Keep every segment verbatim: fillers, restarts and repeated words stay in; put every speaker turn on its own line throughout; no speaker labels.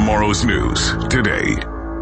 tomorrow's news today.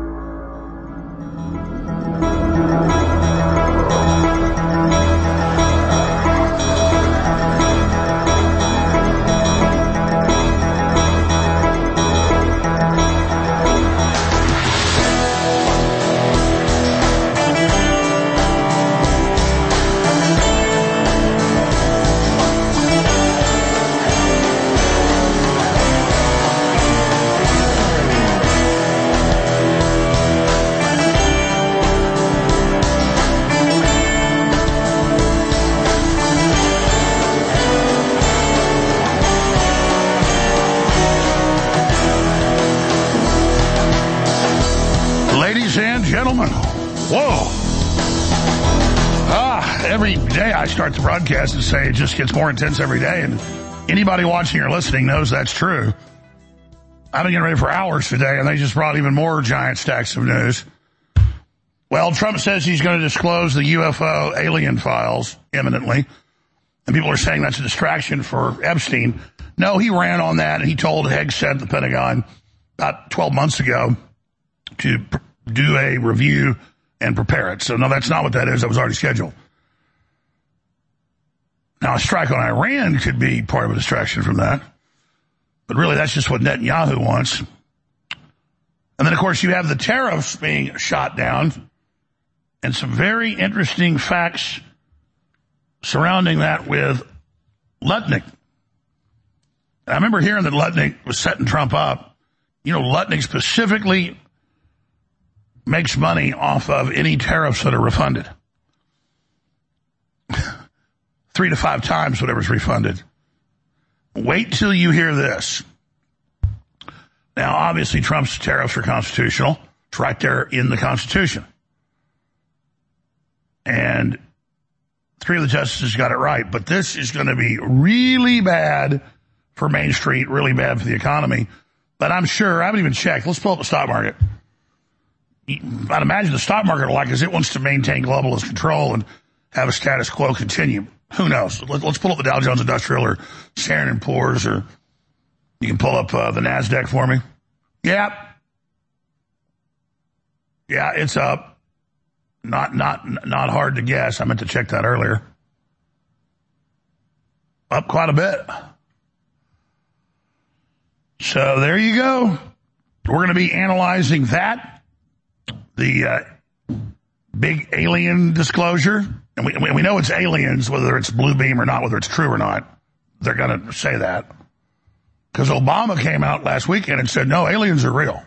I start the broadcast and say it just gets more intense every day, and anybody watching or listening knows that's true. I've been getting ready for hours today, and they just brought even more giant stacks of news. Well, Trump says he's going to disclose the U F O alien files imminently, and people are saying that's a distraction for Epstein. No, he ran on that, and he told Hegseth at the Pentagon about twelve months ago to pr- do a review and prepare it. So, no, that's not what that is. That was already scheduled. Now, a strike on Iran could be part of a distraction from that. But really, that's just what Netanyahu wants. And then, of course, you have the tariffs being shot down and some very interesting facts surrounding that with Lutnick. I remember hearing that Lutnick was setting Trump up. You know, Lutnick specifically makes money off of any tariffs that are refunded. Three to five times whatever's refunded. Wait till you hear this. Now, obviously, Trump's tariffs are constitutional. It's right there in the Constitution. And three of the justices got it right. But this is going to be really bad for Main Street, really bad for the economy. But I'm sure, I haven't even checked. Let's pull up the stock market. I'd imagine the stock market, like, is it wants to maintain globalist control and have a status quo continue. Who knows? Let's pull up the Dow Jones Industrial or Standard and Poor's, or you can pull up uh, the NASDAQ for me. Yeah. Yeah, it's up. Not, not, not hard to guess. I meant to check that earlier. Up quite a bit. So there you go. We're going to be analyzing that. The uh, big alien disclosure. And we, we know it's aliens, whether it's Blue Beam or not, whether it's true or not. They're going to say that. Because Obama came out last weekend and said, no, aliens are real.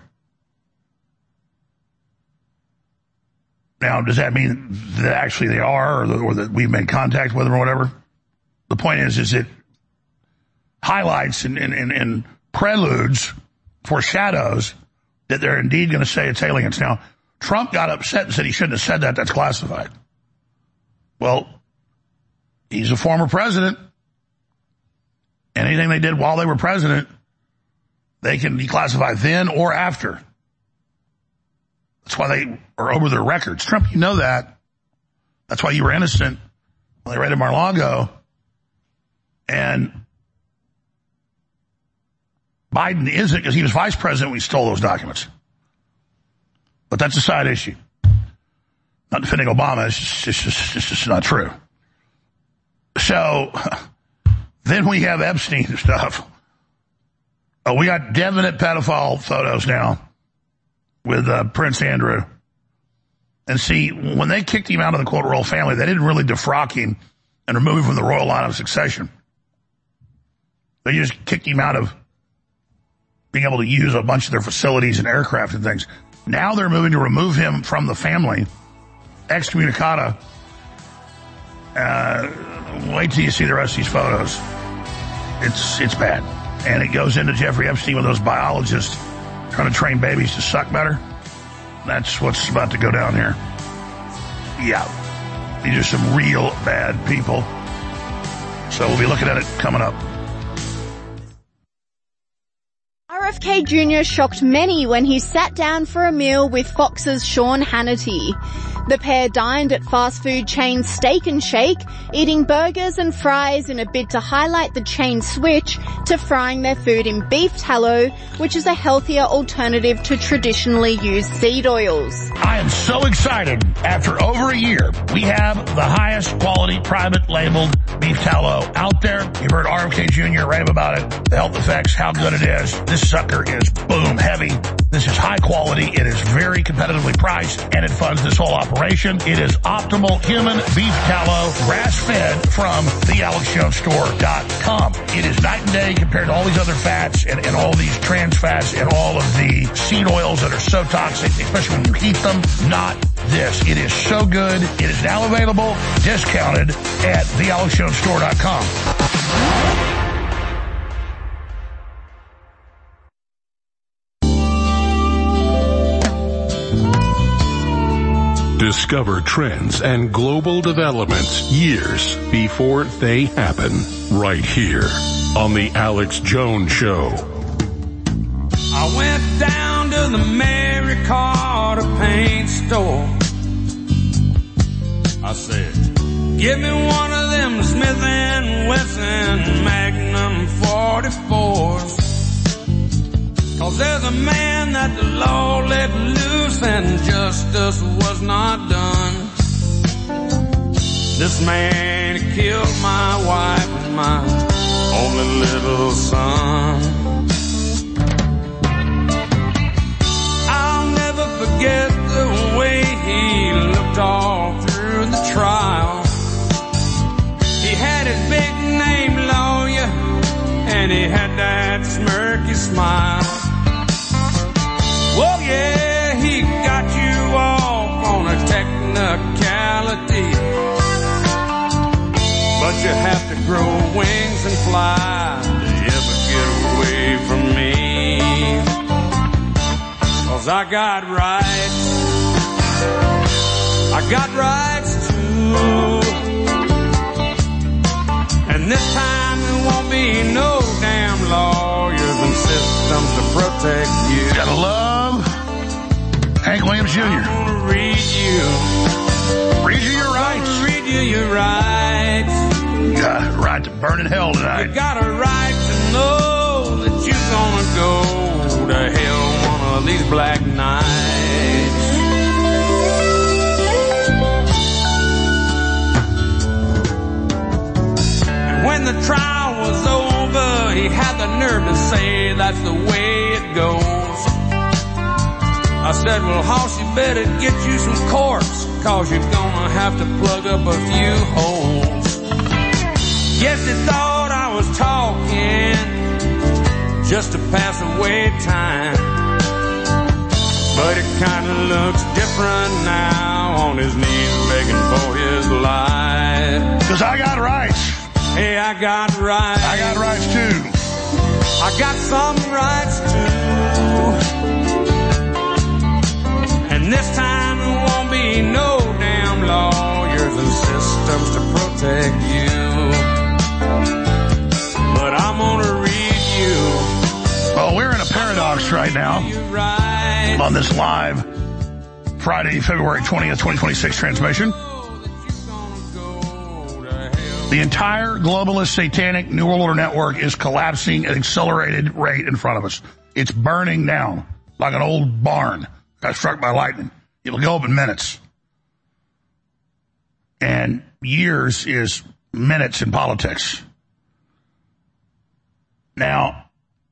Now, does that mean that actually they are, or, the, or that we've made contact with them or whatever? The point is, is it highlights and, and, and, and preludes, foreshadows, that they're indeed going to say it's aliens. Now, Trump got upset and said he shouldn't have said that. That's classified. Well, he's a former president. Anything they did while they were president, they can declassify then or after. That's why they are over their records. Trump, you know that. That's why you were innocent when they raided Mar-a-Lago. And Biden isn't, because he was vice president when he stole those documents. But that's a side issue. Not defending Obama, it's just, it's just, it's just not true. So, then we have Epstein stuff. Oh, we got definite pedophile photos now with uh, Prince Andrew. And see, when they kicked him out of the, quote, royal family, they didn't really defrock him and remove him from the royal line of succession. They just kicked him out of being able to use a bunch of their facilities and aircraft and things. Now they're moving to remove him from the family, excommunicata. Uh, wait till you see the rest of these photos. It's it's bad. And it goes into Jeffrey Epstein with those biologists trying to train babies to suck better. That's what's about to go down here. Yeah. These are some real bad people. So we'll be looking at it coming up.
All R F K Junior shocked many when he sat down for a meal with Fox's Sean Hannity. The pair dined at fast food chain Steak and Shake, eating burgers and fries in a bid to highlight the chain's switch to frying their food in beef tallow, which is a healthier alternative to traditionally used seed oils.
I am so excited. After over a year, we have the highest quality private labeled beef tallow out there. You've heard R F K Junior rave about it, the health effects, how good it is. This sucker is boom heavy. This is high quality. It is very competitively priced, and it funds this whole operation. It is optimal human beef tallow, grass-fed from the alex jones store dot com. It is night and day compared to all these other fats and, and all these trans fats and all of the seed oils that are so toxic, especially when you heat them. Not this. It is so good. It is now available, discounted at the alex jones store dot com.
Discover trends and global developments years before they happen, right here on The Alex Jones Show.
I went down to the Mary Carter paint store. I said, give me one of them Smith and Wesson Magnum forty-fours. Cause there's a man that the law let loose and justice was not done. This man killed my wife and my only little son. I'll never forget the way he looked all through the trial. He had his big name lawyer and he had that smirky smile. Oh yeah, he got you off on a technicality, but you have to grow wings and fly to ever get away from me. Cause I got rights, I got rights too, and this time there won't be no damn lawyers and systems to protect you.
Gotta love Hank Williams Junior
I'm gonna read you.
Read you your rights.
I'm gonna read you your rights.
You got a right to burn in hell tonight.
You got a right to know that you're gonna go to hell one of these black nights. And when the trial was over, he had the nerve to say that's the way it goes. I said, well, Hoss, you better get you some corks, cause you're gonna have to plug up a few holes. Guess they thought I was talking just to pass away time, but it kinda looks different now, on his knees begging for his life.
Cause I got rights.
Hey, I got rights.
I got rights too.
I got some rights too. And this time there won't be no damn lawyers and systems to protect you. But I'm gonna read you.
Well, we're in a paradox right now on this live Friday, February twentieth, twenty twenty-six transmission. The entire globalist satanic New World Order network is collapsing at an accelerated rate in front of us. It's burning down like an old barn got struck by lightning. It'll go up in minutes. And years is minutes in politics. Now,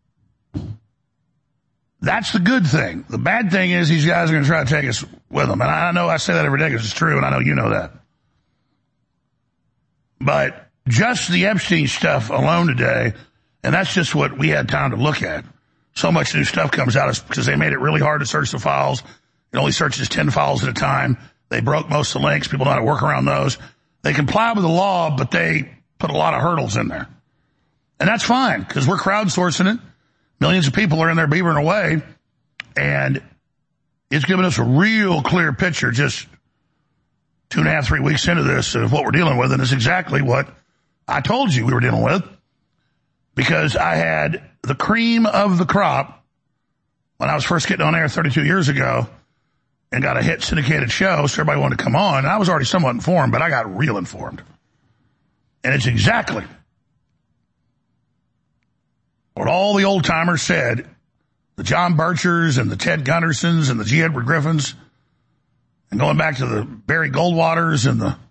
that's the good thing. The bad thing is these guys are going to try to take us with them. And I know I say that every day because it's true, and I know you know that. But just the Epstein stuff alone today, and that's just what we had time to look at. So much new stuff comes out because they made it really hard to search the files. It only searches ten files at a time. They broke most of the links. People know how to work around those. They comply with the law, but they put a lot of hurdles in there. And that's fine because we're crowdsourcing it. Millions of people are in there beavering away. And it's given us a real clear picture just two and a half, three weeks into this of what we're dealing with. And it's exactly what I told you we were dealing with, because I had the cream of the crop when I was first getting on air thirty-two years ago and got a hit syndicated show, so everybody wanted to come on. And I was already somewhat informed, but I got real informed. And it's exactly what all the old-timers said, the John Birchers and the Ted Gundersons and the G. Edward Griffins, and going back to the Barry Goldwaters and the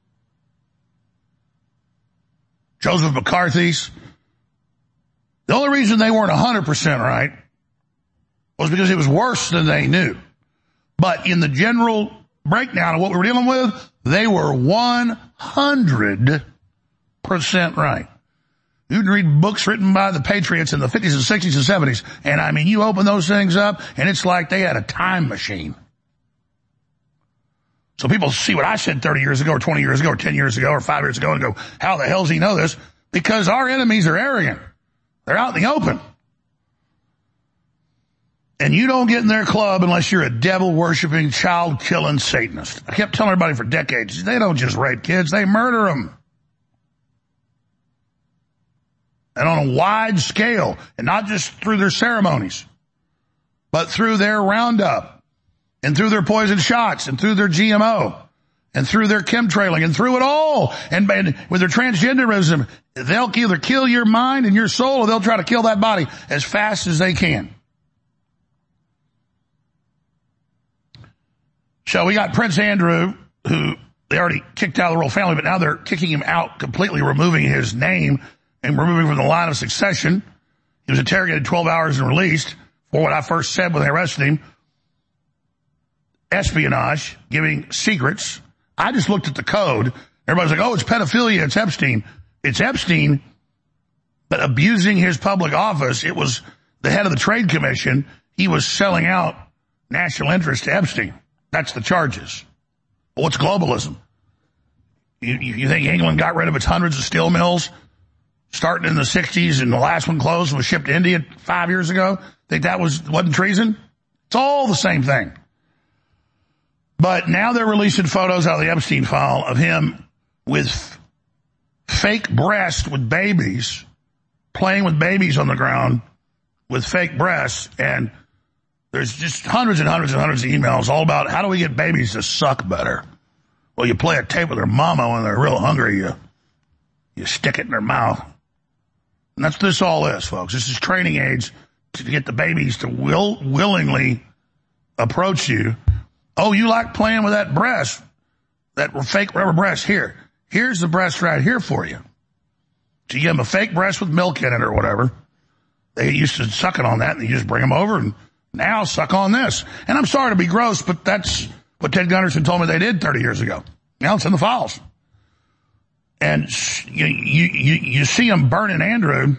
Joseph McCarthy's. The only reason they weren't one hundred percent right was because it was worse than they knew. But in the general breakdown of what we were dealing with, they were one hundred percent right. You can read books written by the Patriots in the fifties and sixties and seventies, and I mean, you open those things up, and it's like they had a time machine. So people see what I said thirty years ago, or twenty years ago, or ten years ago, or five years ago, and go, how the hell does he know this? Because our enemies are arrogant. They're out in the open. And you don't get in their club unless you're a devil-worshipping, child-killing Satanist. I kept telling everybody for decades, they don't just rape kids, they murder them. And on a wide scale, and not just through their ceremonies, but through their Roundup, and through their poison shots, and through their G M O, and through their chemtrailing, and through it all. And, and with their transgenderism, they'll either kill your mind and your soul, or they'll try to kill that body as fast as they can. So we got Prince Andrew, who they already kicked out of the royal family, but now they're kicking him out, completely removing his name and removing him from the line of succession. He was interrogated twelve hours and released for what I first said when they arrested him. Espionage, giving secrets. I just looked at the code. Everybody's like, oh, it's pedophilia, it's Epstein. It's Epstein, but abusing his public office. It was the head of the Trade Commission. He was selling out national interest to Epstein. That's the charges. Well, what's globalism? You, you think England got rid of its hundreds of steel mills starting in the sixties and the last one closed and was shipped to India five years ago? Think that was, wasn't treason? It's all the same thing. But now they're releasing photos out of the Epstein file of him with f- fake breasts with babies, playing with babies on the ground with fake breasts, and there's just hundreds and hundreds and hundreds of emails all about how do we get babies to suck better. Well, you play a tape with their mama when they're real hungry, you, you stick it in their mouth. And that's what this all is, folks. This is training aids to get the babies to will, willingly approach you. Oh, you like playing with that breast, that fake rubber breast. Here, here's the breast right here for you. So you give them a fake breast with milk in it or whatever. They used to sucking on that, and you just bring them over and now suck on this. And I'm sorry to be gross, but that's what Ted Gunderson told me they did thirty years ago. Now it's in the files. And you, you, you, you see them burning Andrew.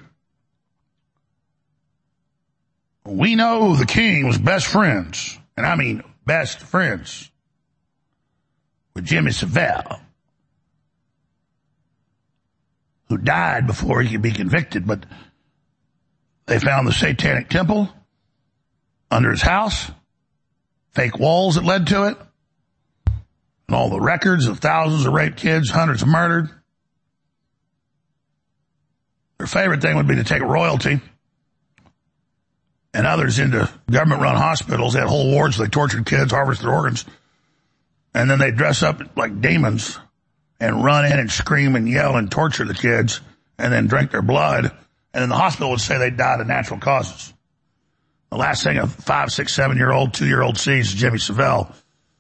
We know the king was best friends, and I mean best friends, with Jimmy Savile, who died before he could be convicted, but they found the Satanic Temple under his house, fake walls that led to it, and all the records of thousands of raped kids, hundreds of murdered. Their favorite thing would be to take royalty and others into government-run hospitals. They had whole wards where they tortured kids, harvested organs, and then they'd dress up like demons and run in and scream and yell and torture the kids and then drink their blood. And then the hospital would say they died of natural causes. The last thing a five, six, seven-year-old, two-year-old sees is Jimmy Savile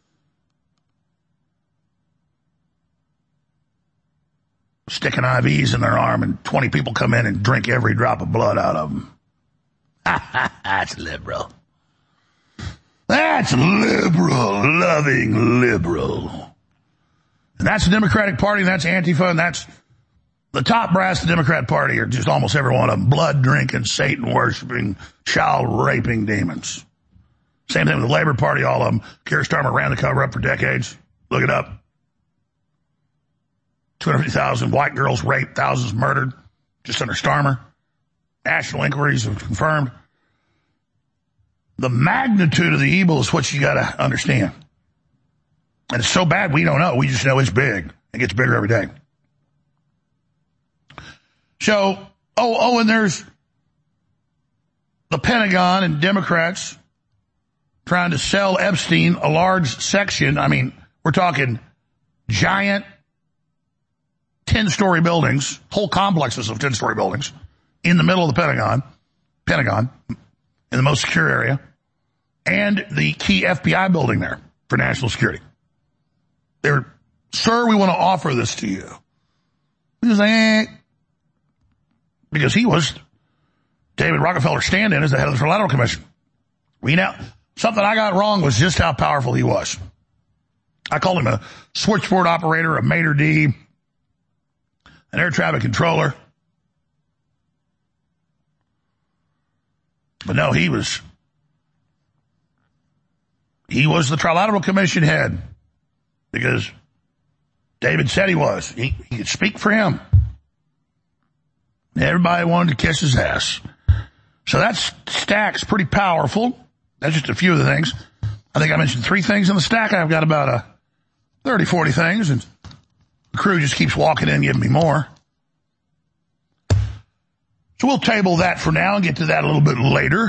sticking I Vs in their arm, and twenty people come in and drink every drop of blood out of them. That's liberal. That's liberal, loving liberal. And that's the Democratic Party, and that's Antifa, and that's the top brass of the Democrat Party are just almost every one of them blood-drinking, Satan-worshiping, child-raping demons. Same thing with the Labor Party, all of them. Keir Starmer ran the cover-up for decades. Look it up. two hundred fifty thousand white girls raped, thousands murdered, just under Starmer. National inquiries have confirmed. The magnitude of the evil is what you got to understand. And it's so bad we don't know. We just know it's big. It gets bigger every day. So, oh, oh, and there's the Pentagon and Democrats trying to sell Epstein a large section. I mean, we're talking giant ten-story buildings, whole complexes of ten-story buildings in the middle of the Pentagon, Pentagon, in the most secure area, and the key F B I building there for national security. They're, sir, we want to offer this to you. He was like, eh. Because he was David Rockefeller's stand-in as the head of the Trilateral Commission. We now, something I got wrong was just how powerful he was. I called him a switchboard operator, a maitre d', an air traffic controller. But no, he was, he was the Trilateral Commission head because David said he was. He, he could speak for him. Everybody wanted to kiss his ass. So that stack's pretty powerful. That's just a few of the things. I think I mentioned three things in the stack. I've got about a thirty, forty things, and the crew just keeps walking in and giving me more. So we'll table that for now and get to that a little bit later.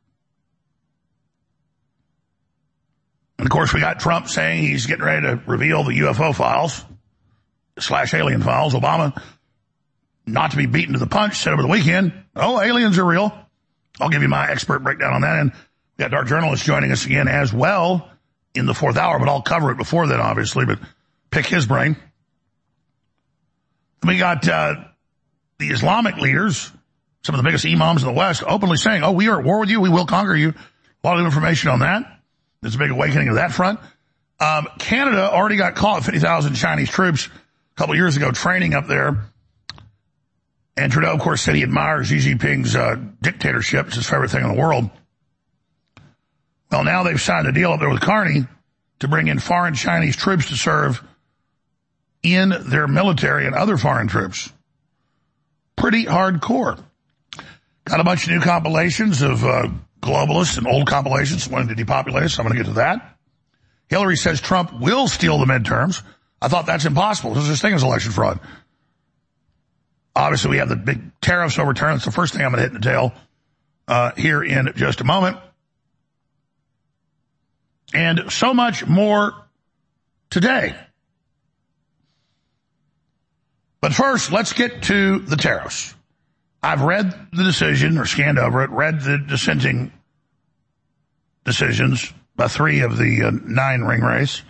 And, of course, we got Trump saying he's getting ready to reveal the U F O files, slash alien files. Obama, not to be beaten to the punch, said over the weekend, oh, aliens are real. I'll give you my expert breakdown on that. And we got Dark Journalist joining us again as well in the fourth hour, but I'll cover it before then, obviously, but pick his brain. We got uh, the Islamic leaders, some of the biggest imams in the West, openly saying, oh, we are at war with you. We will conquer you. A lot of information on that. There's a big awakening of that front. Um, Canada already got caught fifty thousand Chinese troops a couple of years ago training up there. And Trudeau, of course, said he admires Xi Jinping's uh, dictatorship. It's his favorite thing in the world. Well, now they've signed a deal up there with Carney to bring in foreign Chinese troops to serve in their military and other foreign troops. Pretty hardcore. Got a bunch of new compilations of uh, globalists and old compilations wanting to depopulate us. I'm going to get to that. Hillary says Trump will steal the midterms. I thought that's impossible. There's this thing as election fraud. Obviously, we have the big tariffs overturned. It's the first thing I'm going to hit in the tail uh, here in just a moment. And so much more today. But first, let's get to the tariffs. I've read the decision, or scanned over it, read the dissenting decisions by three of the uh, nine ring race.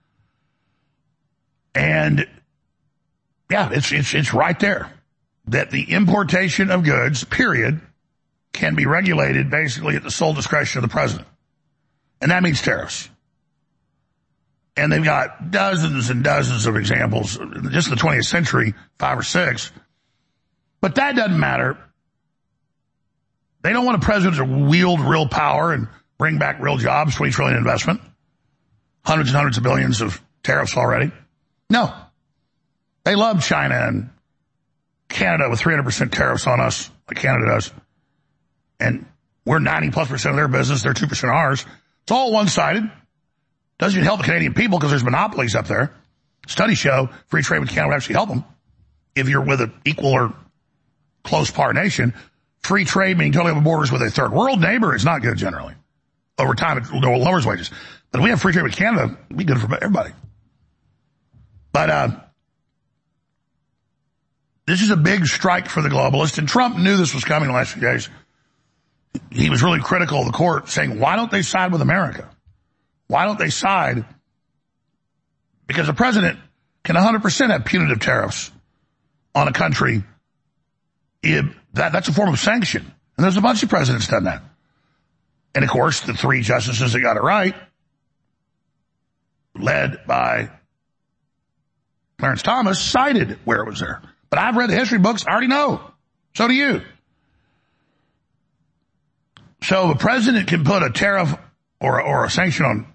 And, yeah, it's it's it's right there. That the importation of goods, period, can be regulated basically at the sole discretion of the president. And that means tariffs. And they've got dozens and dozens of examples, just in the twentieth century, five or six. But that doesn't matter. They don't want a president to wield real power and bring back real jobs, twenty trillion investment, hundreds and hundreds of billions of tariffs already. No. They love China and Canada with three hundred percent tariffs on us, like Canada does. And we're ninety plus percent of their business. They're two percent of ours. It's all one-sided. Doesn't even help the Canadian people because there's monopolies up there. Studies show free trade with Canada would actually help them. If you're with an equal or close par nation, free trade, meaning totally open borders with a third world neighbor, is not good generally. Over time, it lowers wages. But if we have free trade with Canada, it'd be good for everybody. But uh, this is a big strike for the globalists, and Trump knew this was coming the last few days. He was really critical of the court, saying, why don't they side with America? Why don't they side? Because the president can one hundred percent have punitive tariffs on a country. If that, that's a form of sanction. And there's a bunch of presidents done that. And, of course, the three justices that got it right, led by Clarence Thomas, cited where it was there. But I've read the history books. I already know. So do you. So the president can put a tariff or, or a sanction on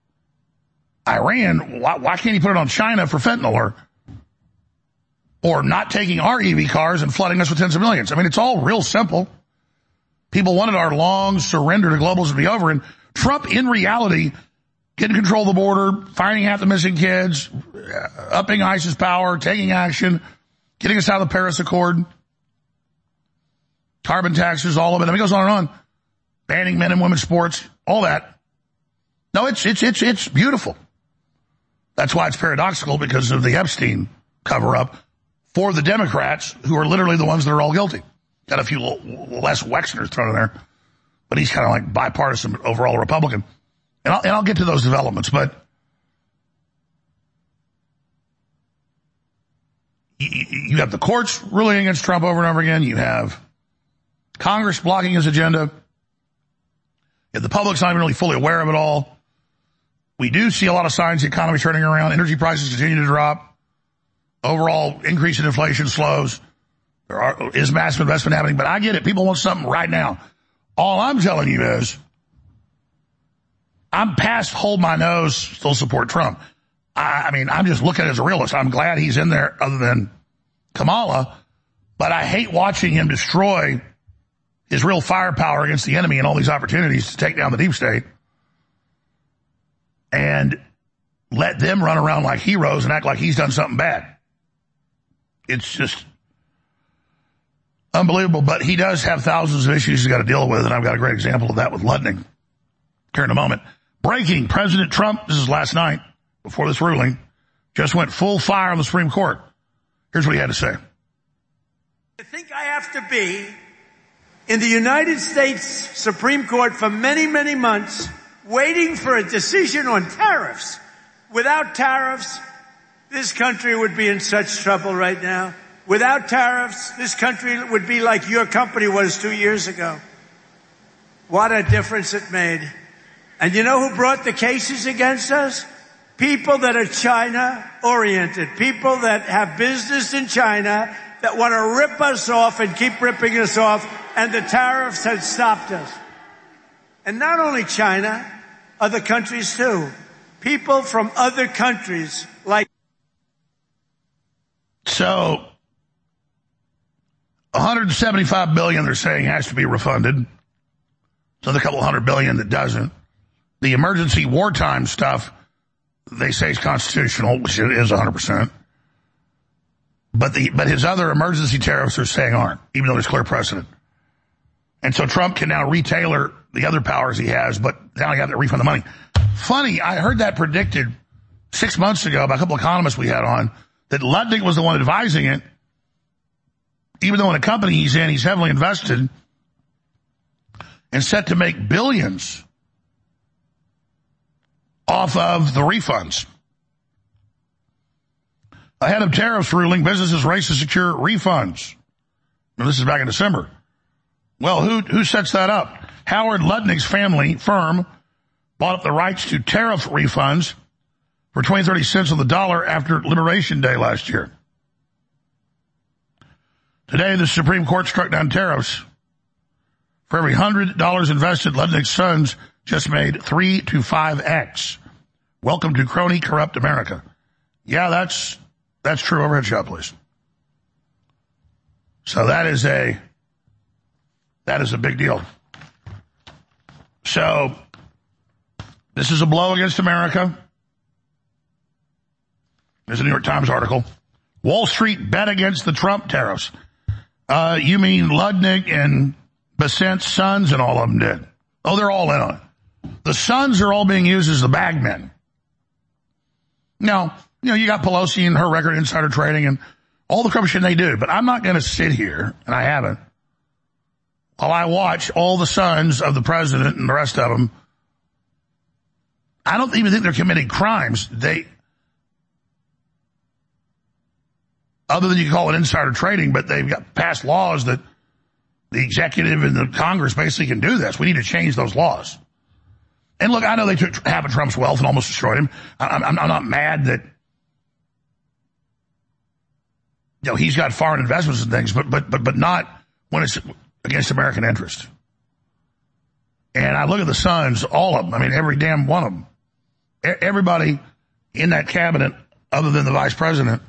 Iran. Why, why can't he put it on China for fentanyl or, or not taking our E V cars and flooding us with tens of millions? I mean, it's all real simple. People wanted our long surrender to globalism to be over, and Trump, in reality, getting control of the border, finding half the missing kids, upping ISIS power, taking action, getting us out of the Paris Accord, carbon taxes, all of it. I mean, it goes on and on. banning men and women's sports, all that. No, it's, it's, it's, it's beautiful. That's why it's paradoxical, because of the Epstein cover-up for the Democrats, who are literally the ones that are all guilty. Got a few less Wexners thrown in there, but he's kind of like bipartisan, overall Republican. And I'll, and I'll get to those developments, but you, you have the courts ruling against Trump over and over again. You have Congress blocking his agenda. The public's not even really fully aware of it all. We do see a lot of signs the economy's turning around. Energy prices continue to drop. Overall increase in inflation slows. There are, is massive investment happening, but I get it. People want something right now. All I'm telling you is I'm past hold my nose, still support Trump. I, I mean, I'm just looking as a realist. I'm glad he's in there other than Kamala, but I hate watching him destroy his real firepower against the enemy and all these opportunities to take down the deep state and let them run around like heroes and act like he's done something bad. It's just unbelievable, but he does have thousands of issues he's got to deal with, and I've got a great example of that with Lutnick here in a moment. Breaking, President Trump, this is last night, before this ruling, just went full fire on the Supreme Court. Here's what he had to say.
I think I have to be in the United States Supreme Court for many, many months, waiting for a decision on tariffs. Without tariffs, this country would be in such trouble right now. Without tariffs, this country would be like your company was two years ago. What a difference it made. And you know who brought the cases against us? People that are China-oriented. People that have business in China that want to rip us off and keep ripping us off, and the tariffs had stopped us. And not only China, other countries too. People from other countries like...
So, one hundred seventy-five billion dollars they're saying has to be refunded. Another couple hundred billion that doesn't. The emergency wartime stuff, they say is constitutional, which it is one hundred percent. But the but his other emergency tariffs they're saying aren't, even though there's clear precedent. And so Trump can now retailer the other powers he has, but now he got to refund the money. Funny, I heard that predicted six months ago by a couple of economists we had on, that Lutnick was the one advising it, even though in a company he's in, he's heavily invested and set to make billions off of the refunds. Ahead of tariffs ruling, businesses race to secure refunds. Now, this is back in December. Well, who who sets that up? Howard Lutnick's family firm bought up the rights to tariff refunds for twenty, thirty cents on the dollar after Liberation Day last year. Today, the Supreme Court struck down tariffs. For every one hundred dollars invested, Lutnick's sons just made three to five X. Welcome to crony corrupt America. Yeah, that's that's true. Overhead shot, please. So that is a that is a big deal. So this is a blow against America. There's a New York Times article. Wall Street bet against the Trump tariffs. Uh, you mean Lutnick and Bessent's sons and all of them did? Oh, they're all in on it. The sons are all being used as the bagmen. Now, you know, you got Pelosi and her record insider trading and all the corruption they do, but I'm not going to sit here, and I haven't, while I watch all the sons of the president and the rest of them. I don't even think they're committing crimes. They, other than you can call it insider trading, but they've got passed laws that the executive and the Congress basically can do this. We need to change those laws. And look, I know they took half of Trump's wealth and almost destroyed him. I'm, I'm, I'm not mad that, you know, he's got foreign investments and things, but, but, but, but not when it's against American interest. And I look at the sons, all of them. I mean, every damn one of them. Everybody in that cabinet, other than the vice president,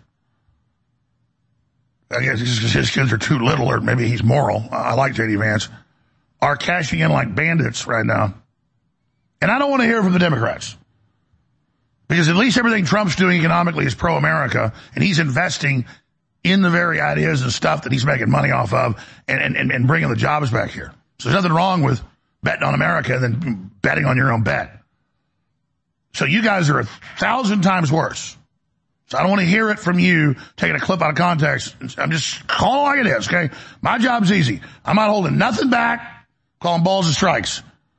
I guess because his kids are too little, or maybe he's moral. I like J D Vance, are cashing in like bandits right now. And I don't want to hear from the Democrats, because at least everything Trump's doing economically is pro-America, and he's investing in the very ideas and stuff that he's making money off of and, and, and bringing the jobs back here. So there's nothing wrong with betting on America than betting on your own bet. So you guys are a thousand times worse. So I don't want to hear it from you taking a clip out of context. I'm just calling it like it is, okay? My job's easy. I'm not holding nothing back, calling balls and strikes.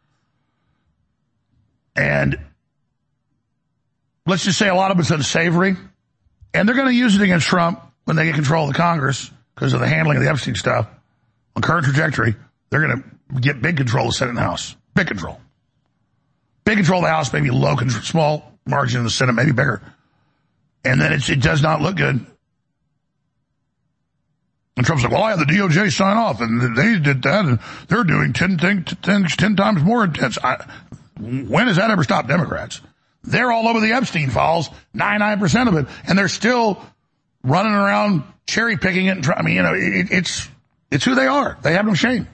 And let's just say a lot of it's unsavory. And they're going to use it against Trump when they get control of the Congress because of the handling of the Epstein stuff. On current trajectory, they're going to get big control of the Senate and the House. Big control. Big control of the House, maybe low control, small margin in the Senate, maybe bigger. And then it's, it does not look good. And Trump's like, well, I had the D O J sign off, and they did that, and they're doing ten, ten, ten, ten times more intense. I, when has that ever stopped Democrats? They're all over the Epstein files, ninety-nine percent of it, and they're still running around cherry picking it. And try, I mean, you know, it, it's it's who they are. They have no shame.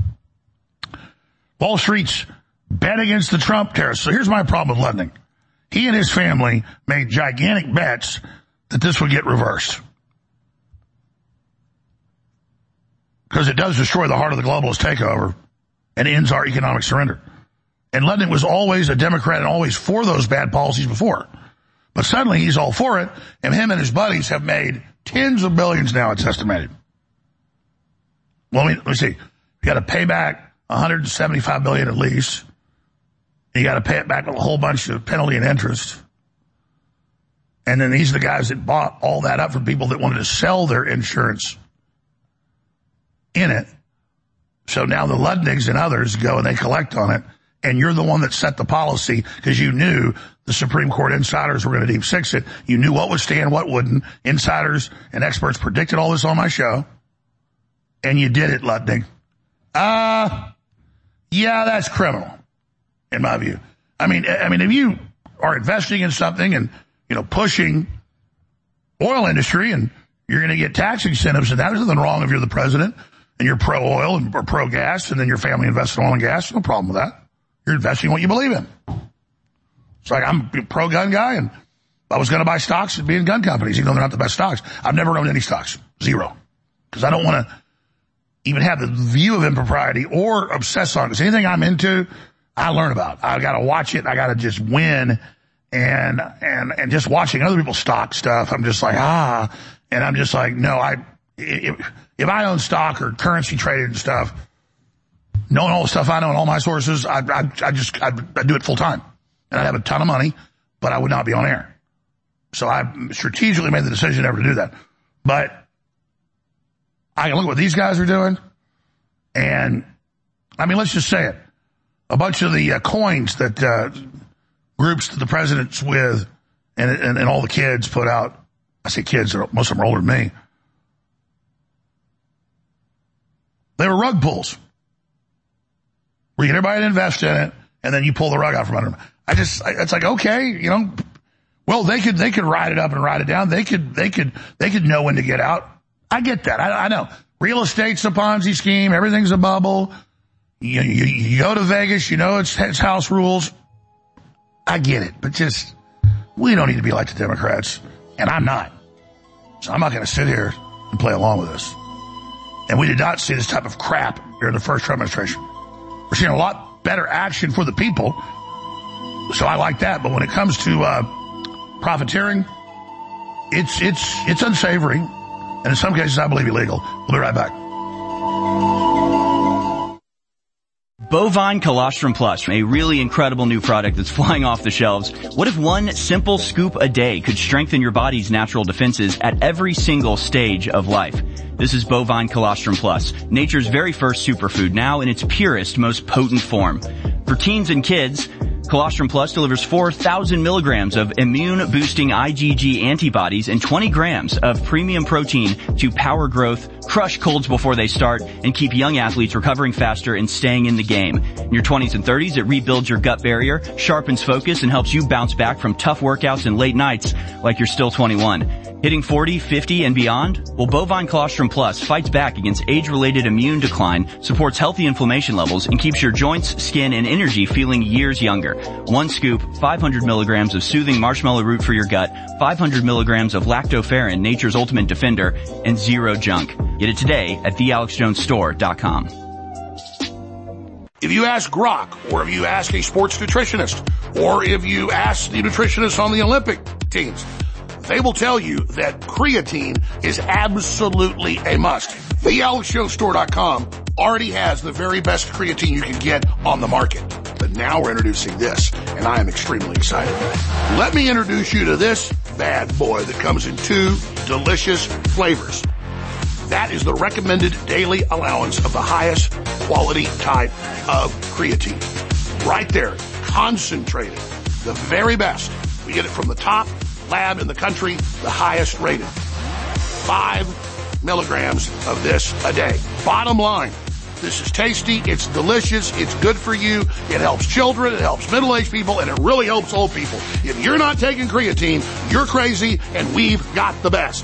Wall Street's bet against the Trump tariffs. So here's my problem with Lutnick. He and his family made gigantic bets that this would get reversed. Because it does destroy the heart of the globalist takeover and ends our economic surrender. And Lutnick was always a Democrat and always for those bad policies before. But suddenly he's all for it, and him and his buddies have made tens of billions now, it's estimated. Well, let me, let me see. You got to pay back one hundred seventy-five billion dollars at least. You got to pay it back with a whole bunch of penalty and interest. And then these are the guys that bought all that up from people that wanted to sell their insurance in it. So now the Lutnicks and others go and they collect on it. And you're the one that set the policy because you knew the Supreme Court insiders were going to deep six it. You knew what would stand, what wouldn't. Insiders and experts predicted all this on my show. And you did it, Lutnick. Uh, yeah, that's criminal, in my view. I mean, I mean, if you are investing in something and, you know, pushing oil industry and you're going to get tax incentives, and there's nothing wrong if you're the president and you're pro-oil and or pro-gas and then your family invests in oil and gas, no problem with that. You're investing in what you believe in. It's like I'm a pro-gun guy, and I was going to buy stocks and be in gun companies, even though they're not the best stocks. I've never owned any stocks. Zero. Because I don't want to even have the view of impropriety or obsess on it. Because anything I'm into, I learn about. I got to watch it. I got to just win. And, and, and just watching other people's stock stuff, I'm just like, ah. And I'm just like, no, I, if, if I own stock or currency traded and stuff, knowing all the stuff I know and all my sources, I, I, I just, I, I do it full time. And I'd have a ton of money, but I would not be on air. So I strategically made the decision never to do that. But I can look at what these guys are doing. And, I mean, let's just say it. A bunch of the uh, coins that uh, groups that the president's with and, and, and all the kids put out. I say kids, most of them are older than me. They were rug pulls. Where you get everybody to invest in it, and then you pull the rug out from under them. I just, it's like, okay, you know, well, they could, they could ride it up and ride it down. They could, they could, they could know when to get out. I get that. I, I know. Real estate's a Ponzi scheme. Everything's a bubble. You, you, you go to Vegas, you know it's, it's house rules. I get it, but just, we don't need to be like the Democrats, and I'm not. So I'm not going to sit here and play along with this. And we did not see this type of crap during the first Trump administration. We're seeing a lot better action for the people, so I like that. But when it comes to uh, profiteering, it's it's it's unsavory, and in some cases, I believe illegal. We'll be right back.
Bovine Colostrum Plus, a really incredible new product that's flying off the shelves. What if one simple scoop a day could strengthen your body's natural defenses at every single stage of life? This is Bovine Colostrum Plus, nature's very first superfood, now in its purest, most potent form. For teens and kids, Colostrum Plus delivers four thousand milligrams of immune-boosting IgG antibodies and twenty grams of premium protein to power growth, crush colds before they start, and keep young athletes recovering faster and staying in the game. In your twenties and thirties, it rebuilds your gut barrier, sharpens focus, and helps you bounce back from tough workouts and late nights like you're still twenty-one. Hitting forty, fifty, and beyond? Well, Bovine Colostrum Plus fights back against age-related immune decline, supports healthy inflammation levels, and keeps your joints, skin, and energy feeling years younger. One scoop, five hundred milligrams of soothing marshmallow root for your gut, five hundred milligrams of lactoferrin, nature's ultimate defender, and zero junk. Get it today at the alex jones store dot com.
If you ask Grok, or if you ask a sports nutritionist, or if you ask the nutritionist on the Olympic teams, they will tell you that creatine is absolutely a must. the alex jones store dot com already has the very best creatine you can get on the market. But now we're introducing this, and I am extremely excited. Let me introduce you to this bad boy that comes in two delicious flavors. That is the recommended daily allowance of the highest quality type of creatine. Right there, concentrated, the very best. We get it from the top lab in the country, the highest rated. Five milligrams of this a day. Bottom line, this is tasty, it's delicious, it's good for you, it helps children, it helps middle-aged people, and it really helps old people. If you're not taking creatine, you're crazy, and we've got the best.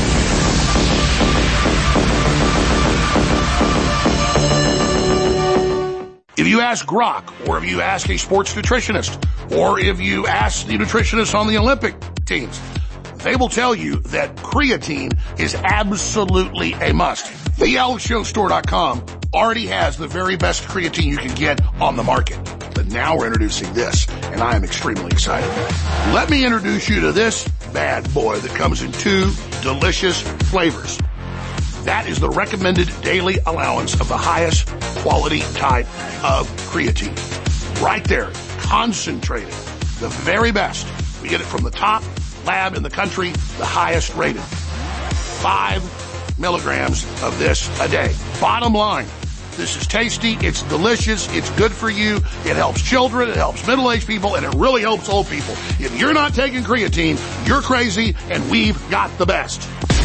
If you ask Grok, or if you ask a sports nutritionist, or if you ask the nutritionist on the Olympic teams, they will tell you that creatine is absolutely a must. the alex jones store dot com already has the very best creatine you can get on the market. But now we're introducing this, and I am extremely excited. Let me introduce you to this bad boy that comes in two delicious flavors. That is the recommended daily allowance of the highest quality type of creatine. Right there, concentrated, the very best. We get it from the top lab in the country, the highest rated. Five milligrams of this a day. Bottom line, this is tasty, it's delicious, it's good for you, it helps children, it helps middle-aged people, and it really helps old people. If you're not taking creatine, you're crazy, and we've got the best.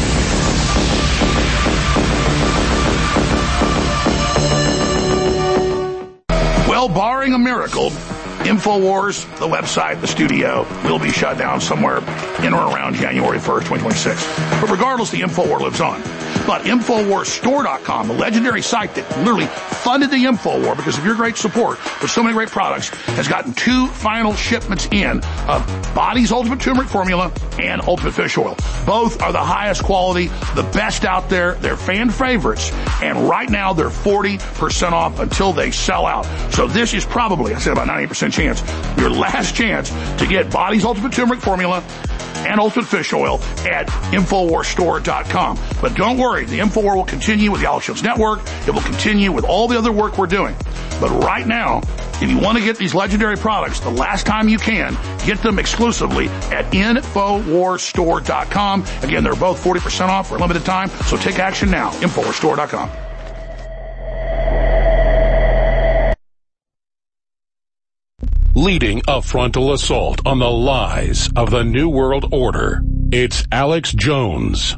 Well, barring a miracle, InfoWars, the website, the studio, will be shut down somewhere in or around January first, twenty twenty-six. But regardless, the InfoWar lives on. But InfoWars Store dot com, the legendary site that literally funded the InfoWar because of your great support with so many great products, has gotten two final shipments in of Body's Ultimate Turmeric Formula and Ultimate Fish Oil. Both are the highest quality, the best out there. They're fan favorites. And right now, they're forty percent off until they sell out. So this is probably, I said about ninety percent chance, your last chance to get Body's Ultimate Turmeric Formula and Ultimate Fish Oil at InfoWars Store dot com. But don't worry, the InfoWar will continue with the Alex Jones Network. It will continue with all the other work we're doing. But right now, if you want to get these legendary products, the last time you can, get them exclusively at InfoWars Store dot com. Again, they're both forty percent off for a limited time, so take action now. InfoWars Store dot com.
Leading a frontal assault on the lies of the New World Order, it's Alex Jones.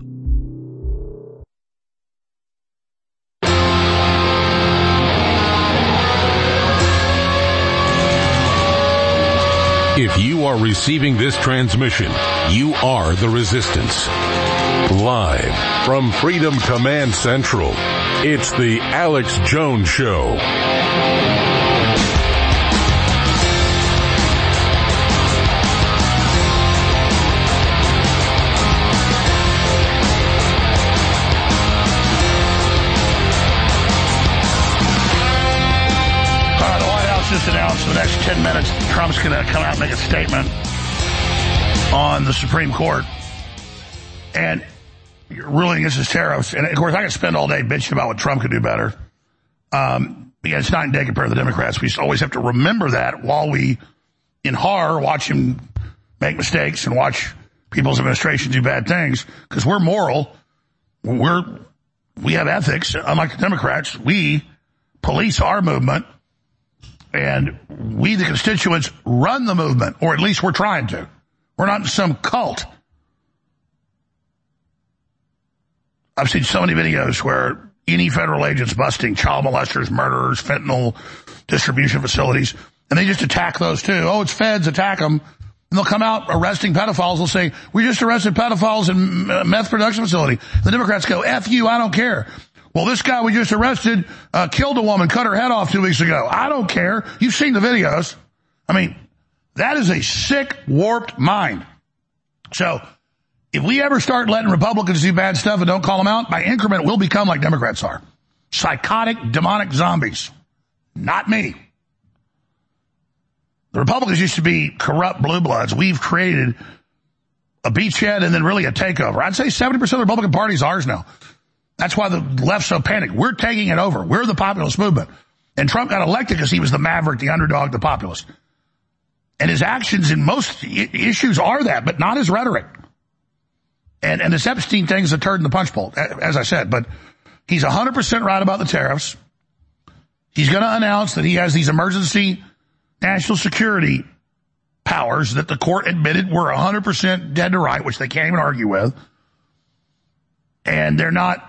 If you are receiving this transmission, you are the resistance. Live from Freedom Command Central, it's the Alex Jones Show.
Just announced in the next ten minutes Trump's going to come out and make a statement on the Supreme Court and ruling against his tariffs. And of course, I could spend all day bitching about what Trump could do better. Um, yeah, it's night and day compared to the Democrats. We always have to remember that while we, in horror, watch him make mistakes and watch people's administrations do bad things, because we're moral. We're, we have ethics. Unlike the Democrats, we police our movement. And we, the constituents, run the movement, or at least we're trying to. We're not in some cult. I've seen so many videos where any federal agents busting child molesters, murderers, fentanyl distribution facilities, and they just attack those too. Oh, it's feds, attack them. And they'll come out arresting pedophiles. They'll say, we just arrested pedophiles in a meth production facility. The Democrats go, F you, I don't care. Well, this guy we just arrested uh, killed a woman, cut her head off two weeks ago. I don't care. You've seen the videos. I mean, that is a sick, warped mind. So if we ever start letting Republicans do bad stuff and don't call them out, by increment, we'll become like Democrats are. Psychotic, demonic zombies. Not me. The Republicans used to be corrupt blue bloods. We've created a beachhead and then really a takeover. I'd say seventy percent of the Republican Party is ours now. That's why the left's so panicked. We're taking it over. We're the populist movement. And Trump got elected because he was the maverick, the underdog, the populist. And his actions in most I- issues are that, but not his rhetoric. And, and this Epstein thing is a turd in the punch bowl, as I said. But he's one hundred percent right about the tariffs. He's going to announce that he has these emergency national security powers that the court admitted were one hundred percent dead to right, which they can't even argue with. And they're not,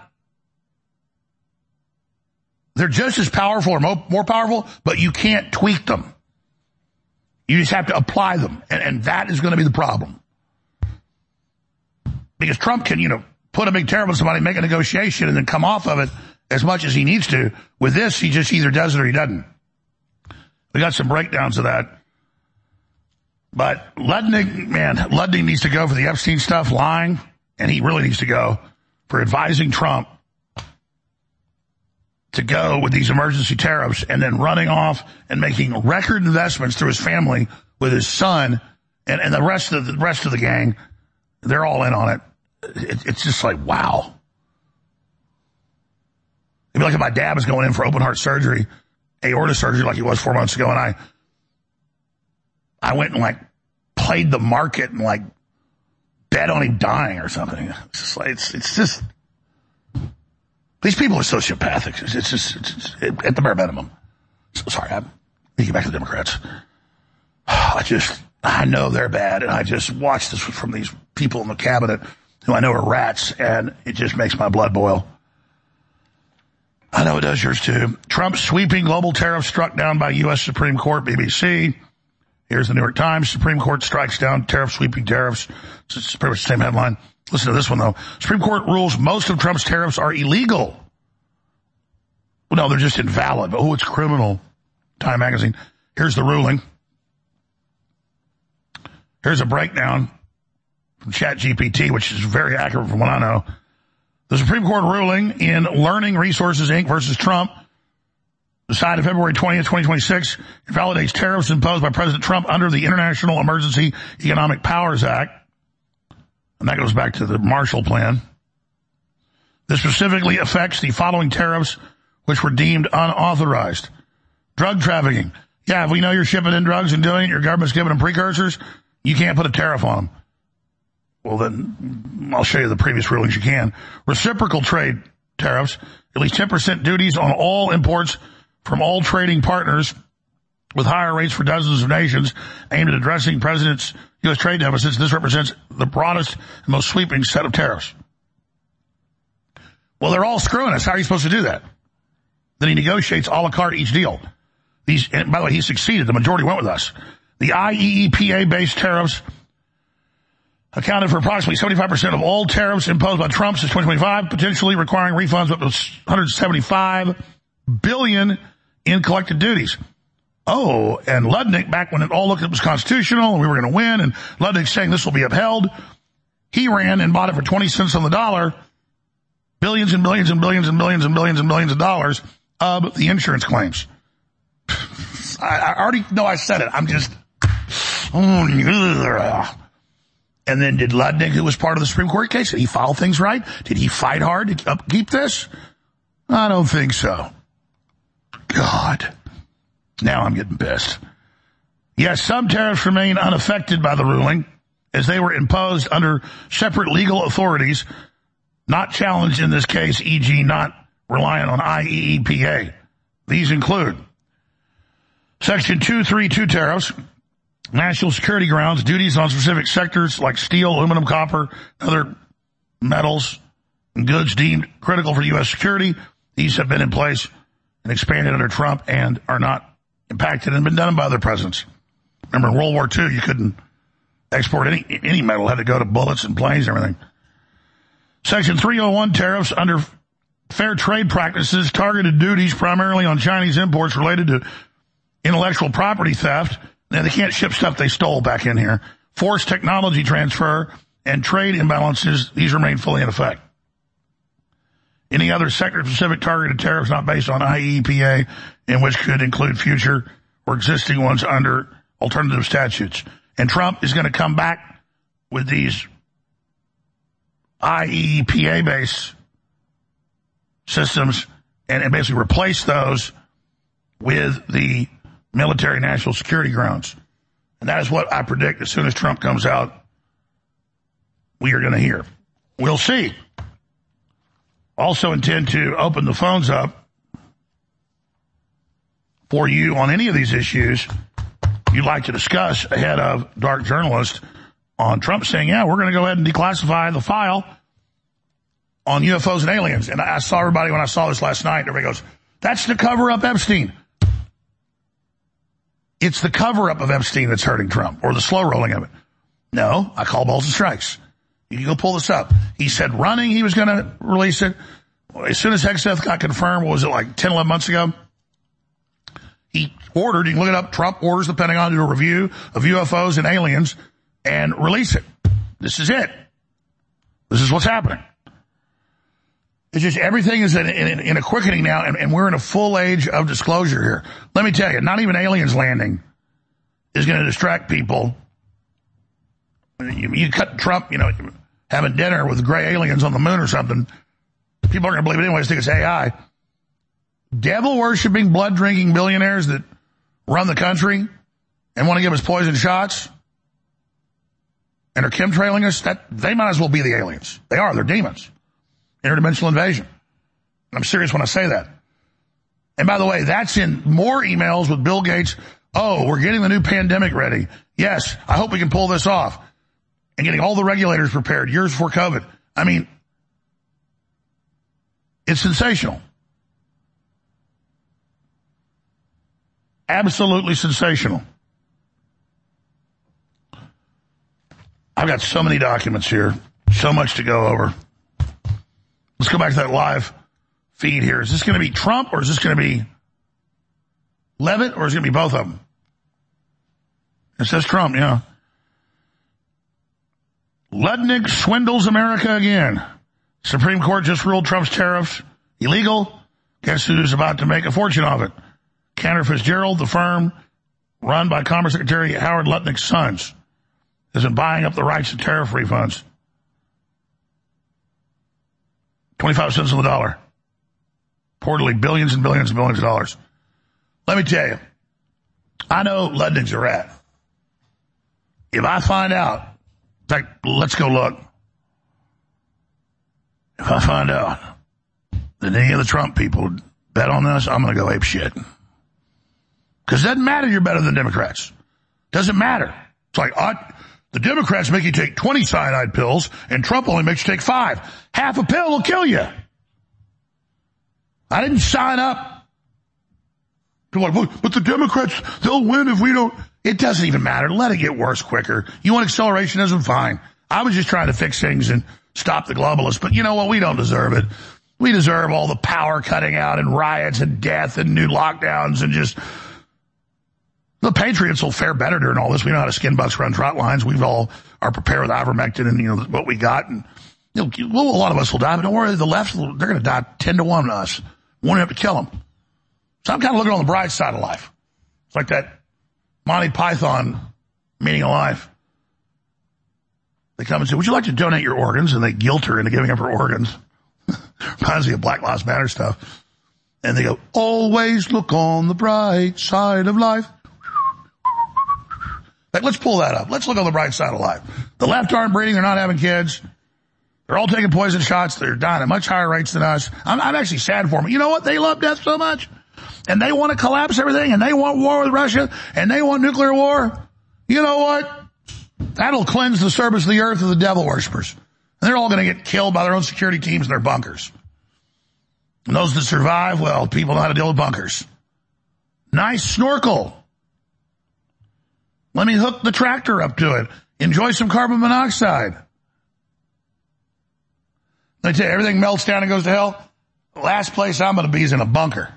they're just as powerful or mo- more powerful, but you can't tweak them. You just have to apply them. And, and that is going to be the problem. Because Trump can, you know, put a big tariff on somebody, make a negotiation, and then come off of it as much as he needs to. With this, he just either does it or he doesn't. We got some breakdowns of that. But Ludnick, man, Ludnick needs to go for the Epstein stuff, lying, and he really needs to go for advising Trump to go with these emergency tariffs and then running off and making record investments through his family with his son and, and the rest of the rest of the gang. They're all in on it. it it's just like, wow. It'd be like if my dad was going in for open heart surgery, aorta surgery like he was four months ago, and I I went and like played the market and like bet on him dying or something. It's just like, it's, it's just, these people are sociopathic. It's, it's just, it's, it's, it, at the bare minimum. So, sorry, I'm, let me get back to the Democrats. I just, I know they're bad, and I just watched this from these people in the cabinet who I know are rats, and it just makes my blood boil. I know it does yours too. Trump's sweeping global tariffs struck down by U S Supreme Court, B B C. Here's the New York Times. Supreme Court strikes down tariff sweeping tariffs. It's pretty much the same headline. Listen to this one, though. Supreme Court rules most of Trump's tariffs are illegal. Well, no, they're just invalid. But, oh, it's criminal. Time magazine. Here's the ruling. Here's a breakdown from ChatGPT, which is very accurate from what I know. The Supreme Court ruling in Learning Resources, Incorporated versus Trump, decided February twentieth, twenty twenty-six, invalidates tariffs imposed by President Trump under the International Emergency Economic Powers Act. And that goes back to the Marshall Plan. This specifically affects the following tariffs, which were deemed unauthorized. Drug trafficking. Yeah, if we know you're shipping in drugs and doing it, your government's giving them precursors, you can't put a tariff on them. Well, then I'll show you the previous rulings you can. Reciprocal trade tariffs, at least ten percent duties on all imports from all trading partners with higher rates for dozens of nations aimed at addressing President's U S trade deficits. This represents the broadest and most sweeping set of tariffs. Well, they're all screwing us. How are you supposed to do that? Then he negotiates a la carte each deal. These, and by the way, he succeeded. The majority went with us. The I E E P A-based tariffs accounted for approximately seventy-five percent of all tariffs imposed by Trump since twenty twenty-five, potentially requiring refunds up to one hundred seventy-five billion dollars in collected duties. Oh, and Ludnick, back when it all looked like it was constitutional and we were going to win, and Ludnick saying this will be upheld, he ran and bought it for twenty cents on the dollar, billions and billions and billions and billions and billions and billions of dollars of the insurance claims. I, I already know I said it. I'm just... Oh, and then did Ludnick, who was part of the Supreme Court case, did he file things right? Did he fight hard to upkeep this? I don't think so. God. Now I'm getting pissed. Yes, some tariffs remain unaffected by the ruling, as they were imposed under separate legal authorities, not challenged in this case, for example not reliant on I E E P A. These include Section two thirty-two tariffs, national security grounds, duties on specific sectors like steel, aluminum, copper, other metals, and goods deemed critical for U S security. These have been in place and expanded under Trump and are not impacted and been done by other presidents. Remember in World War Two, you couldn't export any any metal, had to go to bullets and planes and everything. Section three oh one tariffs under fair trade practices, targeted duties primarily on Chinese imports related to intellectual property theft. Now, they can't ship stuff they stole back in here. Forced technology transfer and trade imbalances, these remain fully in effect. any other sector-specific targeted tariffs not based on I E E P A, and which could include future or existing ones under alternative statutes. And Trump is going to come back with these I E E P A-based systems and, and basically replace those with the military national security grounds. And that is what I predict as soon as Trump comes out, we are going to hear. We'll see. Also intend to open the phones up for you on any of these issues you'd like to discuss ahead of Dark Journalist on Trump saying, yeah, we're going to go ahead and declassify the file on U F Os and aliens. And I saw everybody when I saw this last night, everybody goes, that's to cover up Epstein. It's the cover-up of Epstein that's hurting Trump, or the slow rolling of it. No, I call balls and strikes. You can go pull this up. He said running, he was going to release it. As soon as Hegseth got confirmed, what was it, like ten, eleven months ago? He ordered, you can look it up, Trump orders the Pentagon to do a review of U F Os and aliens and release it. This is it. This is what's happening. It's just everything is in, in, in a quickening now, and, and we're in a full age of disclosure here. Let me tell you, not even aliens landing is going to distract people. You, you cut Trump, you know, having dinner with gray aliens on the moon or something, people aren't going to believe it anyways, think it's A I. Devil-worshipping, blood-drinking billionaires that run the country and want to give us poison shots and are chemtrailing us, that, they might as well be the aliens. They are. They're demons. Interdimensional invasion. I'm serious when I say that. And by the way, that's in more emails with Bill Gates. Oh, we're getting the new pandemic ready. Yes, I hope we can pull this off. And getting all the regulators prepared years before COVID. I mean, it's sensational. Absolutely sensational. I've got so many documents here. So much to go over. Let's go back to that live feed here. Is this going to be Trump or is this going to be Levitt or is it going to be both of them? It says Trump, yeah. Ludnick swindles America again. Supreme Court just ruled Trump's tariffs illegal. Guess who's about to make a fortune of it? Cantor Fitzgerald, the firm run by Commerce Secretary Howard Lutnick's sons, has been buying up the rights to tariff refunds. twenty-five cents on the dollar. Reportedly billions and billions and billions of dollars. Let me tell you, I know Ludnick's a rat. If I find out, in fact, let's go look. If I find out that any of the Trump people bet on this, I'm going to go ape shit. Because it doesn't matter you're better than Democrats. Doesn't matter. It's like, uh, the Democrats make you take twenty cyanide pills, and Trump only makes you take five. Half a pill will kill you. I didn't sign up. People are like, but the Democrats, they'll win if we don't. It doesn't even matter. Let it get worse quicker. You want accelerationism? Fine. I was just trying to fix things and stop the globalists. But you know what? We don't deserve it. We deserve all the power cutting out and riots and death and new lockdowns and just... The Patriots will fare better during all this. We know how to skin bucks, run trot lines. We've all are prepared with ivermectin and, you know, what we got. And, you know, a lot of us will die, but don't worry. The left, they're going to die ten to one to us. We won't have to kill them. So I'm kind of looking on the bright side of life. It's like that Monty Python meaning of life. They come and say, would you like to donate your organs? And they guilt her into giving up her organs. Reminds me of Black Lives Matter stuff. And they go, always look on the bright side of life. Like, let's pull that up. Let's look on the bright side of life. The left aren't breeding. They're not having kids. They're all taking poison shots. They're dying at much higher rates than us. I'm, I'm actually sad for them. You know what? They love death so much. And they want to collapse everything. And they want war with Russia. And they want nuclear war. You know what? That'll cleanse the surface of the earth of the devil worshippers. And they're all going to get killed by their own security teams in their bunkers. And those that survive, well, people know how to deal with bunkers. Nice snorkel. Let me hook the tractor up to it. Enjoy some carbon monoxide. Let me tell you, everything melts down and goes to hell. The last place I'm going to be is in a bunker.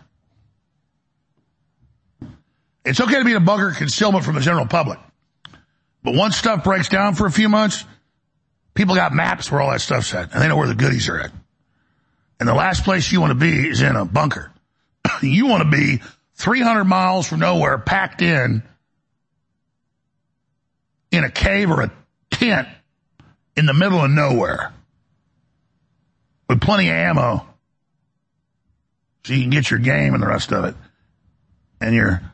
It's okay to be in a bunker, concealment from the general public. But once stuff breaks down for a few months, people got maps where all that stuff's at, and they know where the goodies are at. And the last place you want to be is in a bunker. You want to be three hundred miles from nowhere, packed in, in a cave or a tent in the middle of nowhere with plenty of ammo so you can get your game and the rest of it. And your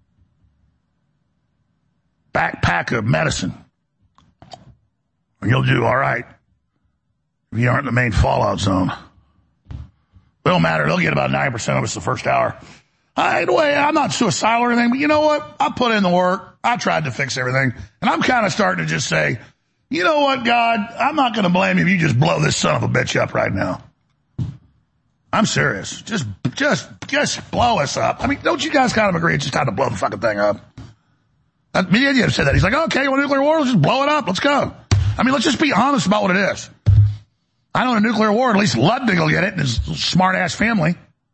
backpack of medicine. And you'll do all right if you aren't in the main fallout zone. It don't matter. They'll get about ninety percent of us the first hour. I, anyway, I'm not suicidal or anything, but you know what? I put in the work. I tried to fix everything. And I'm kind of starting to just say, you know what, God? I'm not going to blame you if you just blow this son of a bitch up right now. I'm serious. Just, just, just blow us up. I mean, don't you guys kind of agree it's just time to blow the fucking thing up? That, Medvedev said that. He's like, okay, you want a nuclear war? Let's just blow it up. Let's go. I mean, let's just be honest about what it is. I know in a nuclear war, at least Ludwig will get it and his smart-ass family.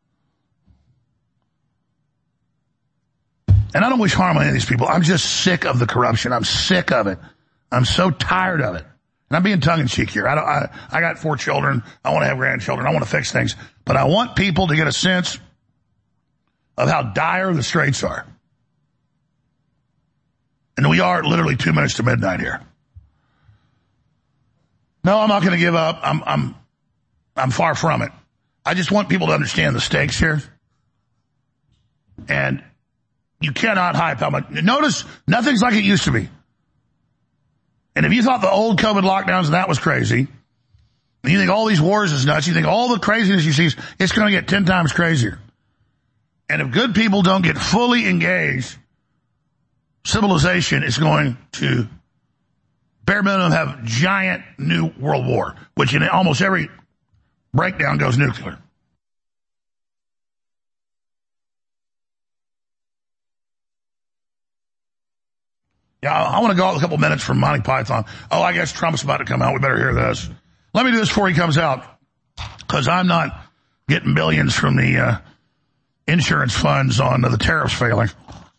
And I don't wish harm on any of these people. I'm just sick of the corruption. I'm sick of it. I'm so tired of it. And I'm being tongue-in-cheek here. I, don't, I, I got four children. I want to have grandchildren. I want to fix things. But I want people to get a sense of how dire the straits are. And we are literally two minutes to midnight here. No, I'm not going to give up. I'm, I'm, I'm far from it. I just want people to understand the stakes here. And you cannot hype how much. Notice nothing's like it used to be. And if you thought the old COVID lockdowns and that was crazy, and you think all these wars is nuts, you think all the craziness you see, it's going to get ten times crazier. And if good people don't get fully engaged, civilization is going to bare minimum have giant new world war, which in almost every breakdown goes nuclear. Yeah, I want to go out a couple minutes from Monty Python. Oh, I guess Trump's about to come out. We better hear this. Let me do this before he comes out, because I'm not getting billions from the uh, insurance funds on uh, the tariffs failing.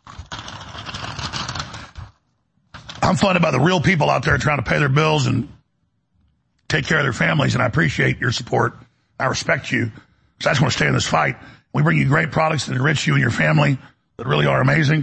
I'm funded by the real people out there trying to pay their bills and take care of their families, and I appreciate your support. I respect you, because I just want to stay in this fight. We bring you great products that enrich you and your family that really are amazing.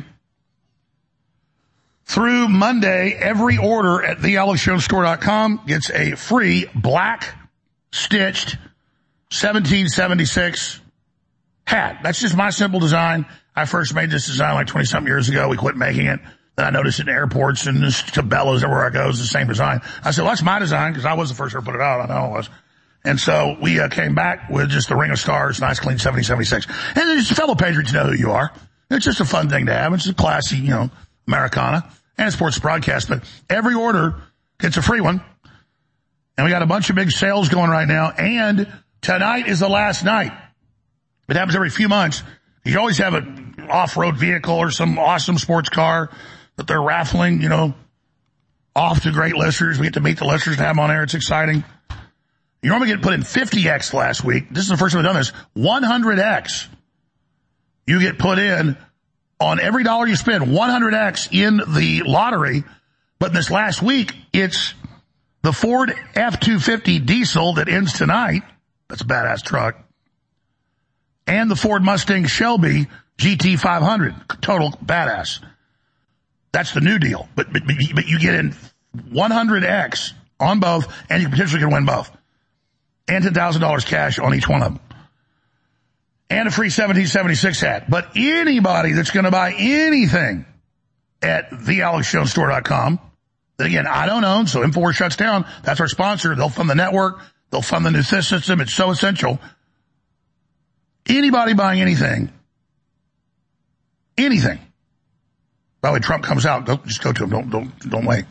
Through Monday, every order at the alex jones store dot com gets a free black stitched seventeen seventy-six hat. That's just my simple design. I first made this design like twenty-something years ago. We quit making it. Then I noticed it in airports and Cabela's, everywhere I go, it's the same design. I said, well, that's my design, because I was the first one to put it out. I know it was. And so we uh, came back with just the Ring of Stars, nice, clean seventeen seventy-six. And then just fellow patriots know who you are. It's just a fun thing to have. It's a classy, you know, Americana and sports broadcast. But every order gets a free one. And we got a bunch of big sales going right now. And tonight is the last night. It happens every few months. You always have an off-road vehicle or some awesome sports car that they're raffling, you know, off to great listeners. We get to meet the listeners and have them on air. It's exciting. You normally get put in fifty X last week. This is the first time I've done this. one hundred X. You get put in on every dollar you spend, one hundred X in the lottery. But this last week, it's the Ford F two fifty diesel that ends tonight. That's a badass truck. And the Ford Mustang Shelby G T five hundred. Total badass. That's the new deal. But, but, but you get in one hundred X on both, and you potentially can win both. And ten thousand dollars cash on each one of them. And a free seventeen seventy-six hat. But anybody that's going to buy anything at the alex jones store dot com, that again, I don't own, so InfoWars shuts down. That's our sponsor. They'll fund the network. They'll fund the new system. It's so essential. Anybody buying anything, anything. By the way, Trump comes out. Don't just go to him. Don't, don't, don't wait.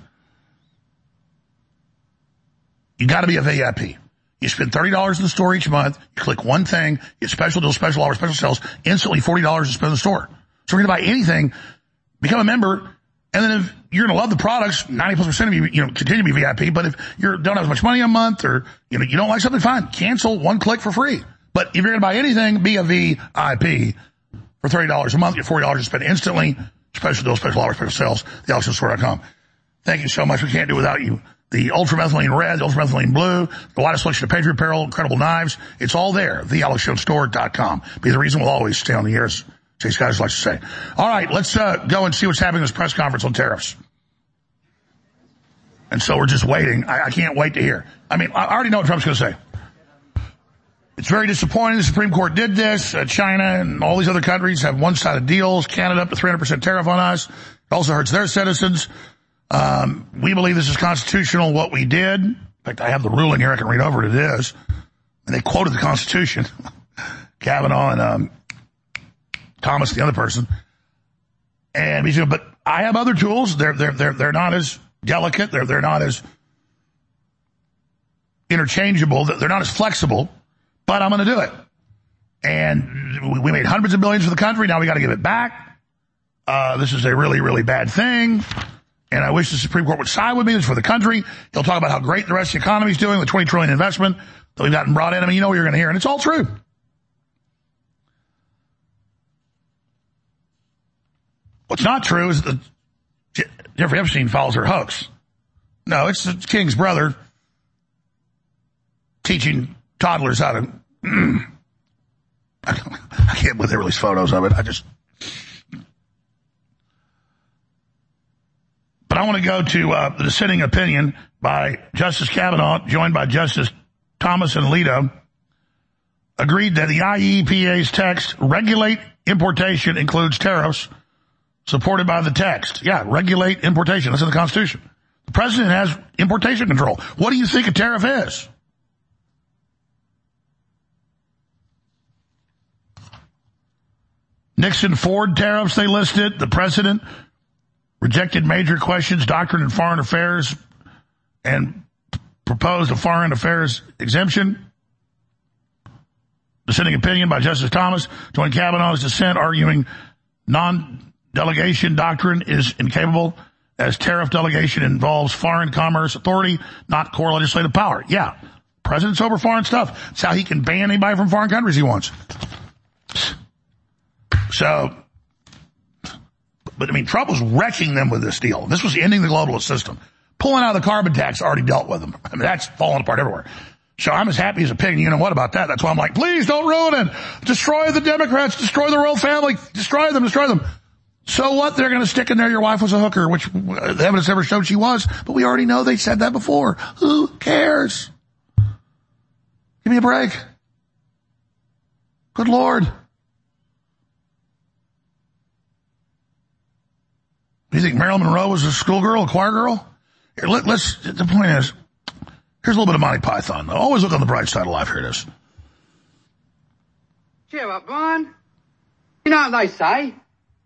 You got to be a V I P. You spend thirty dollars in the store each month. You click one thing, get special deals, special offers, special sales, instantly forty dollars to spend in the store. So if you're going to buy anything, become a member, and then if you're going to love the products, ninety plus percent of you, you know, continue to be V I P. But if you don't have as much money a month, or, you know, you don't like something, fine. Cancel, one click for free. But if you're going to buy anything, be a V I P for thirty dollars a month. You're forty dollars to spend instantly. Special deals, special offers, special sales, the alex jones store dot com. Thank you so much. We can't do without you. the ultramethylene red, the ultramethylene blue, the widest selection of Patriot apparel, incredible knives. It's all there. the alex jones store dot com. Be the reason we'll always stay on the air, as Jay Scott likes to say. All right, let's uh, go and see what's happening in this press conference on tariffs. And so we're just waiting. I, I can't wait to hear. I mean, I already know what Trump's going to say. It's very disappointing the Supreme Court did this. Uh, China and all these other countries have one-sided deals. Canada up to three hundred percent tariff on us. It also hurts their citizens. Um, we believe this is constitutional, what we did. In fact, I have the ruling here. I can read over it. It is. And they quoted the Constitution. Kavanaugh and um, Thomas, the other person. And we said, but I have other tools. They're, they're, they're, they're not as delicate. They're, they're not as interchangeable. They're not as flexible. But I'm going to do it. And we made hundreds of billions for the country. Now we got to give it back. Uh, this is a really, really bad thing. And I wish the Supreme Court would side with me. It's for the country. He'll talk about how great the rest of the economy is doing with twenty trillion investment that we've gotten brought in. I mean, you know what you're going to hear. And it's all true. What's not true is that Jeffrey Epstein files her hoax. No, it's the king's brother teaching toddlers how to, mm, I can't believe they released photos of it. I just, but I want to go to uh, the dissenting opinion by Justice Kavanaugh, joined by Justice Thomas and Alito, agreed that the I E P A's text, regulate importation, includes tariffs, supported by the text. Yeah, regulate importation. That's in the Constitution. The president has importation control. What do you think a tariff is? Nixon-Ford tariffs they listed. The president rejected major questions, doctrine, and foreign affairs, and proposed a foreign affairs exemption. Dissenting opinion by Justice Thomas joined Kavanaugh's dissent, arguing non-delegation doctrine is incapable as tariff delegation involves foreign commerce authority, not core legislative power. Yeah, president's over foreign stuff. That's how he can ban anybody from foreign countries he wants. So, but I mean, Trump was wrecking them with this deal. This was ending the globalist system. Pulling out of the carbon tax already dealt with them. I mean, that's falling apart everywhere. So I'm as happy as a pig. And you know what about that? That's why I'm like, please don't ruin it. Destroy the Democrats. Destroy the royal family. Destroy them. Destroy them. So what? They're going to stick in there your wife was a hooker, which the evidence never showed she was. But we already know they said that before. Who cares? Give me a break. Good Lord. Do you think Marilyn Monroe was a schoolgirl, a choir girl? Here, let, let's, the point is, here's a little bit of Monty Python. Always look on the bright side of life. Here it is.
Cheer up, Brian. You know what they say?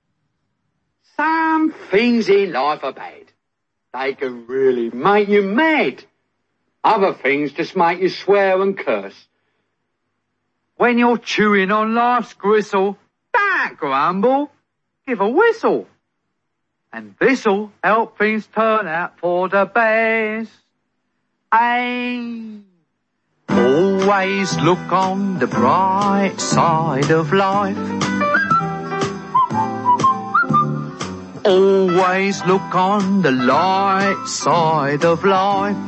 Some things in life are bad. They can really make you mad. Other things just make you swear and curse. When you're chewing on life's gristle, don't grumble, give a whistle. And this'll help things turn out for the best. Aye. Always look on the bright side of life. Always look on the light side of life.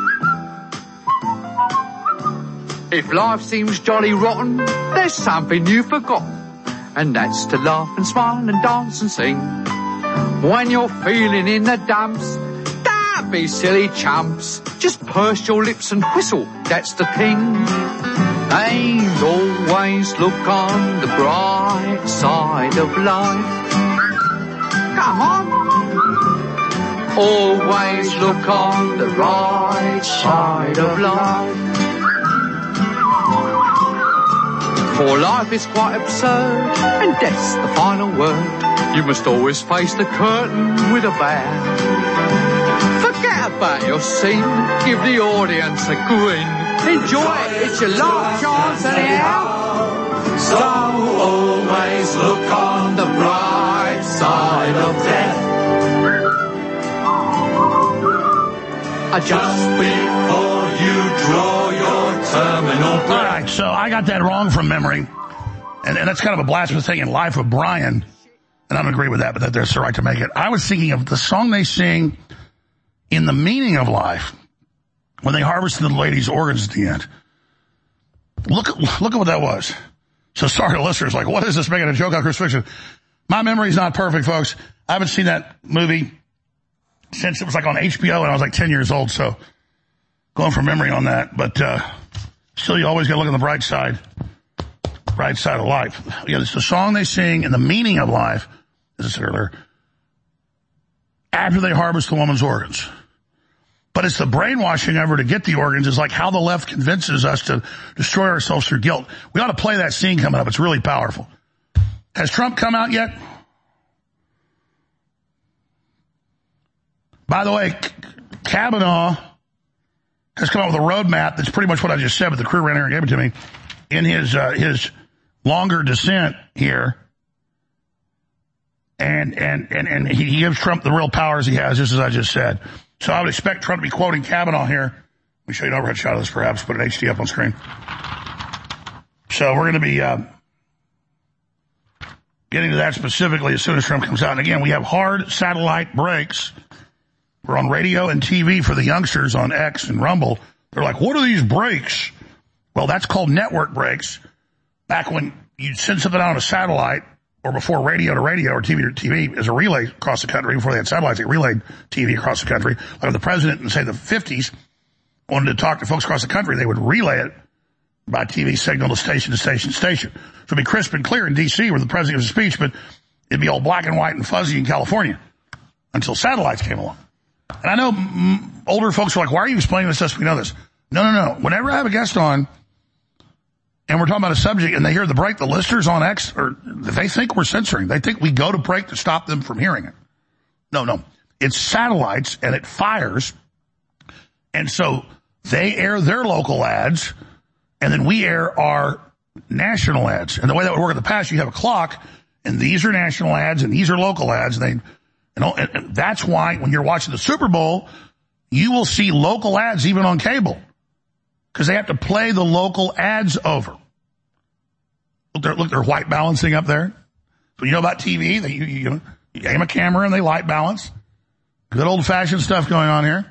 If life seems jolly rotten, there's something you've forgotten, and that's to laugh and smile and dance and sing. When you're feeling in the dumps, don't be silly chumps. Just purse your lips and whistle, that's the thing. And always look on the bright side of life. Come on. Always look on the right side of life. For life is quite absurd, and death's the final word. You must always face the curtain with a bow. Forget about your scene, give the audience a grin. Enjoy it, it's your last chance anyhow. So always look on the bright side of death. Just before you draw your terminal breath.
All right, so I got that wrong from memory. And, and that's kind of a blasphemous thing in Life of Brian. And I don't agree with that, but that there's the right to make it. I was thinking of the song they sing in The Meaning of Life. when they harvested the lady's organs at the end. Look, look at what that was. So sorry to listeners, like, what is this making a joke out of crucifixion? My memory's not perfect, folks. I haven't seen that movie since it was like on H B O and I was like ten years old, so going from memory on that. But uh still, you always got to look on the bright side, bright side of life. Yeah, it's the song they sing and the meaning of life, as I said earlier, after they harvest the woman's organs. But it's the brainwashing ever to get the organs is like how the left convinces us to destroy ourselves through guilt. We ought to play that scene coming up. It's really powerful. Has Trump come out yet? By the way, Kavanaugh has come out with a roadmap that's pretty much what I just said, but the crew ran here and gave it to me in his uh, his longer dissent here. And and and and he gives Trump the real powers he has, just as I just said. So I would expect Trump to be quoting Kavanaugh here. Let me show you an overhead shot of this, perhaps. Put an H D up on screen. So we're going to be uh, getting to that specifically as soon as Trump comes out. And again, we have hard satellite breaks. We're on radio and T V for the youngsters on X and Rumble. They're like, what are these breaks? Well, that's called network breaks. Back when you'd send something out on a satellite, or before radio to radio or T V to T V as a relay across the country, before they had satellites, they relayed T V across the country. Like if the president in, say, the fifties wanted to talk to folks across the country, they would relay it by T V signal to station to station to station. So it'd be crisp and clear in D C where the president gives a speech, but it'd be all black and white and fuzzy in California until satellites came along. And I know mm, older folks are like, why are you explaining this to us? We know this. No, no, no. Whenever I have a guest on, and we're talking about a subject, and they hear the break, the listeners on X, or they think we're censoring. They think we go to break to stop them from hearing it. No, no. It's satellites, and it fires. And so they air their local ads, and then we air our national ads. And the way that would work in the past, you have a clock, and these are national ads, and these are local ads. And they, you know, and, and that's why when you're watching the Super Bowl, you will see local ads even on cable. Because they have to play the local ads over. Look, they're, look, they're white balancing up there. So you know about T V, they, you, you, know, you aim a camera and they light balance. Good old-fashioned stuff going on here.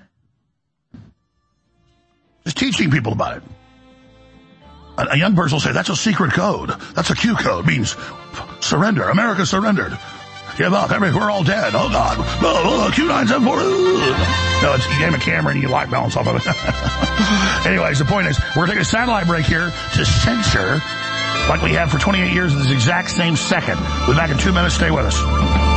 Just teaching people about it. A, a young person will say, that's a secret code. That's a Q code. It means surrender. America surrendered. Give up. We're all dead. Oh, God. Oh, oh, Q nine seven four. No, it's, you aim a camera and you light balance off of it. Anyways, the point is, we're going to take a satellite break here to censor, like we have for twenty-eight years, in this exact same second. We'll be back in two minutes. Stay with us.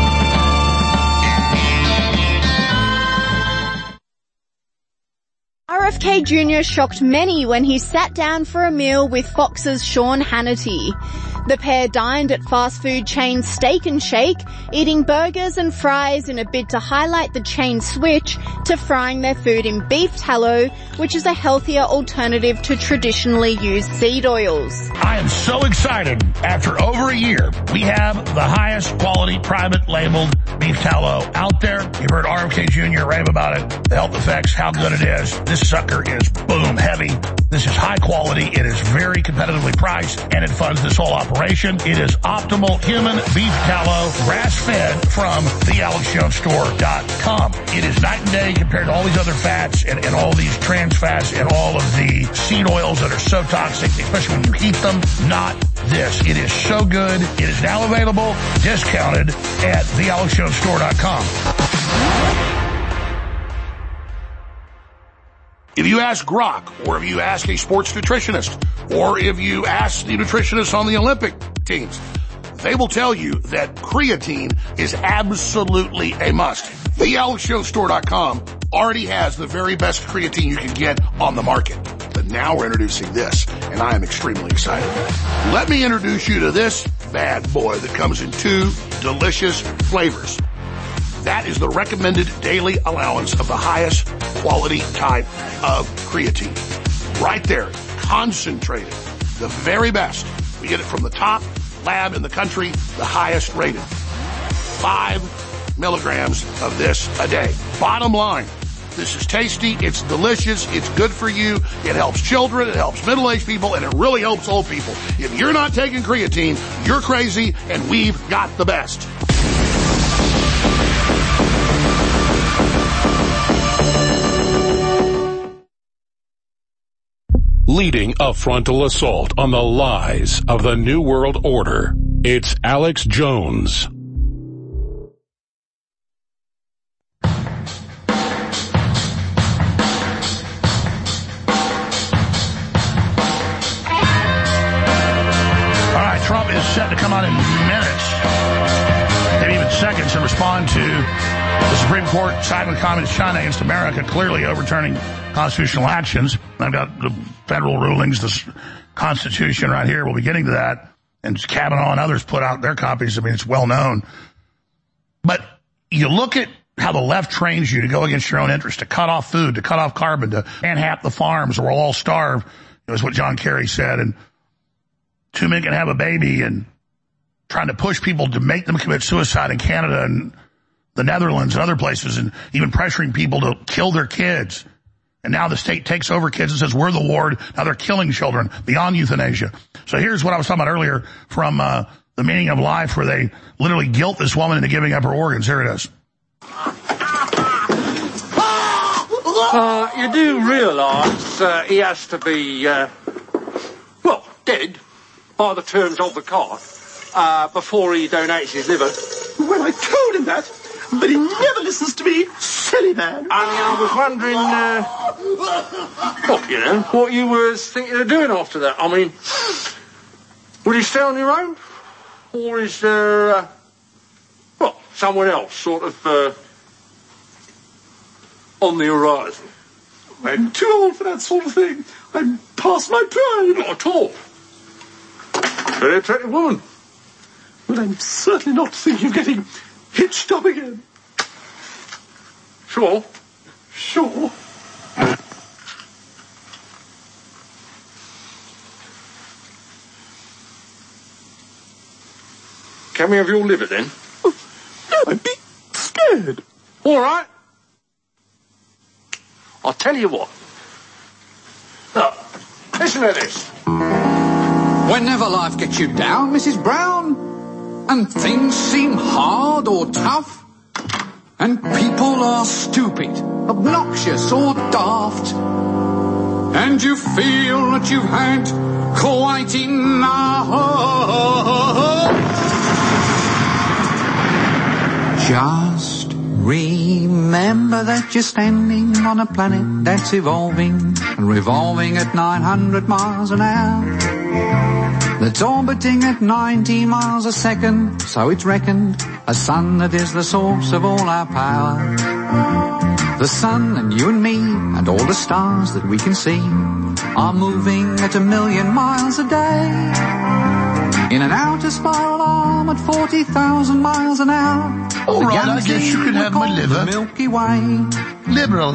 R F K Junior shocked many when he sat down for a meal with Fox's Sean Hannity. The pair dined at fast food chain Steak and Shake, eating burgers and fries in a bid to highlight the chain's switch to frying their food in beef tallow, which is a healthier alternative to traditionally used seed oils.
I am so excited. After over a year, we have the highest quality private labeled beef tallow out there. You've heard R F K Junior rave about it, the health effects, how good it is. This sucker is boom heavy. This is high quality. It is very competitively priced, and it funds this whole operation. It is optimal human beef tallow, grass-fed from the alex jones store dot com. It is night and day compared to all these other fats and, and all these trans fats and all of the seed oils that are so toxic, especially when you heat them. Not this. It is so good. It is now available, discounted at the alex jones store dot com. If you ask Grok, or if you ask a sports nutritionist, or if you ask the nutritionists on the Olympic teams, they will tell you that creatine is absolutely a must. the alex jones store dot com already has the very best creatine you can get on the market. But now we're introducing this, and I am extremely excited. Let me introduce you to this bad boy that comes in two delicious flavors. That is the recommended daily allowance of the highest quality type of creatine. Right there, concentrated, the very best. We get it from the top lab in the country, the highest rated. Five milligrams of this a day. Bottom line, this is tasty, it's delicious, it's good for you, it helps children, it helps middle-aged people, and it really helps old people. If you're not taking creatine, you're crazy, and we've got the best.
mounting a frontal assault on the lies of the New World Order. It's Alex Jones.
Trump is set to come out in minutes, maybe even seconds, and respond to the Supreme Court siding with Communist China against America, clearly overturning constitutional actions. I've got the federal rulings, the Constitution right here. We'll be getting to that. And Kavanaugh and others put out their copies. I mean, it's well known. But you look at how the left trains you to go against your own interest, to cut off food, to cut off carbon, to hand the farms, or we'll all starve. It was what John Kerry said. And two men can have a baby, and trying to push people to make them commit suicide in Canada and the Netherlands and other places, and even pressuring people to kill their kids. And now the state takes over kids and says, we're the ward. Now they're killing children beyond euthanasia. So here's what I was talking about earlier from uh, The Meaning of Life, where they literally guilt this woman into giving up her organs. Here it is.
Uh, you do realise uh, he has to be, uh, well, dead by the terms of the card, uh, before he donates his liver.
Well, I told him that, but he never listens to me, silly man.
And I was wondering, uh, what, you know, what you was thinking of doing after that. I mean, would you stay on your own? Or is there, uh, well, someone else sort of, uh, on the horizon?
I'm too old for that sort of thing. I'm past my prime.
Not at all. Very attractive woman.
Well, I'm certainly not thinking of getting hitched up again.
Sure?
Sure.
Can we have your liver then?
Oh, no, I'd be scared.
All right. I'll tell you what. Look, listen to this.
Whenever life gets you down, Missus Brown, and things seem hard or tough, and people are stupid, obnoxious or daft, and you feel that you've had quite enough, just remember that you're standing on a planet that's evolving and revolving at nine hundred miles an hour. That's orbiting at ninety miles a second, so it's reckoned, a sun that is the source of all our power. The sun and you and me and all the stars that we can see are moving at a million miles a day in an outer spiral arm at forty thousand miles an hour.
All right, I guess you could have my liver.
The Milky Way.
Liberal.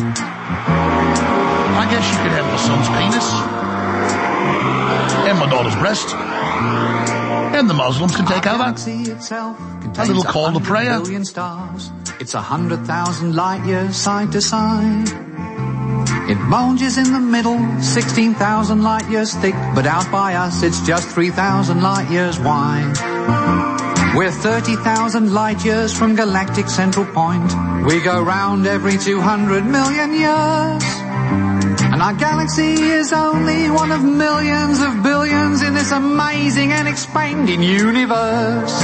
I guess you could have my son's penis. And my daughter's breast. And the Muslims can take over. A little call to prayer.
It's a hundred thousand light years side to side. It bulges in the middle, sixteen thousand light years thick, but out by us it's just three thousand light years wide. We're thirty thousand light years from galactic central point. We go round every two hundred million years. And our galaxy is only one of millions of billions in this amazing and expanding universe.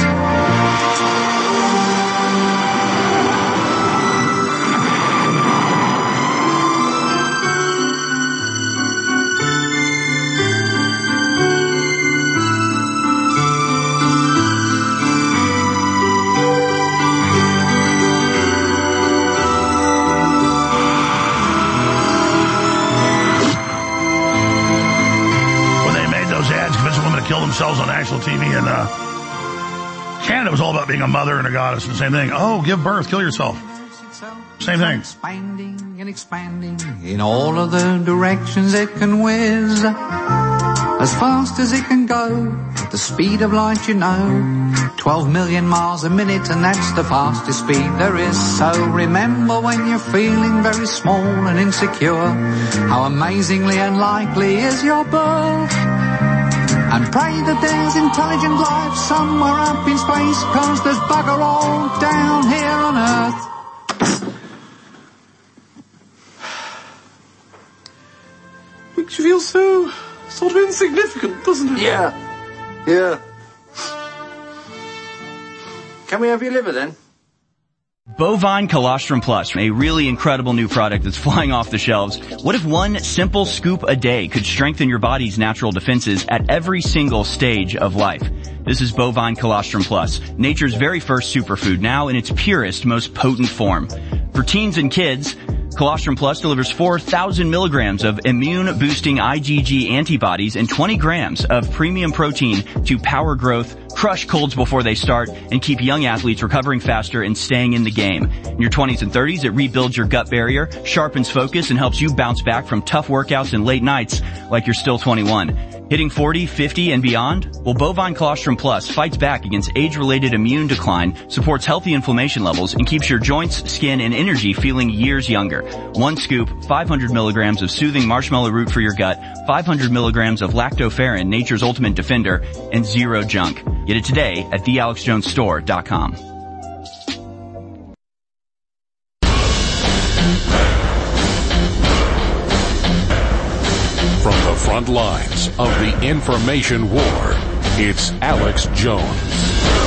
Kill themselves on national T V, and uh, Canada was all about being a mother and a goddess, and the same thing. Oh, give birth, kill yourself. Same thing.
Expanding and expanding in all of the directions it can whiz, as fast as it can go, at the speed of light, you know, twelve million miles a minute, and that's the fastest speed there is. So remember when you're feeling very small and insecure, how amazingly unlikely is your birth. And pray that there's intelligent life somewhere up in space, 'cause there's bugger all down here on Earth.
Makes you feel so sort of insignificant, doesn't it?
Yeah. Yeah. Can we have your liver then?
Bovine Colostrum Plus, a really incredible new product that's flying off the shelves. What if one simple scoop a day could strengthen your body's natural defenses at every single stage of life? This is Bovine Colostrum Plus, nature's very first superfood, now in its purest, most potent form. For teens and kids, Colostrum Plus delivers four thousand milligrams of immune-boosting IgG antibodies and twenty grams of premium protein to power growth, crush colds before they start, and keep young athletes recovering faster and staying in the game. In your twenties and thirties, it rebuilds your gut barrier, sharpens focus, and helps you bounce back from tough workouts and late nights like you're still twenty-one. Hitting forty, fifty, and beyond? Well, Bovine Colostrum Plus fights back against age-related immune decline, supports healthy inflammation levels, and keeps your joints, skin, and energy feeling years younger. One scoop, five hundred milligrams of soothing marshmallow root for your gut, five hundred milligrams of lactoferrin, nature's ultimate defender, and zero junk. Get it today at the alex jones store dot com.
From the front lines of the information war, it's Alex Jones.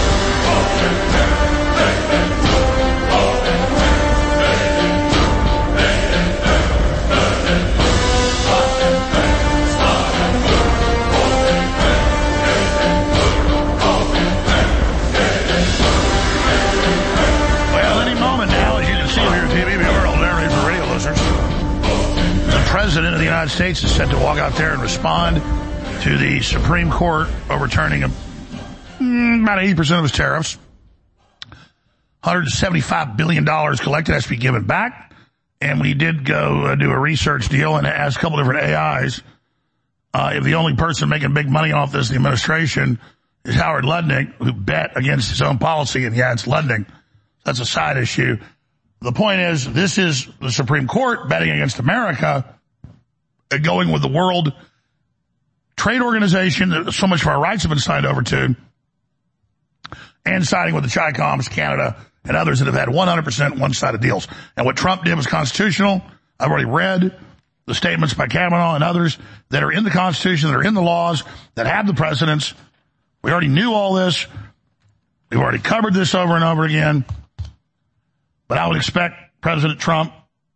Well, any moment now, as you can see here on T V, we are all narrated for radio listeners. The President of the United States is set to walk out there and respond to the Supreme Court overturning a, mm, about eighty percent of his tariffs. one hundred seventy-five billion dollars collected has to be given back. And we did go uh, do a research deal and ask a couple different A Is uh, if the only person making big money off this, the administration, is Howard Lutnick, who bet against his own policy. And yeah, it's Lutnick. That's a side issue. The point is, this is the Supreme Court betting against America, going with the World Trade Organization that so much of our rights have been signed over to, and siding with the Chi-Coms, Canada, and others that have had one hundred percent one-sided deals. And what Trump did was constitutional. I've already read the statements by Kavanaugh and others that are in the Constitution, that are in the laws, that have the precedents. We already knew all this. We've already covered this over and over again. But I would expect President Trump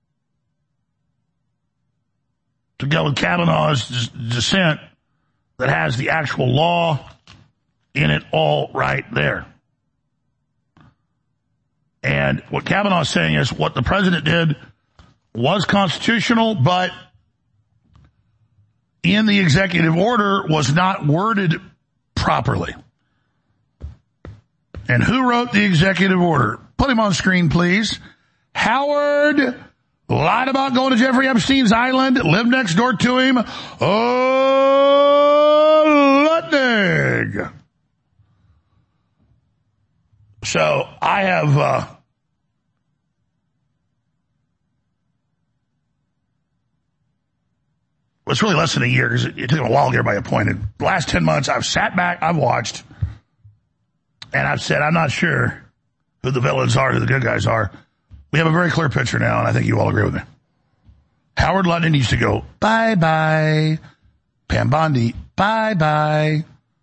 to go with Kavanaugh's dissent that has the actual law in it all right there. And what Kavanaugh is saying is what the president did was constitutional, but in the executive order was not worded properly. And who wrote the executive order? Put him on screen, please. Howard lied about going to Jeffrey Epstein's island, lived next door to him. Oh, Lutnick. So I have, uh, well, it's really less than a year because it, it took a while to get everybody appointed. The last ten months, I've sat back, I've watched, and I've said, I'm not sure who the villains are, who the good guys are. We have a very clear picture now, and I think you all agree with me. Howard Lutnick needs to go, bye-bye. Pam Bondi, bye-bye.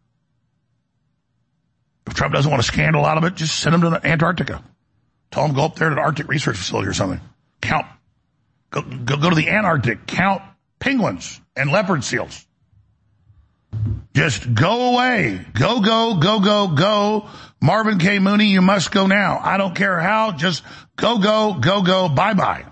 If Trump doesn't want a scandal out of it, just send him to Antarctica. Tell him to go up there to the Arctic Research Facility or something. Count. Go, go, go to the Antarctic. Count penguins and leopard seals. Just go away. Go, go, go, go, go. Marvin K. Mooney, you must go now. I don't care how. Just go, go, go, go. Bye-bye.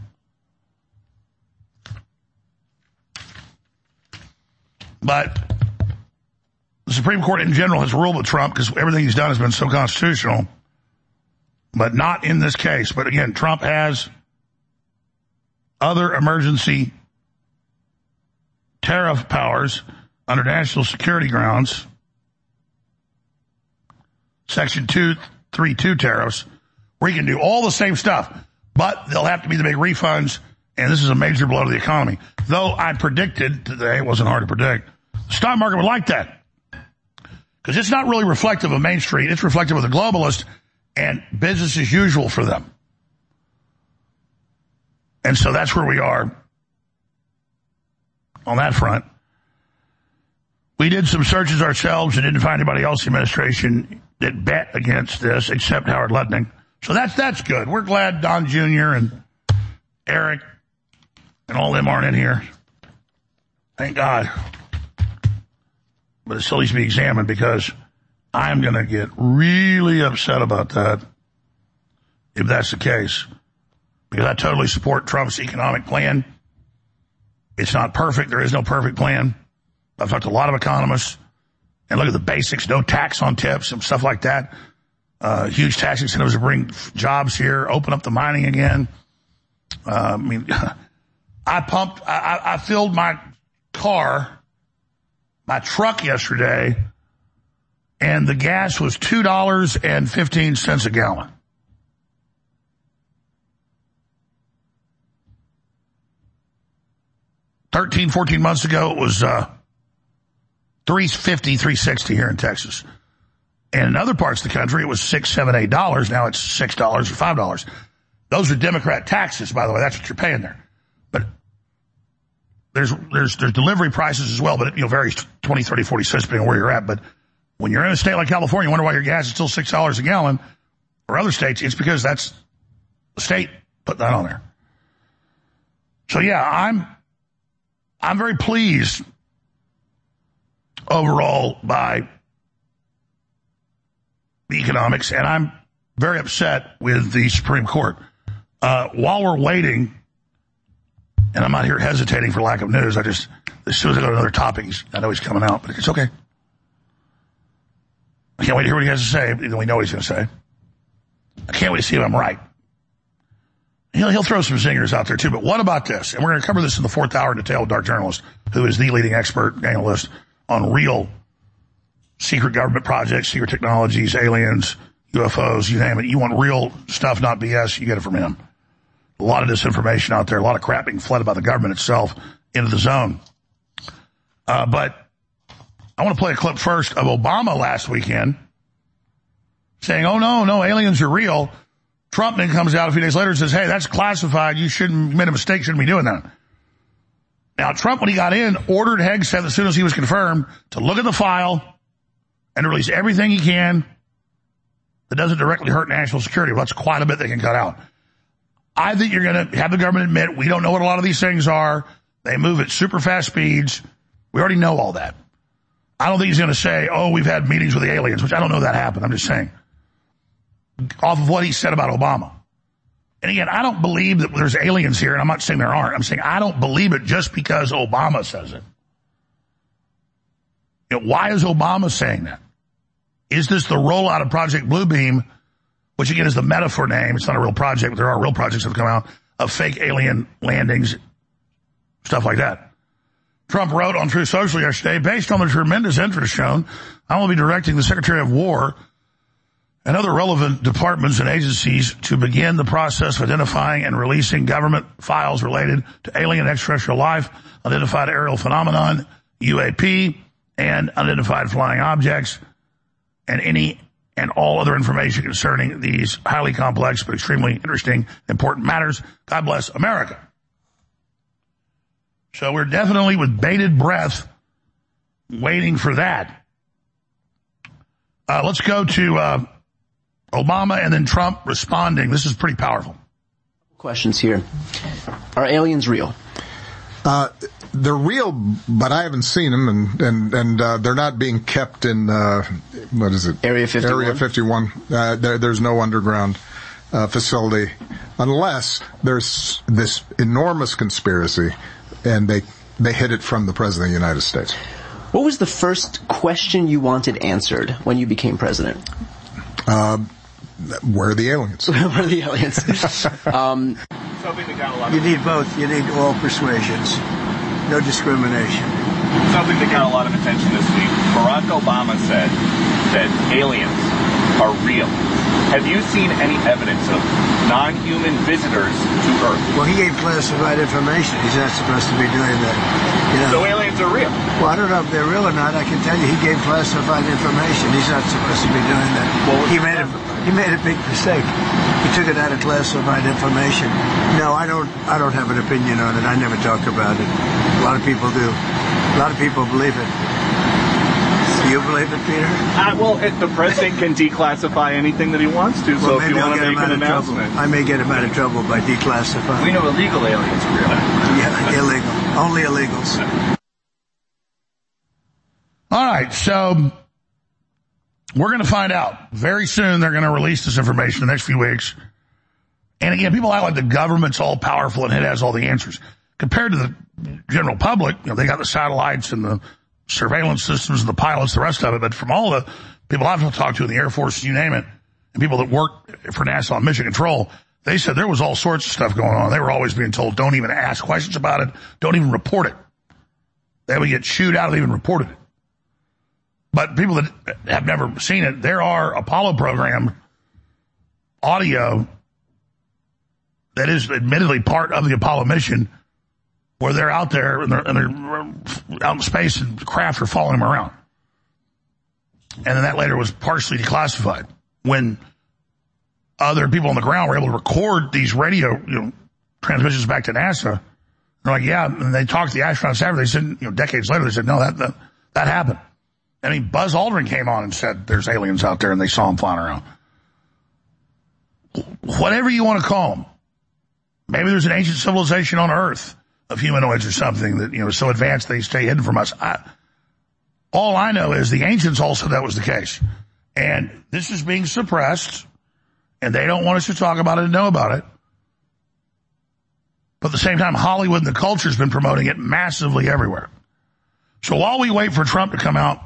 But the Supreme Court in general has ruled with Trump because everything he's done has been so constitutional, but not in this case. But again, Trump has other emergency tariff powers under national security grounds, Section two thirty-two tariffs, where he can do all the same stuff, but they'll have to be the big refunds, and this is a major blow to the economy. Though I predicted today, it wasn't hard to predict, the stock market would like that. Because it's not really reflective of Main Street. It's reflective of the globalists and business as usual for them. And so that's where we are on that front. We did some searches ourselves and didn't find anybody else in the administration that bet against this except Howard Lutnick. So that's that's good. We're glad Don Junior and Eric and all them aren't in here. Thank God. But it still needs to be examined because I'm going to get really upset about that if that's the case. Because I totally support Trump's economic plan. It's not perfect. There is no perfect plan. I've talked to a lot of economists. And look at the basics. No tax on tips and stuff like that. Uh, huge tax incentives to bring jobs here. Open up the mining again. Uh, I mean, I pumped, I, I filled my car, my truck yesterday, and the gas was two dollars and fifteen cents a gallon. thirteen, fourteen months ago, it was uh, three fifty, three sixty here in Texas. And in other parts of the country, it was six, seven, eight dollars. Now it's six dollars or five dollars. Those are Democrat taxes, by the way. That's what you're paying there. But there's there's there's delivery prices as well, but it you know varies twenty, thirty, forty cents depending on where you're at. But when you're in a state like California, you wonder why your gas is still six dollars a gallon. Or other states, it's because that's the state put that on there. So yeah, I'm I'm very pleased overall by the economics, and I'm very upset with the Supreme Court. Uh, while we're waiting, and I'm not here hesitating for lack of news, I just, as soon as I go to another topic, he's, I know he's coming out, but it's okay. I can't wait to hear what he has to say, even though we know what he's going to say. I can't wait to see if I'm right. He'll, he'll throw some zingers out there too, but what about this? And we're going to cover this in the fourth hour in detail with Dark Journalist, who is the leading expert analyst on real secret government projects, secret technologies, aliens, U F Os, you name it. You want real stuff, not B S, you get it from him. A lot of disinformation out there, a lot of crap being flooded by the government itself into the zone. Uh, but I want to play a clip first of Obama last weekend saying, oh, no, no, aliens are real. Trump then comes out a few days later and says, hey, that's classified. You shouldn't, made a mistake, shouldn't be doing that. Now, Trump, when he got in, ordered Hegseth as soon as he was confirmed to look at the file and release everything he can that doesn't directly hurt national security. Well, that's quite a bit they can cut out. I think you're going to have the government admit we don't know what a lot of these things are. They move at super fast speeds. We already know all that. I don't think he's going to say, oh, we've had meetings with the aliens, which I don't know that happened. I'm just saying. Off of what he said about Obama. And again, I don't believe that there's aliens here, and I'm not saying there aren't. I'm saying I don't believe it just because Obama says it. You know, why is Obama saying that? Is this the rollout of Project Bluebeam, which again is the metaphor name? It's not a real project, but there are real projects that have come out of fake alien landings, stuff like that. Trump wrote on Truth Social yesterday, based on the tremendous interest shown, I will be directing the Secretary of War and other relevant departments and agencies to begin the process of identifying and releasing government files related to alien extraterrestrial life, identified aerial phenomenon, U A P, and unidentified flying objects, and any and all other information concerning these highly complex but extremely interesting, important matters. God bless America. So we're definitely with bated breath waiting for that. Uh, let's go to uh, Obama and then Trump responding. This is pretty powerful.
Questions here. Are aliens real?
Uh, they're real, but I haven't seen them, and and and uh, they're not being kept in uh, what is it?
Area fifty-one.
Area fifty-one. Uh, there, there's no underground uh, facility, unless there's this enormous conspiracy, and they they hid it from the President of the United States.
What was the first question you wanted answered when you became president?
Uh, where are the aliens?
Where are the aliens? um,
You need both. You need all persuasions. No discrimination.
Something that got a lot of attention this week. Barack Obama said that aliens are real. Have you seen any evidence of non-human visitors to Earth?
Well, he gave classified information. He's not supposed to be doing that. You know?
So aliens are real?
Well, I don't know if they're real or not. I can tell you he gave classified information. He's not supposed to be doing that. He made a, he made a big mistake. He took it out of classified information. No, I don't, I don't have an opinion on it. I never talk about it. A lot of people do. A lot of people believe it.
you believe it, Peter?
Uh, well, it, the president can declassify anything that he wants to,
well,
so if you want to make an announcement.
Trouble. I may get him out of trouble by declassifying.
We know illegal aliens are real.
Yeah, illegal. Only illegals.
All right, so we're going to find out. Very soon they're going to release this information in the next few weeks. And again, people act like the government's all powerful and it has all the answers. Compared to the general public, you know, they got the satellites and the surveillance systems and the pilots, the rest of it. But from all the people I've talked to in the Air Force, you name it, and people that work for NASA on mission control, they said there was all sorts of stuff going on. They were always being told, don't even ask questions about it. Don't even report it. They would get chewed out if they even reported it. But people that have never seen it, there are Apollo program audio that is admittedly part of the Apollo mission where they're out there and they're, and they're out in space and craft are following them around. And then that later was partially declassified when other people on the ground were able to record these radio, you know, transmissions back to NASA. They're like, yeah, and they talked to the astronauts after. They said, you know, decades later, they said, no, that, that, that happened. I mean, Buzz Aldrin came on and said there's aliens out there and they saw them flying around. Whatever you want to call them. Maybe there's an ancient civilization on Earth of humanoids or something that, you know, is so advanced they stay hidden from us. I, all I know is the ancients also that was the case. And this is being suppressed, and they don't want us to talk about it and know about it. But at the same time, Hollywood and the culture's been promoting it massively everywhere. So while we wait for Trump to come out,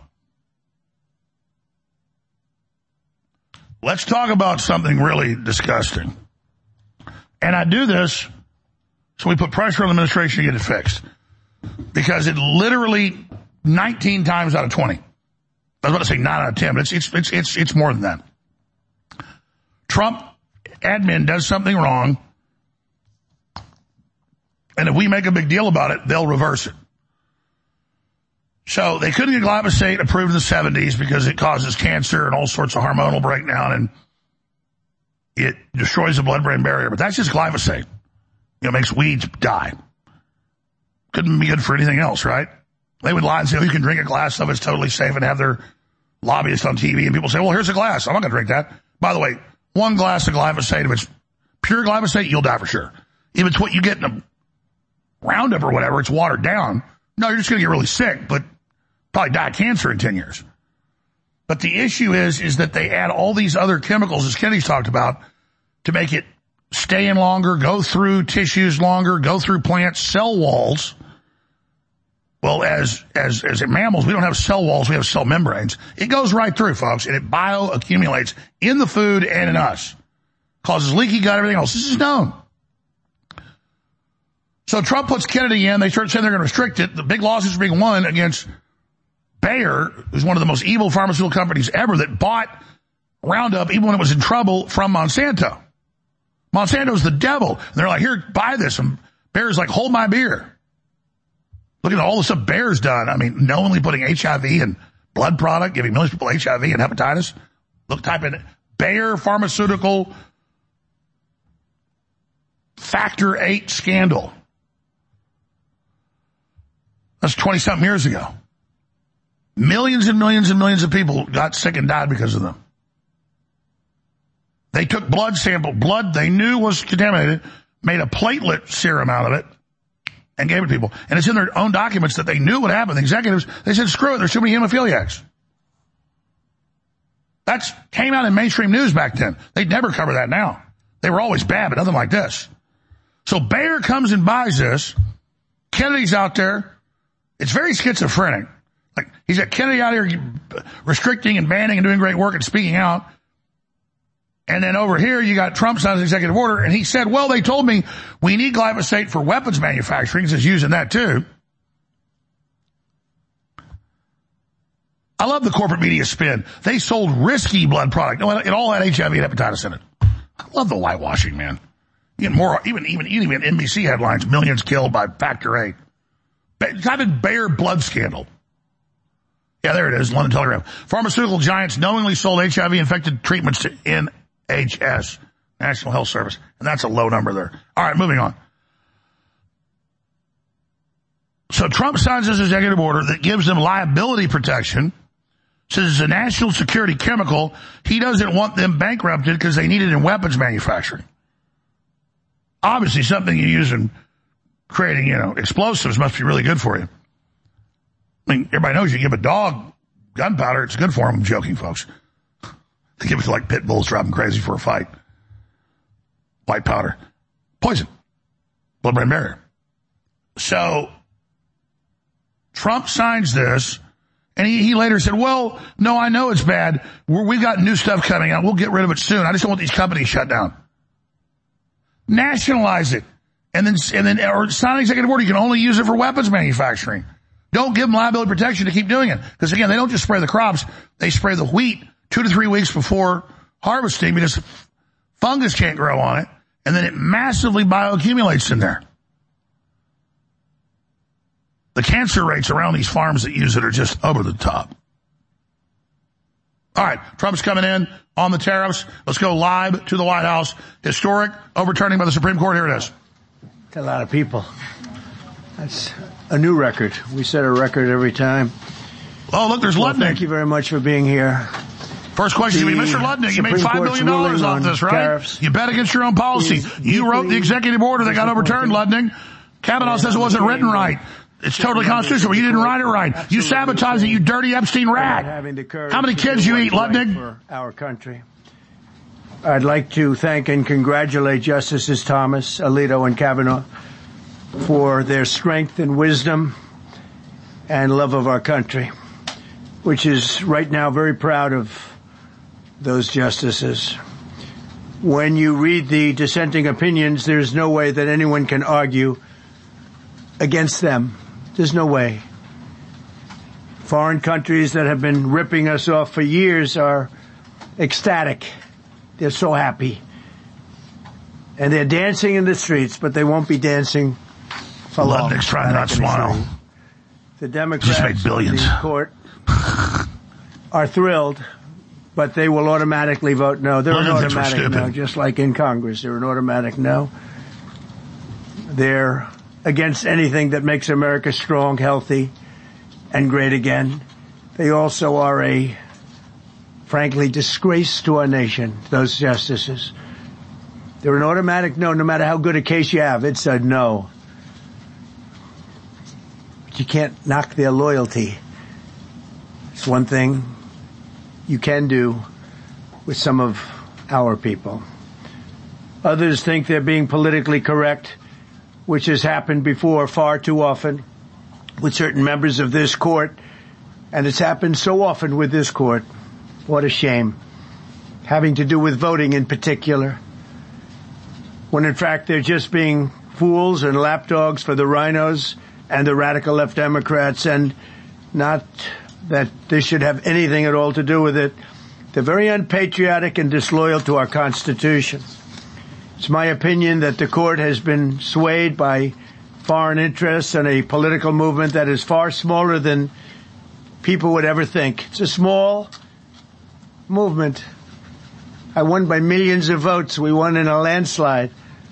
let's talk about something really disgusting. And I do this so we put pressure on the administration to get it fixed. Because it literally, nineteen times out of twenty, I was about to say nine out of ten, but it's, it's, it's, it's, it's more than that. Trump admin does something wrong, and if we make a big deal about it, they'll reverse it. So they couldn't get glyphosate approved in the seventies because it causes cancer and all sorts of hormonal breakdown, and it destroys the blood-brain barrier. But that's just glyphosate. You know, makes weeds die. Couldn't be good for anything else, right? They would lie and say, oh, you can drink a glass of it, it's totally safe, and have their lobbyists on T V. And people say, well, here's a glass. I'm not going to drink that. By the way, one glass of glyphosate, if it's pure glyphosate, you'll die for sure. If it's what you get in a Roundup or whatever, it's watered down. No, you're just going to get really sick, but probably die of cancer in ten years. But the issue is, is that they add all these other chemicals, as Kenny's talked about, to make it stay in longer, go through tissues longer, go through plant cell walls. Well, as, as, as mammals, we don't have cell walls, we have cell membranes. It goes right through, folks, and it bioaccumulates in the food and in us. Causes leaky gut, everything else. This is known. So Trump puts Kennedy in, they start saying they're going to restrict it. The big lawsuits are being won against Bayer, who's one of the most evil pharmaceutical companies ever, that bought Roundup even when it was in trouble from Monsanto. Monsanto's the devil. And they're like, here, buy this. And Bayer's like, hold my beer. Look at all the stuff Bayer's done. I mean, knowingly putting H I V in blood product, giving millions of people H I V and hepatitis. Look, type in Bayer Pharmaceutical Factor eight scandal. That's twenty-something years ago. Millions and millions and millions of people got sick and died because of them. They took blood sample, blood they knew was contaminated, made a platelet serum out of it, and gave it to people. And it's in their own documents that they knew what happened. The executives, they said, screw it, there's too many hemophiliacs. That came out in mainstream news back then. They'd never cover that now. They were always bad, but nothing like this. So Bayer comes and buys this. Kennedy's out there. It's very schizophrenic. Like, he's got Kennedy out here restricting and banning and doing great work and speaking out. And then over here, you got Trump signs an executive order, and he said, well, they told me we need glyphosate for weapons manufacturing, so he's using that too. I love the corporate media spin. They sold risky blood product. It all had H I V and hepatitis in it. I love the whitewashing, man. Even more, even, even, even N B C headlines, millions killed by factor eight. Type in Bayer blood scandal. Yeah, there it is, London Telegraph. Pharmaceutical giants knowingly sold H I V-infected treatments to N H S, National Health Service. And that's a low number there. All right, moving on. So Trump signs this executive order that gives them liability protection Says it's a national security chemical. He doesn't want them bankrupted because they need it in weapons manufacturing. Obviously, something you use in creating, you know, explosives must be really good for you. I mean, everybody knows you give a dog gunpowder, it's good for them. I'm joking, folks. They give it to like pit bulls, drive them crazy for a fight. White powder. Poison. Blood-brain barrier. So, Trump signs this, and he, he later said, well, no, I know it's bad. We're, we've got new stuff coming out. We'll get rid of it soon. I just don't want these companies shut down. Nationalize it. And then, and then, or sign an executive order. You can only use it for weapons manufacturing. Don't give them liability protection to keep doing it. Because again, they don't just spray the crops. They spray the wheat two to three weeks before harvesting because fungus can't grow on it. And then it massively bioaccumulates in there. The cancer rates around these farms that use it are just over the top. All right, Trump's coming in on the tariffs. Let's go live to the White House. Historic overturning by the Supreme Court. Here it is.
It's a lot of people. That's a new record. We set a record every time.
Oh, look, there's
well,
Lutnick.
Thank you very much for being here.
First question, the Mister Lutnick, you made five billion dollars off this, right? Tariffs. You bet against your own policy. You wrote the executive order that got overturned, Lutnick. Kavanaugh says it wasn't written right. It's totally constitutional. You didn't write it right. You sabotaged it, you dirty Epstein rat. How many kids you eat, Lutnick?
For our country. I'd like to thank and congratulate Justices Thomas, Alito, and Kavanaugh for their strength and wisdom and love of our country, which is right now very proud of those justices. When you read the dissenting opinions, there's no way that anyone can argue against them. There's no way. Foreign countries that have been ripping us off for years are ecstatic. They're so happy. And they're dancing in the streets, but they won't be dancing for long.
Lutnick's trying not to smile.
The Democrats
just made billions.
in the court are thrilled, but they will automatically vote no. They're an automatic no, just like in Congress. They're an automatic no. They're against anything that makes America strong, healthy, and great again. They also are a, frankly, disgrace to our nation, those justices. They're an automatic no, no matter how good a case you have. It's a no. But you can't knock their loyalty. It's one thing you can do with some of our people. Others think they're being politically correct, which has happened before far too often with certain members of this court, and it's happened so often with this court. What a shame. Having to do with voting in particular, when in fact they're just being fools and lapdogs for the rhinos and the radical left Democrats, and not that this should have anything at all to do with it. They're very unpatriotic and disloyal to our Constitution. It's my opinion that the court has been swayed by foreign interests and a political movement that is far smaller than people would ever think. It's a small movement. I won by millions of votes. We won in a landslide.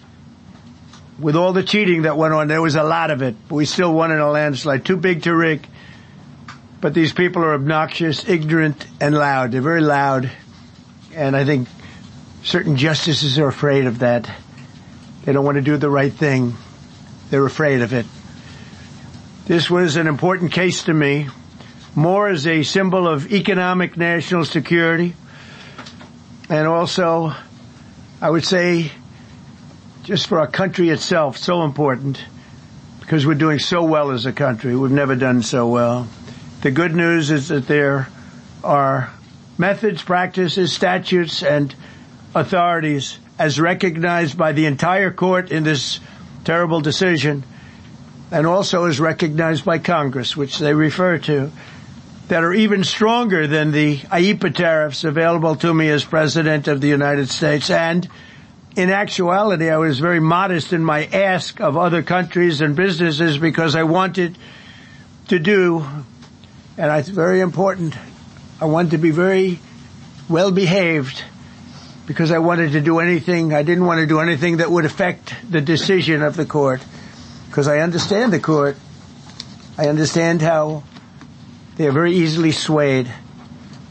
With all the cheating that went on, there was a lot of it, but we still won in a landslide. Too big to rig. But these people are obnoxious, ignorant, and loud. They're very loud. And I think certain justices are afraid of that. They don't want to do the right thing. They're afraid of it. This was an important case to me, more as a symbol of economic national security, and also, I would say, just for our country itself, so important, because we're doing so well as a country. We've never done so well. The good news is that there are methods, practices, statutes, and authorities, as recognized by the entire court in this terrible decision, and also as recognized by Congress, which they refer to, that are even stronger than the I E P A tariffs available to me as President of the United States. And in actuality, I was very modest in my ask of other countries and businesses because I wanted to do, and it's very important, I wanted to be very well behaved, because I wanted to do anything, I didn't want to do anything that would affect the decision of the court, because I understand the court. I understand how they are very easily swayed.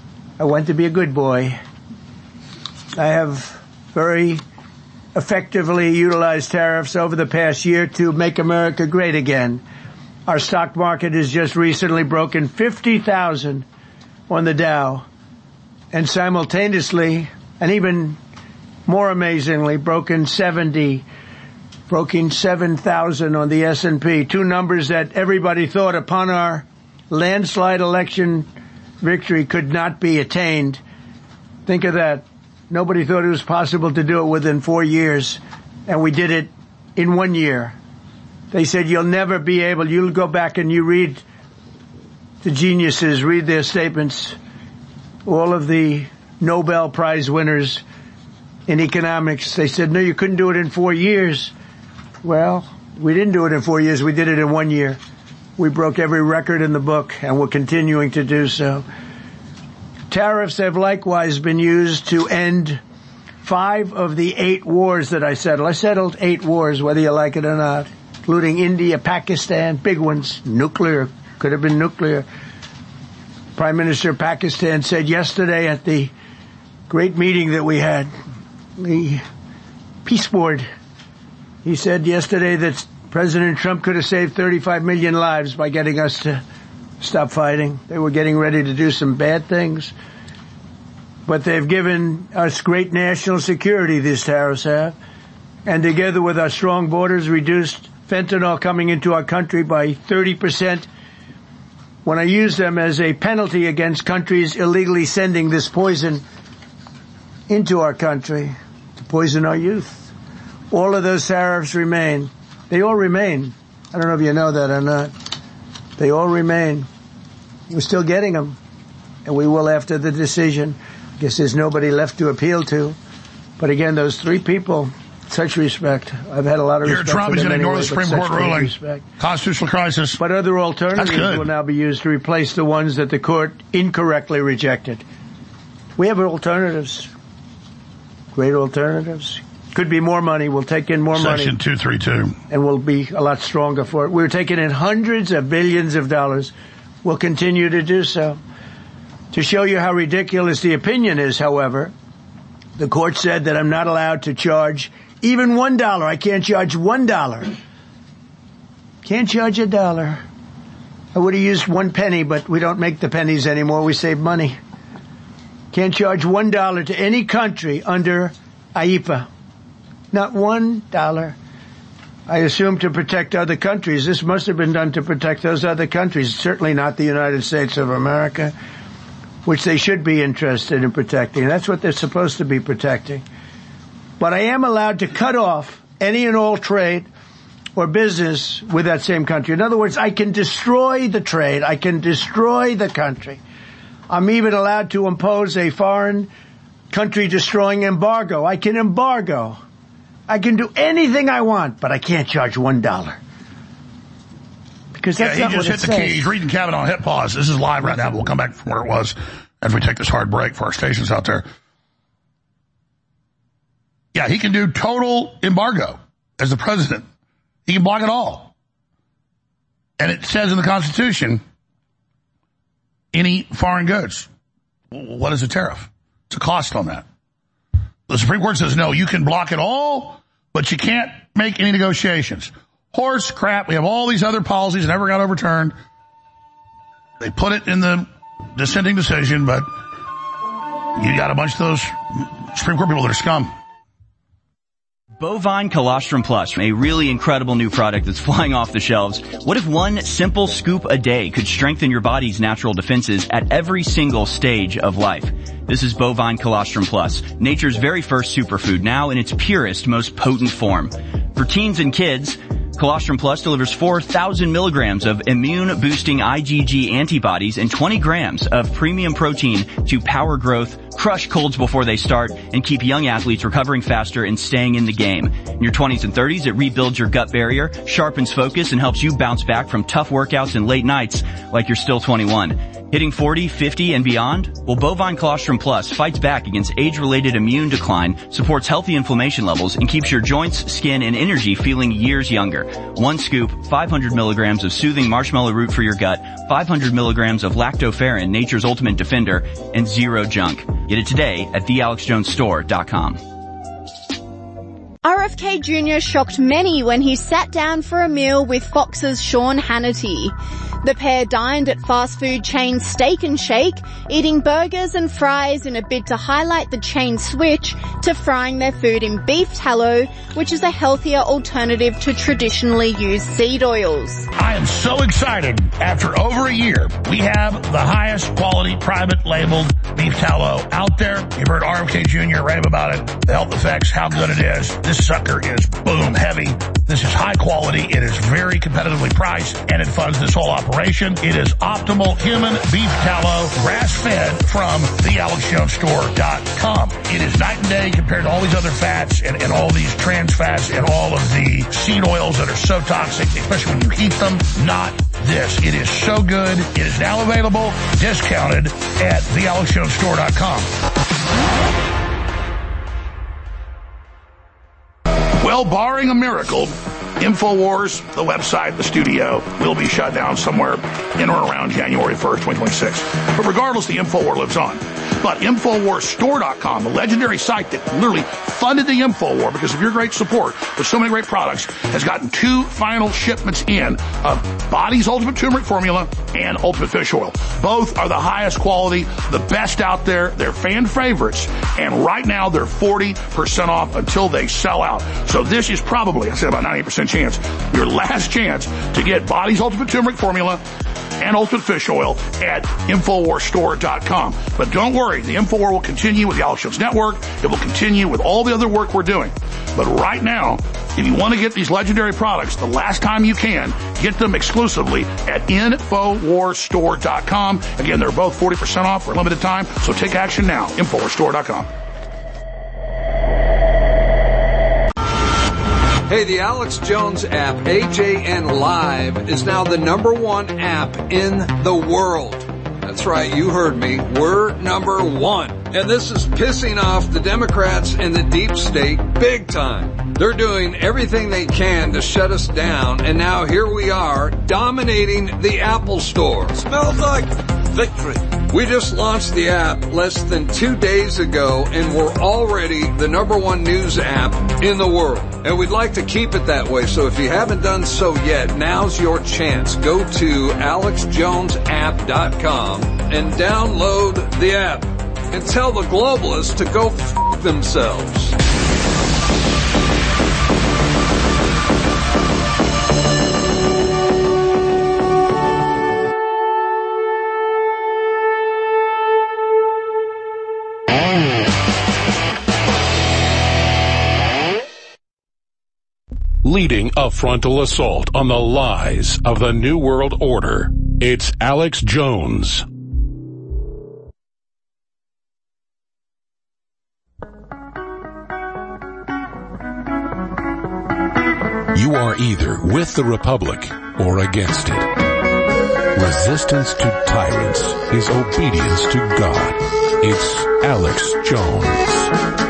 I went to be a good boy. I have very effectively utilized tariffs over the past year to make America great again. Our stock market has just recently broken fifty thousand on the Dow, and simultaneously, and even more amazingly, broken seventy, broken seven thousand on the S and P, two numbers that everybody thought upon our landslide election victory could not be attained. Think of that. Nobody thought it was possible to do it within four years, and we did it in one year. They said you'll never be able, you'll go back and you read the geniuses, read their statements, all of the Nobel Prize winners in economics. They said, no, you couldn't do it in four years. Well, we didn't do it in four years. We did it in one year. We broke every record in the book, and we're continuing to do so. Tariffs have likewise been used to end five of the eight wars that I settled. I settled eight wars, whether you like it or not, including India, Pakistan, big ones, nuclear, could have been nuclear. Prime Minister of Pakistan said yesterday at the great meeting that we had, the Peace Board, he said yesterday that President Trump could have saved thirty-five million lives by getting us to stop fighting. They were getting ready to do some bad things. But they've given us great national security, these tariffs have. And together with our strong borders, reduced fentanyl coming into our country by thirty percent. When I use them as a penalty against countries illegally sending this poison into our country to poison our youth. All of those tariffs remain. They all remain. I don't know if you know that or not. They all remain. We're still getting them. And we will after the decision. I guess there's nobody left to appeal to. But again, those three people, such respect. I've had a lot of
Here,
respect
Trump
for
is
them
going to ignore
anyway,
the Supreme
but
Court
such great
ruling.
respect.
Constitutional crisis.
But other alternatives
That's good.
will now be used to replace the ones that the court incorrectly rejected. We have alternatives. Great alternatives. Could be more money. We'll take in more money.
Section two thirty-two.
And we'll be a lot stronger for it. We're taking in hundreds of billions of dollars. We'll continue to do so. To show you how ridiculous the opinion is, however, the court said that I'm not allowed to charge even one dollar. I can't charge one dollar. Can't charge a dollar. I would have used one penny, but we don't make the pennies anymore. We save money. Can't charge one dollar to any country under I E P A. Not one dollar. I assume to protect other countries. This must have been done to protect those other countries. Certainly not the United States of America, which they should be interested in protecting. That's what they're supposed to be protecting. But I am allowed to cut off any and all trade or business with that same country. In other words, I can destroy the trade. I can destroy the country. I'm even allowed to impose a foreign country destroying embargo. I can embargo. I can do anything I want, but I can't charge one dollar. Because that's
yeah,
not
he just
what
hit
it
the
says.
key. He's reading Kavanaugh. Hit pause. This is live right now. We'll come back from where it was as we take this hard break for our stations out there. Yeah, he can do total embargo as the president. He can block it all. And it says in the Constitution, any foreign goods. What is a tariff? It's a cost on that. The Supreme Court says, no, you can block it all, but you can't make any negotiations. Horse crap. We have all these other policies that never got overturned. They put it in the dissenting decision, but you got a bunch of those Supreme Court people that are scum.
Bovine Colostrum Plus, a really incredible new product that's flying off the shelves. What if one simple scoop a day could strengthen your body's natural defenses at every single stage of life? This is Bovine Colostrum Plus, nature's very first superfood, now in its purest, most potent form. For teens and kids, Colostrum Plus delivers four thousand milligrams of immune-boosting I G G antibodies and twenty grams of premium protein to power growth, crush colds before they start, and keep young athletes recovering faster and staying in the game. In your twenties and thirties, it rebuilds your gut barrier, sharpens focus, and helps you bounce back from tough workouts and late nights like you're still twenty-one. Hitting forty, fifty, and beyond? Well, Bovine Colostrum Plus fights back against age-related immune decline, supports healthy inflammation levels, and keeps your joints, skin, and energy feeling years younger. One scoop, five hundred milligrams of soothing marshmallow root for your gut, five hundred milligrams of lactoferrin, nature's ultimate defender, and zero junk. Get it today at the alex jones store dot com.
R F K Junior shocked many when he sat down for a meal with Fox's Sean Hannity. The pair dined at fast food chain Steak and Shake, eating burgers and fries in a bid to highlight the chain's switch to frying their food in beef tallow, which is a healthier alternative to traditionally used seed oils.
I am so excited. After over a year, we have the highest quality private labeled beef tallow out there. You've heard R F K Junior rave about it, the health effects, how good it is. This sucker is boom heavy. This is high quality. It is very competitively priced, and it funds this whole operation. It is optimal human beef tallow, grass-fed from the alex jones store dot com. It is night and day compared to all these other fats and, and all these trans fats and all of the seed oils that are so toxic, especially when you heat them. Not this. It is so good. It is now available, discounted at the alex jones store dot com. Well, barring a miracle, InfoWars, the website, the studio, will be shut down somewhere in or around January first, twenty twenty-six. But regardless, the InfoWar lives on. But InfoWars store dot com, the legendary site that literally funded the InfoWar because of your great support with so many great products, has gotten two final shipments in of Body's Ultimate Turmeric Formula and Ultimate Fish Oil. Both are the highest quality, the best out there. They're fan favorites. And right now, they're forty percent off until they sell out. So this is probably, I said about ninety percent chance, your last chance to get Body's Ultimate Turmeric Formula and Ultimate Fish Oil at InfoWars store dot com. But don't worry, the InfoWar will continue with the Alex Jones Network. It will continue with all the other work we're doing. But right now, if you want to get these legendary products, the last time you can, get them exclusively at InfoWars store dot com. Again, they're both forty percent off for a limited time, so take action now. InfoWars store dot com.
Hey, the Alex Jones app, A J N Live, is now the number one app in the world. That's right, you heard me. We're number one. And this is pissing off the Democrats and the deep state big time. They're doing everything they can to shut us down, and now here we are, dominating the Apple Store. Smells like victory. We just launched the app less than two days ago, and we're already the number one news app in the world. And we'd like to keep it that way, so if you haven't done so yet, now's your chance. Go to alex jones app dot com and download the app. And tell the globalists to go f*** themselves.
Leading a frontal assault on the lies of the New World Order, it's Alex Jones. You are either with the Republic or against it. Resistance to tyrants is obedience to God. It's Alex Jones.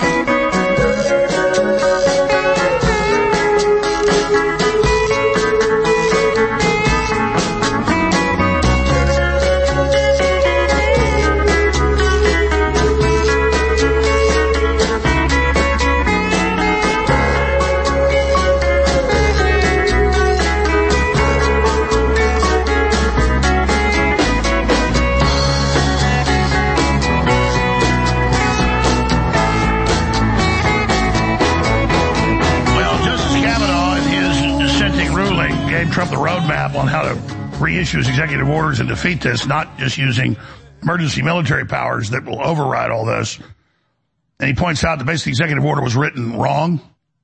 Trump the roadmap on how to reissue his executive orders and defeat this, not just using emergency military powers that will override all this. And he points out that basically the executive order was written wrong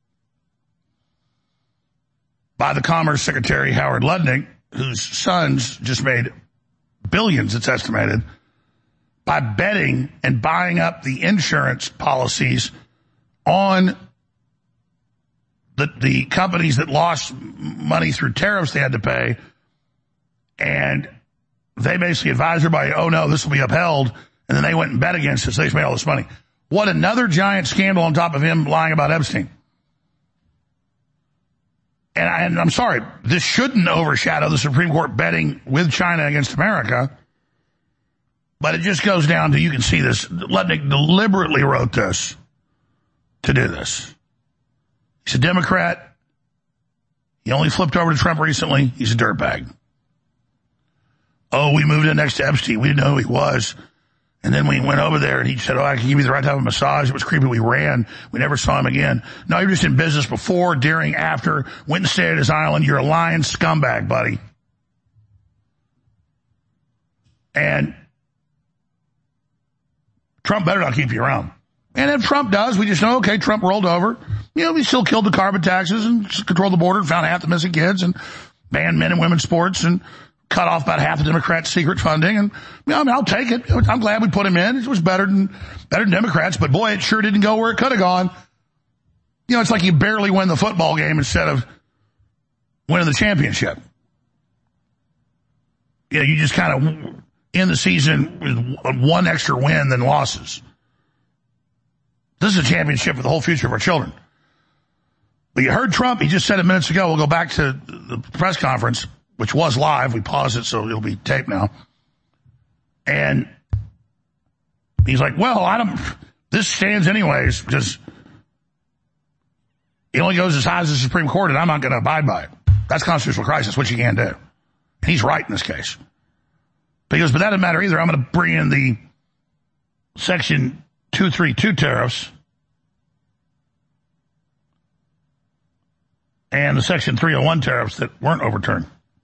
by the Commerce Secretary Howard Lutnick, whose sons just made billions, it's estimated, by betting and buying up the insurance policies on the, the companies that lost money through tariffs they had to pay. And they basically advised everybody, oh no, this will be upheld. And then they went and bet against it, so they just made all this money. What another giant scandal on top of him lying about Epstein. And, I, and I'm sorry, this shouldn't overshadow the Supreme Court betting with China against America. But it just goes down to, you can see this, Lutnick deliberately wrote this to do this. He's a Democrat. He only flipped over to Trump recently. He's a dirtbag. Oh, we moved in next to Epstein. We didn't know who he was. And then we went over there and he said, oh, I can give you the right type of massage. It was creepy. We ran. We never saw him again. No, you're just in business before, during, after, went and stayed at his island. You're a lying scumbag, buddy. And Trump better not keep you around. And if Trump does, we just know, okay, Trump rolled over. You know, we still killed the carbon taxes and controlled the border and found half the missing kids and banned men and women's sports and cut off about half the Democrats' secret funding. And, you know, I mean, I'll take it. I'm glad we put him in. It was better than, better than Democrats, but boy, it sure didn't go where it could have gone. You know, it's like you barely win the football game instead of winning the championship. You know, you just kind of end the season with one extra win than losses. This is a championship for the whole future of our children. But you heard Trump, he just said it minutes ago. We'll go back to the press conference, which was live. We paused it, so it'll be taped now. And he's like, well, I don't, this stands anyways, because it only goes as high as the Supreme Court, and I'm not going to abide by it. That's constitutional crisis, which you can't do. And he's right in this case. But he goes, but that doesn't matter either. I'm going to bring in the Section two thirty-two tariffs and the Section three oh one tariffs that weren't overturned.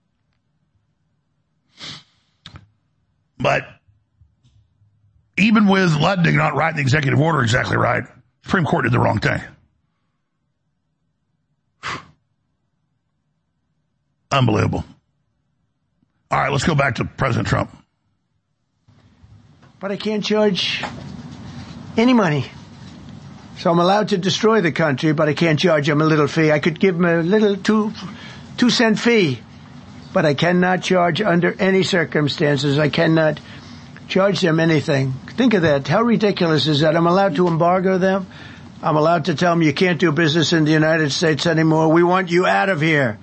But even with Lutnick not writing the executive order exactly right, the Supreme Court did the wrong thing. Unbelievable. All right, let's go back to President Trump.
But I can't charge any money. So I'm allowed to destroy the country, but I can't charge him a little fee. I could give him a little two, two cent fee. But I cannot charge under any circumstances. I cannot charge them anything. Think of that. How ridiculous is that? I'm allowed to embargo them. I'm allowed to tell them you can't do business in the United States anymore. We want you out of here.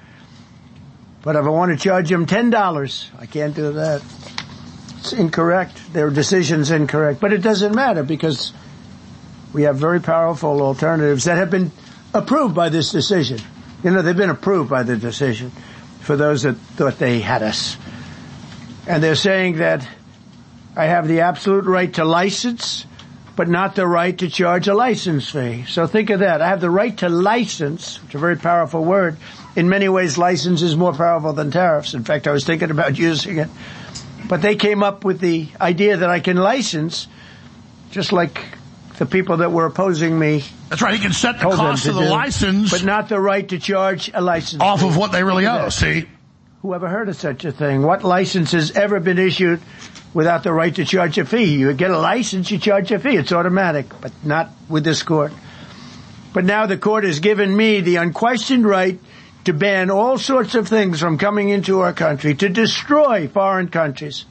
But if I want to charge them ten dollars, I can't do that. It's incorrect. Their decision's incorrect. But it doesn't matter because we have very powerful alternatives that have been approved by this decision. You know, they've been approved by the decision. For those that thought they had us. And they're saying that I have the absolute right to license, but not the right to charge a license fee. So think of that. I have the right to license, which is a very powerful word. In many ways, license is more powerful than tariffs. In fact, I was thinking about using it. But they came up with the idea that I can license, just like the people that were opposing me.
That's right. He can set the cost of the
do,
license,
but not the right to charge a license
off
fee.
of what they really owe. See,
whoever heard of such a thing? What license has ever been issued without the right to charge a fee? You get a license, you charge a fee. It's automatic, but not with this court. But now the court has given me the unquestioned right to ban all sorts of things from coming into our country, to destroy foreign countries.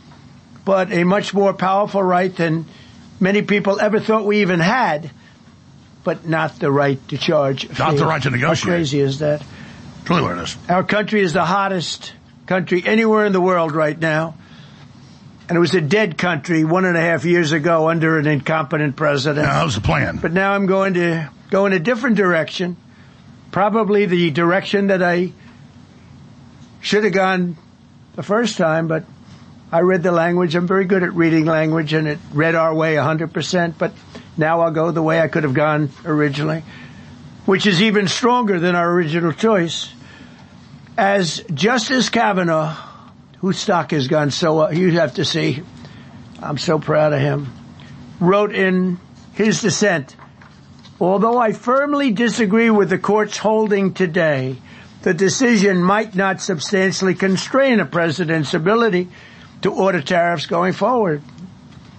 But a much more powerful right than many people ever thought we even had, but not the right to charge a fee.
Not the right to negotiate.
How crazy is that?
Truly what it is.
Our country is the hottest country anywhere in the world right now. And it was a dead country one and a half years ago under an incompetent president.
Yeah, that was the plan.
But now I'm going to go in a different direction. Probably the direction that I should have gone the first time, but I read the language. I'm very good at reading language, and it read our way one hundred percent. But now I'll go the way I could have gone originally, which is even stronger than our original choice. As Justice Kavanaugh, whose stock has gone so up, you have to see, I'm so proud of him, wrote in his dissent, although I firmly disagree with the court's holding today, the decision might not substantially constrain a president's ability to order tariffs going forward.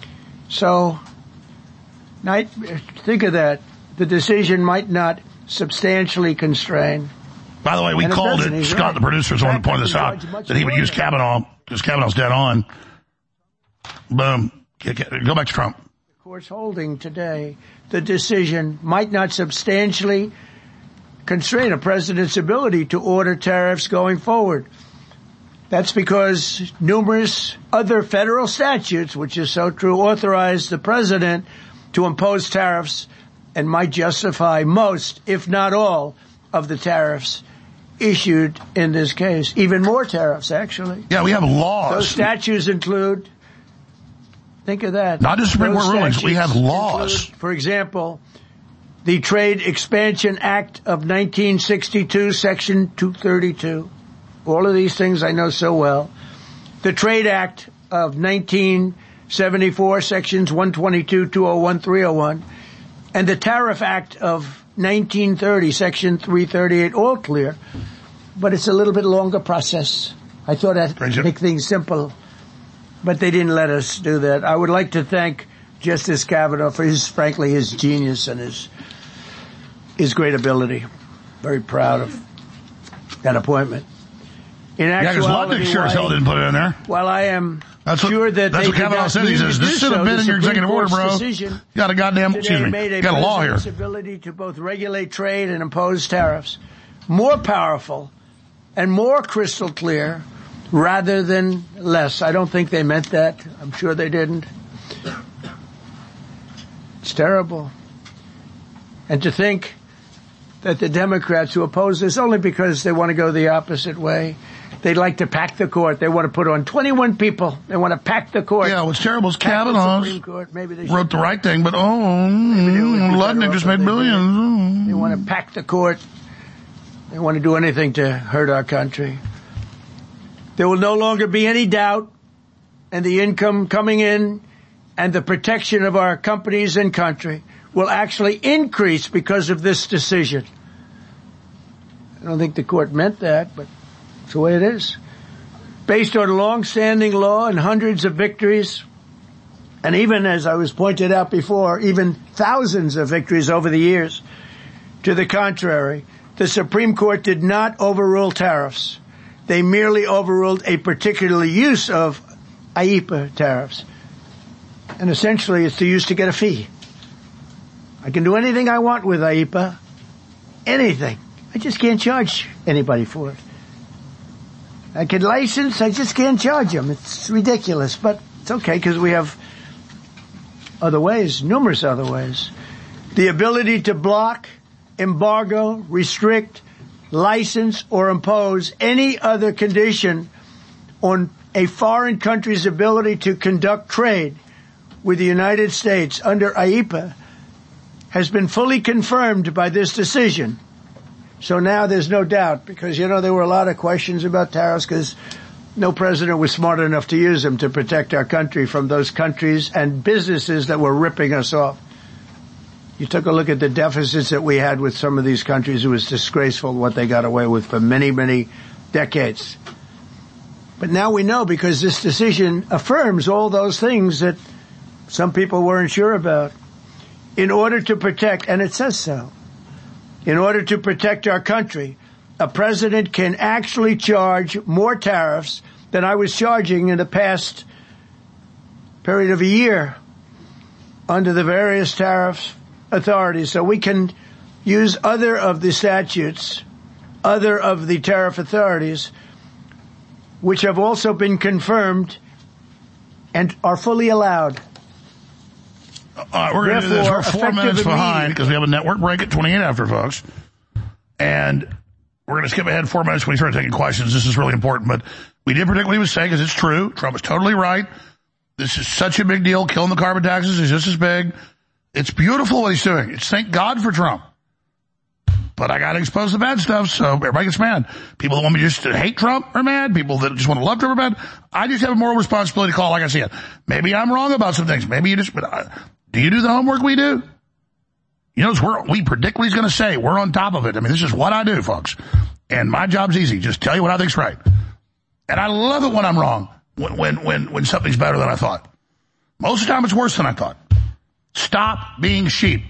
So, night, think of that. The decision might not substantially constrain.
By the way, we
And it
called
doesn't,
it,
he's
Scott,
right.
the producer's the one to point this out, that he would use Kavanaugh, because Kavanaugh's dead on. Boom. Go back to Trump.
The court's holding today, the decision might not substantially constrain a president's ability to order tariffs going forward. That's because numerous other federal statutes, which is so true, authorize the president to impose tariffs and might justify most, if not all, of the tariffs issued in this case. Even more tariffs, actually.
Yeah, we have laws.
Those statutes include, think of that.
Not just Supreme
Those
Court rulings, we have
statutes
laws.
include, for example, the Trade Expansion Act of nineteen sixty-two, Section two thirty-two. All of these things I know so well. The Trade Act of nineteen seventy-four, Sections one twenty-two, two oh one, three oh one. And the Tariff Act of nineteen thirty, Section three thirty-eight, all clear. But it's a little bit longer process. I thought I'd make things simple, but they didn't let us do that. I would like to thank Justice Kavanaugh for his, frankly, his genius and his, his great ability. Very proud of that appointment. In
Yeah, because Lutnick sure as hell didn't put it in there.
While I am
That's what,
sure that
that's
they
what Kavanaugh
did
says.
not
He
mean
says,
to
this
do
should have
so,
been
the
in your
Supreme
executive order,
Court's
bro.
decision
You got a goddamn,
today
excuse me,
made a
you got a law here.
president's ability to both regulate trade and impose tariffs more powerful and more crystal clear rather than less. I don't think they meant that. I'm sure they didn't. It's terrible. And to think that the Democrats who oppose this only because they want to go the opposite way, they'd like to pack the court. They want to put on twenty-one people. They want to pack the court.
Yeah, what's terrible is
Pack the
Kavanaugh
Supreme Court. Maybe they
wrote
should-
the right thing, but oh, mm, Lutnick just made billions.
They want to pack the court. They want to do anything to hurt our country. There will no longer be any doubt, and the income coming in and the protection of our companies and country will actually increase because of this decision. I don't think the court meant that, but it's the way it is. Based on long-standing law and hundreds of victories, and even, as I was pointed out before, even thousands of victories over the years, to the contrary, the Supreme Court did not overrule tariffs. They merely overruled a particular use of I E P A tariffs. And essentially, it's the use to get a fee. I can do anything I want with I E P A. Anything. I just can't charge anybody for it. I can license, I just can't charge them. It's ridiculous, but it's okay because we have other ways, numerous other ways. The ability to block, embargo, restrict, license, or impose any other condition on a foreign country's ability to conduct trade with the United States under I E P A has been fully confirmed by this decision. So now there's no doubt, because, you know, there were a lot of questions about tariffs because no president was smart enough to use them to protect our country from those countries and businesses that were ripping us off. You took a look at the deficits that we had with some of these countries. It was disgraceful what they got away with for many, many decades. But now we know, because this decision affirms all those things that some people weren't sure about. In order to protect, and it says so, in order to protect our country, a president can actually charge more tariffs than I was charging in the past period of a year under the various tariff authorities. So we can use other of the statutes, other of the tariff authorities, which have also been confirmed and are fully allowed.
All right, we're going to do this. We're four minutes behind because we have a network break at twenty-eight after, folks. And we're going to skip ahead four minutes when we start taking questions. This is really important. But we did predict what he was saying because it's true. Trump is totally right. This is such a big deal. Killing the carbon taxes is just as big. It's beautiful what he's doing. It's thank God for Trump. But I got to expose the bad stuff, so everybody gets mad. People that want me just to hate Trump are mad. People that just want to love Trump are mad. I just have a moral responsibility to call like I see it. Maybe I'm wrong about some things. Maybe you just, but I, do you do the homework we do? You know, we're, we predict what he's going to say. We're on top of it. I mean, this is what I do, folks. And my job's easy. Just tell you what I think's right. And I love it when I'm wrong. When, when, when, when something's better than I thought. Most of the time it's worse than I thought. Stop being sheep.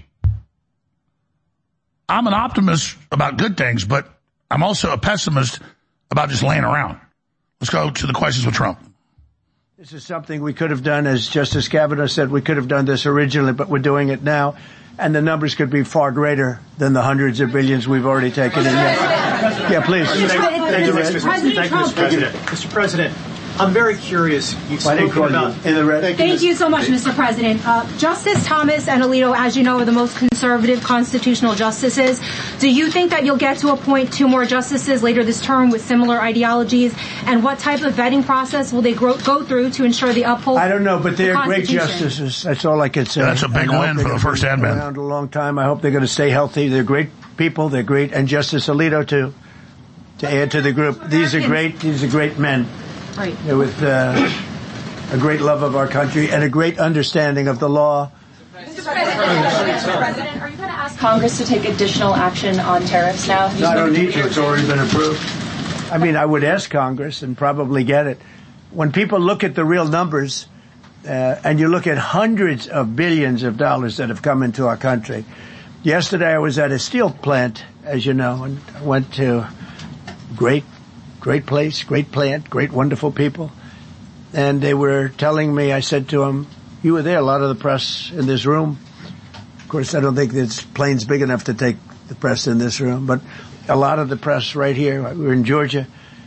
I'm an optimist about good things, but I'm also a pessimist about just laying around. Let's go to the questions with Trump.
This is something we could have done, as Justice Kavanaugh said, we could have done this originally, but we're doing it now. And the numbers could be far greater than the hundreds of billions we've already taken in. Yeah, please.
Thank you, Mister President. Mister President, I'm very curious. You've spoken about
in the red.
Thank you so much, Mister President. Uh, Justice Thomas and Alito, as you know, are the most conservative constitutional justices. Do you think that you'll get to appoint two more justices later this term with similar ideologies? And what type of vetting process will they grow, go through to ensure they uphold?
I don't know, but they're
the
great justices. That's all I can say.
Yeah, that's a big win for the first admin.
Around a long time. I hope they're going to stay healthy. They're great people. They're great, and Justice Alito too. To add to the group, these are great. These are great men.
Right.
With uh, a great love of our country and a great understanding of the law.
Mister President, Mister President, are you going to ask Congress to take additional action on tariffs now?
No, I don't need to. It's already been approved. I mean, I would ask Congress and probably get it. When people look at the real numbers, uh, and you look at hundreds of billions of dollars that have come into our country. Yesterday I was at a steel plant, as you know, and I went to great Great place, great plant, great wonderful people. And they were telling me, I said to them, you were there, a lot of the press in this room. Of course, I don't think this plane's big enough to take the press in this room, but a lot of the press right here. We were in Georgia.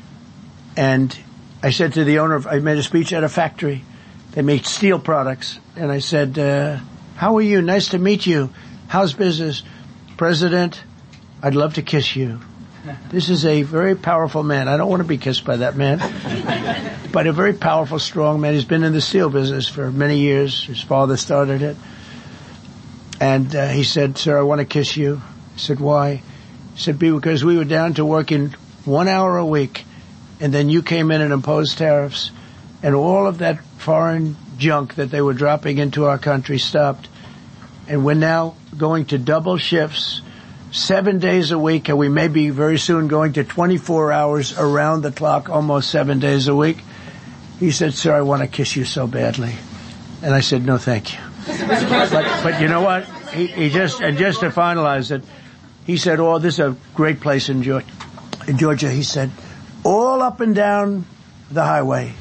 And I said to the owner, of, I made a speech at a factory. They make steel products. And I said, uh, how are you? Nice to meet you. How's business? President, I'd love to kiss you. This is a very powerful man. I don't want to be kissed by that man. But a very powerful, strong man. He's been in the steel business for many years. His father started it. And uh, he said, sir, I want to kiss you. I said, why? He said, because we were down to working one hour a week. And then you came in and imposed tariffs. And all of that foreign junk that they were dropping into our country stopped. And we're now going to double shifts. Seven days a week, and we may be very soon going to twenty-four hours around the clock, almost seven days a week. He said, sir, I want to kiss you so badly. And I said, no, thank you. but, but you know what? He, he just, and just to finalize it, he said, oh, this is a great place in Georgia. In Georgia, he said, all up and down the highway.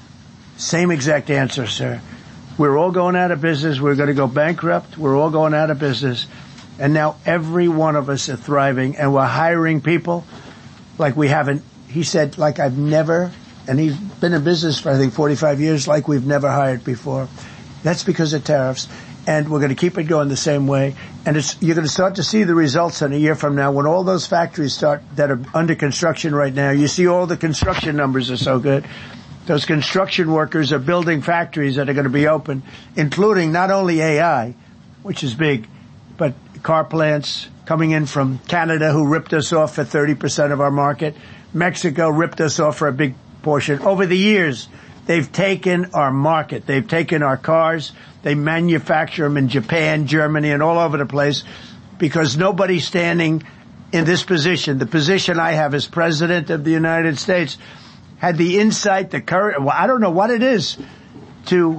Same exact answer, sir. We're all going out of business. We're going to go bankrupt. We're all going out of business. And now every one of us are thriving, and we're hiring people like we haven't, he said, like I've never, and he's been in business for I think forty-five years, like we've never hired before. That's because of tariffs. And we're going to keep it going the same way. And it's, you're going to start to see the results in a year from now when all those factories start that are under construction right now. You see all the construction numbers are so good. Those construction workers are building factories that are going to be open, including not only A I, which is big, but car plants coming in from Canada who ripped us off for thirty percent of our market. Mexico ripped us off for a big portion. Over the years, they've taken our market. They've taken our cars. They manufacture them in Japan, Germany, and all over the place because nobody's standing in this position. The position I have as President of the United States had the insight, the courage, well, I don't know what it is to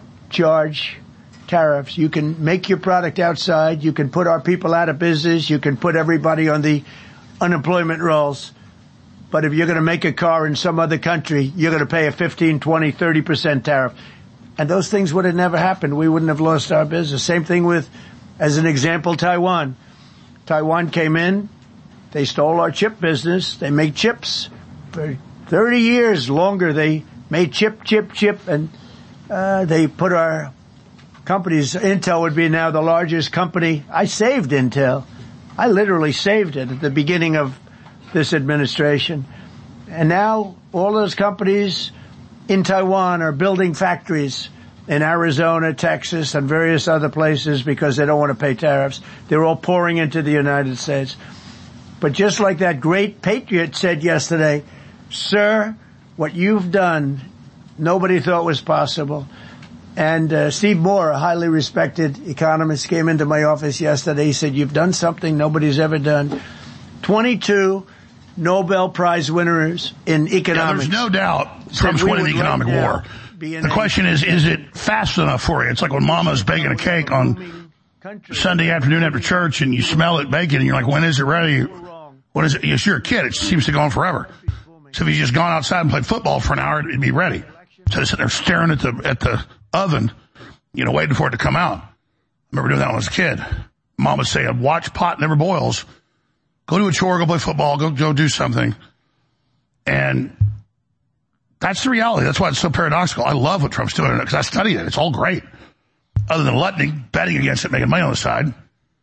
charge tariffs. You can make your product outside. You can put our people out of business. You can put everybody on the unemployment rolls. But if you're going to make a car in some other country, you're going to pay a fifteen, twenty, thirty percent tariff. And those things would have never happened. We wouldn't have lost our business. Same thing with, as an example, Taiwan. Taiwan came in. They stole our chip business. They make chips. For thirty years longer, they made chip, chip, chip. And uh, they put our companies, Intel would be now the largest company. I saved Intel. I literally saved it at the beginning of this administration. And now all those companies in Taiwan are building factories in Arizona, Texas, and various other places because they don't want to pay tariffs. They're all pouring into the United States. But just like that great patriot said yesterday, sir, what you've done, nobody thought was possible. And uh, Steve Moore, a highly respected economist, came into my office yesterday. He said, you've done something nobody's ever done. twenty-two Nobel Prize winners in economics.
Yeah, there's no doubt Trump's winning the economic
right
war. The question is, is it fast enough for you? It's like when Mama's baking a cake on Sunday afternoon after church and you smell it baking and you're like, when is it ready? What is it? Yes, you're a kid. It seems to go on forever. So if you just gone outside and played football for an hour, it'd be ready. So sitting there staring at the, at the oven, you know, waiting for it to come out. I remember doing that when I was a kid. Mom would say, watch pot never boils. Go do a chore, go play football, go, go do something. And that's the reality. That's why it's so paradoxical. I love what Trump's doing because I studied it. It's all great. Other than Lutnick betting against it, making money on the side.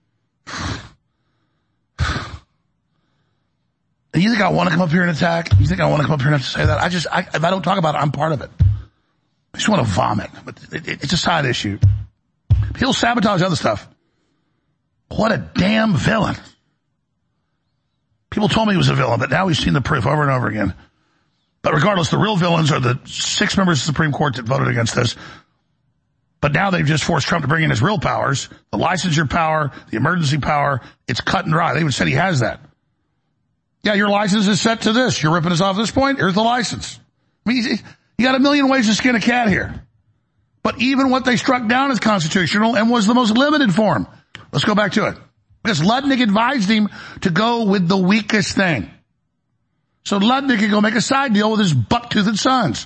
And you think I want to come up here and attack? You think I want to come up here and have to say that? I just, I, if I don't talk about it, I'm part of it. I just want to vomit. But it, it, it's a side issue. He'll sabotage other stuff. What a damn villain. People told me he was a villain, but now we've seen the proof over and over again. But regardless, the real villains are the six members of the Supreme Court that voted against this. But now they've just forced Trump to bring in his real powers, the licensure power, the emergency power. It's cut and dry. They even said he has that. Yeah, your license is set to this. You're ripping us off at this point. Here's the license. I mean, you got a million ways to skin a cat here. But even what they struck down is constitutional and was the most limited form. Let's go back to it. Because Lutnick advised him to go with the weakest thing. So Lutnick can go make a side deal with his buck-toothed sons.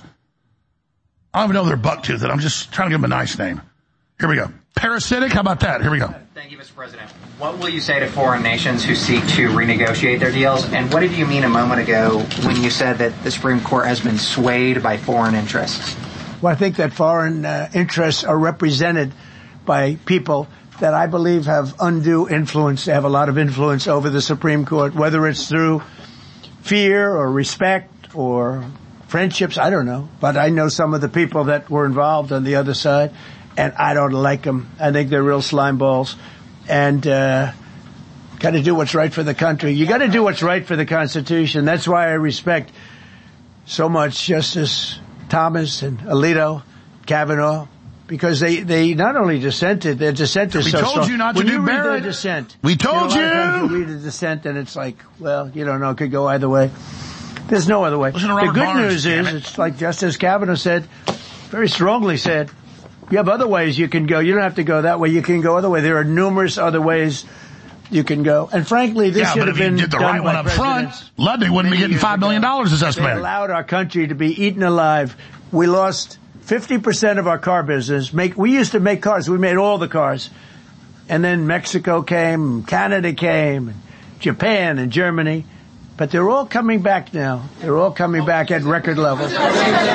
I don't even know if they're buck-toothed. I'm just trying to give them a nice name. Here we go. Parasitic? How about that? Here we go.
Thank you, Mister President. What will you say to foreign nations who seek to renegotiate their deals? And what did you mean a moment ago when you said that the Supreme Court has been swayed by foreign interests?
Well, I think that foreign uh, interests are represented by people that I believe have undue influence. They have a lot of influence over the Supreme Court, whether it's through fear or respect or friendships, I don't know. But I know some of the people that were involved on the other side, and I don't like them. I think they're real slime balls. And uh got to do what's right for the country. You got to do what's right for the Constitution. That's why I respect so much Justice Thomas and Alito, Kavanaugh, because they, they not only dissented, their dissent is
we
so
told
strong.
you not to
when
do
you read
Barrett.
their dissent,
We told
you. Know, a lot of
you.
times you read a dissent and it's like, well, you don't know, it could go either way. There's no other way.
Listen to
The
Robert
good
Barnes,
news is,
damn it.
it's like Justice Kavanaugh said, very strongly said, you have other ways you can go. You don't have to go that way. You can go other way. There are numerous other ways you can go. And frankly, this
Yeah,
should
but
have
if you
been
did the
done
right one
by
up front,
presidents
Ludwig wouldn't be
many
getting
years
five million dollars as
They
estimated.
allowed our country to be eaten alive. We lost fifty percent of our car business. Make, we used to make cars. We made all the cars. And then Mexico came, Canada came, and Japan and Germany. But they're all coming back now. They're all coming back at record levels.
What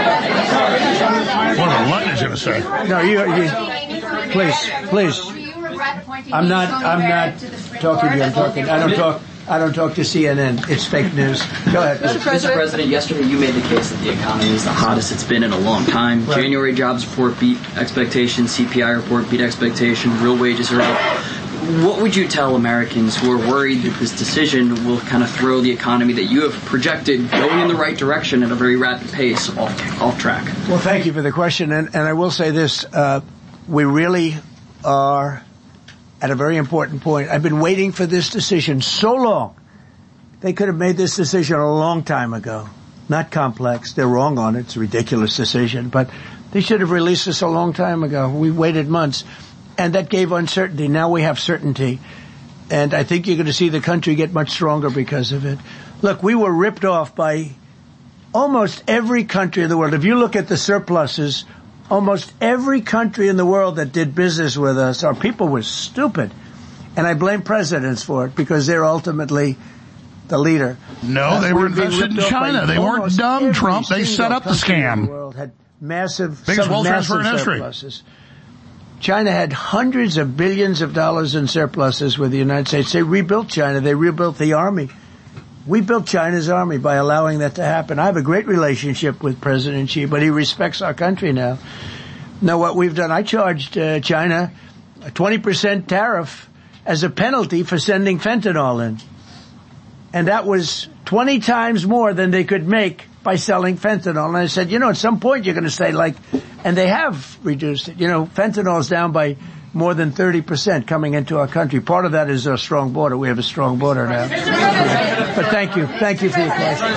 about Lutnick's going to say?
No, you, you, please, please. I'm not, I'm not talking to you. I'm talking, I don't talk, I don't talk to C N N. It's fake news. Go ahead.
Mister President. Mister President, yesterday you made the case that the economy is the hottest it's been in a long time. Right. January jobs report beat expectations, C P I report beat expectations, real wages are up. What would you tell Americans who are worried that this decision will kind of throw the economy that you have projected going in the right direction at a very rapid pace off, off track?
Well, thank you for the question. And, and I will say this, uh, we really are at a very important point. I've been waiting for this decision so long. They could have made this decision a long time ago. Not complex. They're wrong on it. It's a ridiculous decision. But they should have released this a long time ago. We waited months. And that gave uncertainty. Now we have certainty. And I think you're going to see the country get much stronger because of it. Look, we were ripped off by almost every country in the world. If you look at the surpluses, almost every country in the world that did business with us, our people were stupid. And I blame presidents for it because they're ultimately the leader.
No, they
uh,
were invested in China. They weren't dumb, Trump. They set up the scam.
The world had massive,
biggest wealth transfer in history.
Surpluses. China had hundreds of billions of dollars in surpluses with the United States. They rebuilt China. They rebuilt the army. We built China's army by allowing that to happen. I have a great relationship with President Xi, but he respects our country now. Now, what we've done, I charged uh, China a twenty percent tariff as a penalty for sending fentanyl in. And that was twenty times more than they could make by selling fentanyl. And I said, you know, at some point you're going to say like, and they have reduced it. You know, fentanyl is down by more than thirty percent coming into our country. Part of that is our strong border. We have a strong border now. But thank you. Thank you for your question.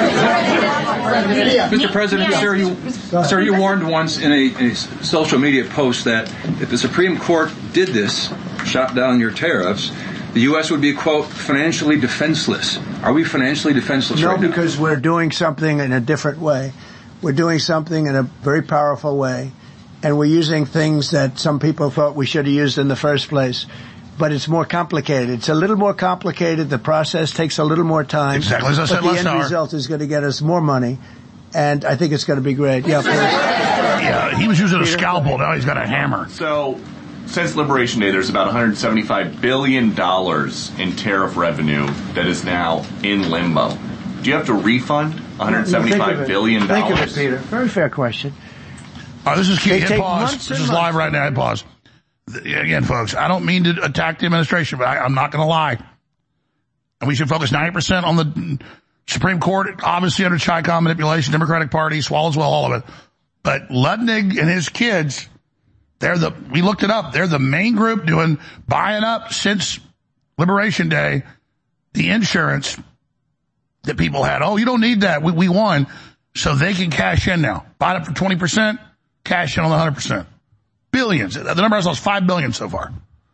Mister President, sir, you, sir, you warned once in a, a social media post that if the Supreme Court did this, shot down your tariffs, the U S would be, quote, financially defenseless. Are we financially defenseless
no,
right now?
No, because we're doing something in a different way. We're doing something in a very powerful way, and we're using things that some people thought we should have used in the first place. But it's more complicated. It's a little more complicated. The process takes a little more time.
Exactly as I said last hour.
But the end result is going to get us more money, and I think it's going to be great. Yeah, please.
Yeah, he was using a scalpel. Now he's got a hammer.
So, since Liberation Day, there's about one hundred seventy-five billion dollars in tariff revenue that is now in limbo. Do you have to refund one hundred seventy-five billion dollars?
Think of it, Peter. Very fair question.
All right, this is key.
They
Hit
take
pause.
months
This
and
is live
months.
right now. Hit pause. Again, folks, I don't mean to attack the administration, but I, I'm not going to lie. And we should focus ninety percent on the Supreme Court, obviously under Chi-Com manipulation, Democratic Party, swallows well all of it. But Ludwig and his kids, they're the, we looked it up, they're the main group doing, buying up since Liberation Day, the insurance that people had. Oh, you don't need that. We, we won. So they can cash in now. Buy it up for twenty percent, cash in on the one hundred percent. Billions. The number I saw is five billion so far.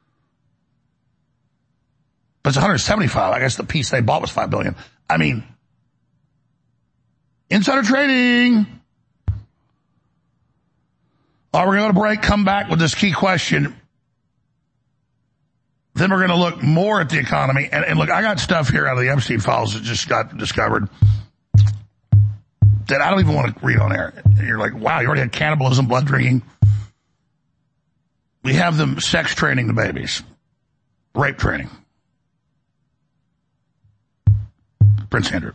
But it's one hundred seventy-five. I guess the piece they bought was five billion. I mean, insider trading. All right, we're going to break, come back with this key question. Then we're going to look more at the economy. And, and look, I got stuff here out of the Epstein files that just got discovered that I don't even want to read on air. And you're like, wow, you already had cannibalism, blood drinking. We have them sex training the babies. Rape training. Prince Andrew.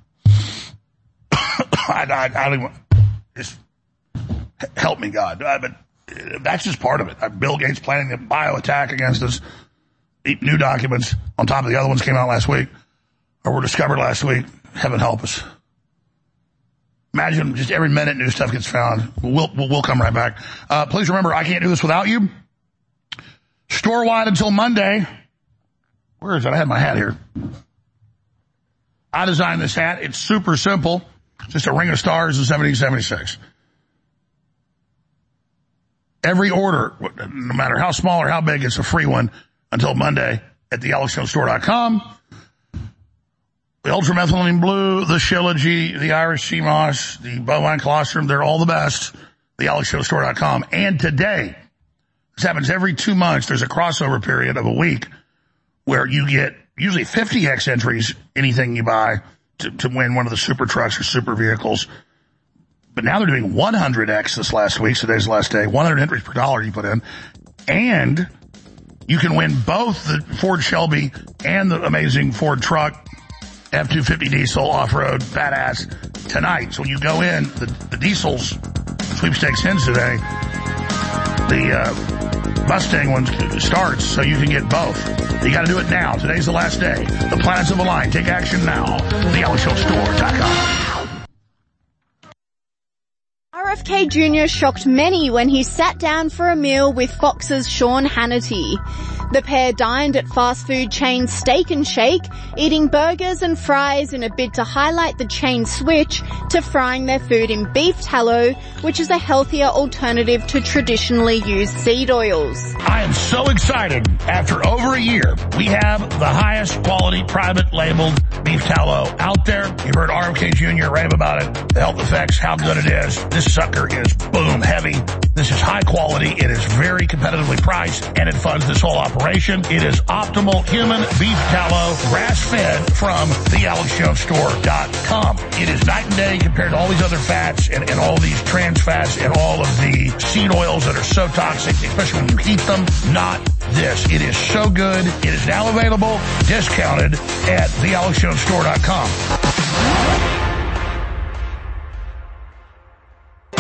I, I, I don't even, just help me, God. Uh, but that's just part of it. Uh, Bill Gates planning a bio attack against us. New documents on top of the other ones came out last week, or were discovered last week. Heaven help us. Imagine just every minute new stuff gets found. We'll, we'll, we'll come right back. Uh, please remember, I can't do this without you. Store-wide until Monday. Where is it? I had my hat here. I designed this hat. It's super simple. Just a ring of stars in seventeen seventy-six. Every order, no matter how small or how big, it's a free one until Monday at the alex jones store dot com. The ultramethylene blue, the Shilajit, the Irish sea moss, the bovine colostrum, they're all the best. The alex jones store dot com. And today, this happens every two months, there's a crossover period of a week where you get usually fifty X entries, anything you buy, to, to win one of the super trucks or super vehicles. But now they're doing one hundred X this last week, so today's the last day, one hundred entries per dollar you put in. And you can win both the Ford Shelby and the amazing Ford truck, F two fifty diesel, off-road, badass, tonight. So when you go in, the, the diesels, sweepstakes ends today, the uh, Mustang one starts, so you can get both. You gotta do it now. Today's the last day. The planets have aligned. Take action now. the alex jones store dot com.
R F K Junior shocked many when he sat down for a meal with Fox's Sean Hannity. The pair dined at fast food chain Steak and Shake, eating burgers and fries in a bid to highlight the chain's switch to frying their food in beef tallow, which is a healthier alternative to traditionally used seed oils.
I am so excited. After over a year, we have the highest quality private labeled beef tallow out there. You've heard R F K Junior rave about it, the health effects, how good it is. This sucker is boom heavy. This is high quality. It is very competitively priced, and it funds this whole operation. It is optimal human beef tallow, grass-fed from the alex jones store dot com. It is night and day compared to all these other fats and, and all these trans fats and all of the seed oils that are so toxic, especially when you heat them. Not this. It is so good. It is now available, discounted at the alex jones store dot com.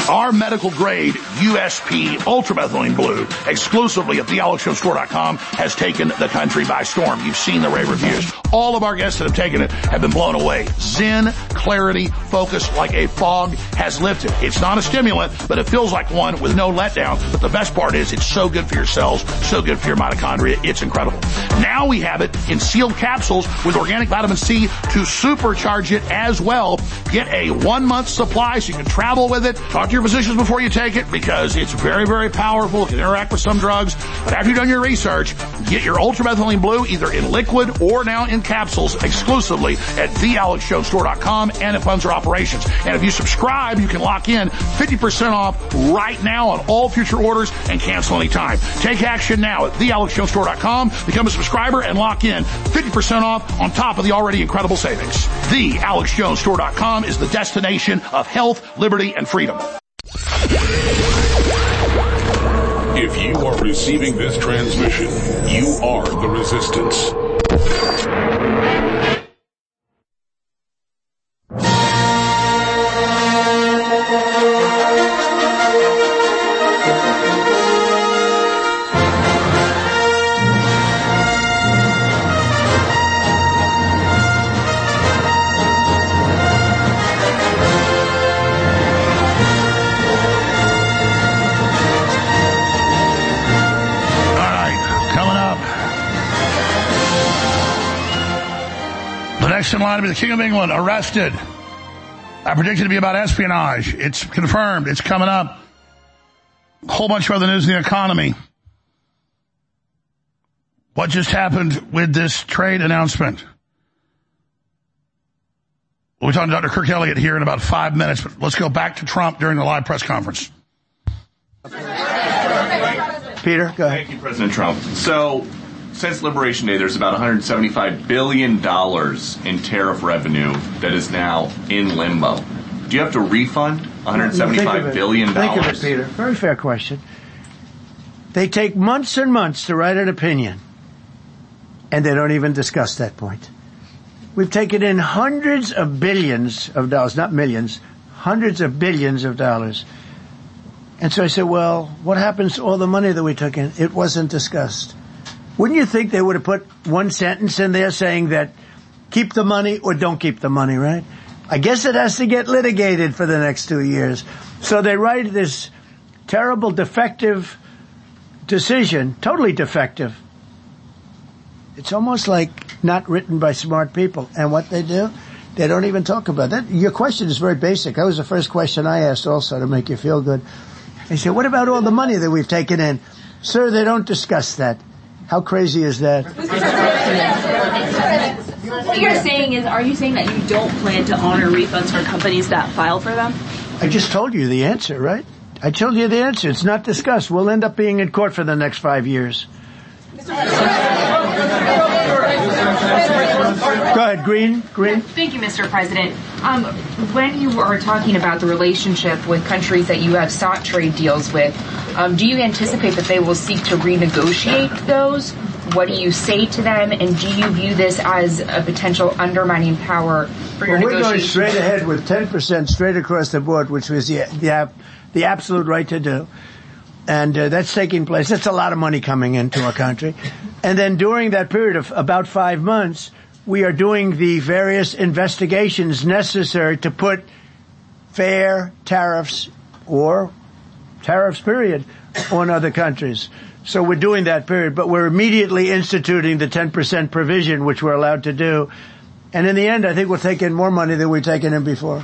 Our medical grade U S P ultramethylene blue exclusively at the alex jones store dot com has taken the country by storm. You've seen the rave reviews. All of our guests that have taken it have been blown away. Zen, clarity, focus like a fog has lifted. It's not a stimulant, but it feels like one with no letdown. But the best part is it's so good for your cells, so good for your mitochondria. It's incredible. Now we have it in sealed capsules with organic vitamin C to supercharge it as well. Get a one month supply so you can travel with it. Talk to your physicians before you take it because it's very, very powerful. It can interact with some drugs. But after you've done your research, get your ultramethylene blue either in liquid or now in capsules exclusively at the alex jones store dot com and it funds our operations. And if you subscribe, you can lock in fifty percent off right now on all future orders and cancel anytime. Take action now at the alex jones store dot com. Become a subscriber and lock in fifty percent off on top of the already incredible savings. the alex jones store dot com is the destination of health, liberty, and freedom.
If you are receiving this transmission, you are the resistance.
Next in line to be the King of England, arrested. I predicted to be about espionage. It's confirmed. It's coming up. A whole bunch of other news in the economy. What just happened with this trade announcement? We'll be talking to Doctor Kirk Elliott here in about five minutes, but let's go back to Trump during the live press conference.
Peter, go ahead.
Thank you, President Trump. So, since Liberation Day, there's about one hundred seventy-five billion dollars in tariff revenue that is now in limbo. Do you have to refund one hundred seventy-five billion dollars?
Think of it, Peter. Very fair question. They take months and months to write an opinion, and they don't even discuss that point. We've taken in hundreds of billions of dollars, not millions, hundreds of billions of dollars. And so I said, well, what happens to all the money that we took in? It wasn't discussed. Wouldn't you think they would have put one sentence in there saying that keep the money or don't keep the money, right? I guess it has to get litigated for the next two years. So they write this terrible, defective decision, totally defective. It's almost like not written by smart people. And what they do, they don't even talk about that. Your question is very basic. That was the first question I asked also to make you feel good. They said, what about all the money that we've taken in? Sir, they don't discuss that. How crazy is that?
What you're saying is, are you saying that you don't plan to honor refunds for companies that file for them?
I just told you the answer, right? I told you the answer. It's not discussed. We'll end up being in court for the next five years. Go ahead, Green. Green.
Thank you, Mister President. Um, when you are talking about the relationship with countries that you have sought trade deals with, um, do you anticipate that they will seek to renegotiate those? What do you say to them? And do you view this as a potential undermining power for your
well, we're
negotiations?
going straight ahead with ten percent straight across the board, which was the, the, the absolute right to do. And uh, that's taking place. That's a lot of money coming into our country. And then during that period of about five months, we are doing the various investigations necessary to put fair tariffs or tariffs, period, on other countries. So we're doing that period, but we're immediately instituting the ten percent provision, which we're allowed to do. And in the end, I think we'll take in more money than we've taken in before.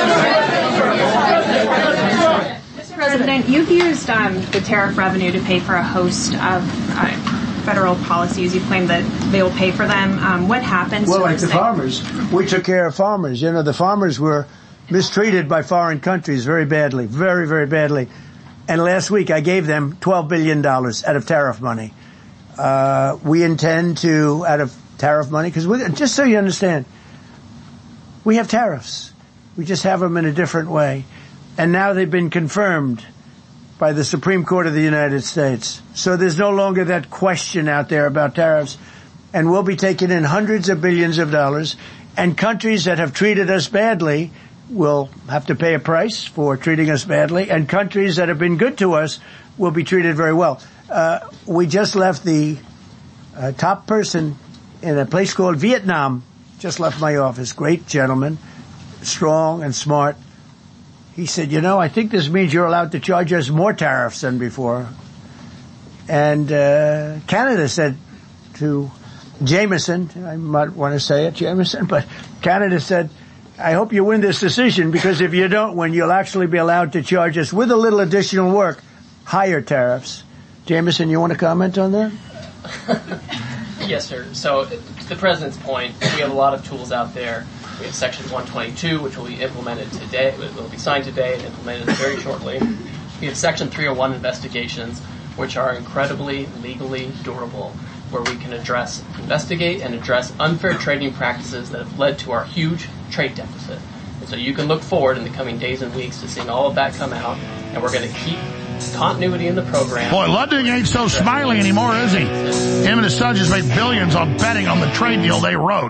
President, you've used um, the tariff revenue to pay for a host of uh, federal policies. You claim that they will pay for them. Um, what happens
well,
to
like the
things?
farmers. We took care of farmers. You know, the farmers were mistreated by foreign countries very badly, very, very badly. And last week I gave them twelve billion dollars out of tariff money. Uh, we intend to, out of tariff money, because we, just so you understand, we have tariffs. We just have them in a different way. And now they've been confirmed by the Supreme Court of the United States. So there's no longer that question out there about tariffs. And we'll be taking in hundreds of billions of dollars. And countries that have treated us badly will have to pay a price for treating us badly, and countries that have been good to us will be treated very well. Uh, we just left the uh, top person in a place called Vietnam, just left my office. Great gentleman, strong and smart. He said, you know, I think this means you're allowed to charge us more tariffs than before. And uh, Canada said to Jameson, I might want to say it, Jameson, but Canada said, I hope you win this decision, because if you don't win, you'll actually be allowed to charge us, with a little additional work, higher tariffs. Jameson, you want to comment on that?
Yes, sir. So, to the President's point, we have a lot of tools out there. We have Section one twenty-two, which will be implemented today, will be signed today and implemented very shortly. We have Section three oh one investigations, which are incredibly legally durable, where we can address, investigate and address unfair trading practices that have led to our huge trade deficit. And so you can look forward in the coming days and weeks to seeing all of that come out, and we're going to keep continuity in the program.
Boy, Ludwig ain't so smiley anymore, is he? Him and his son just made billions on betting on the trade deal they wrote.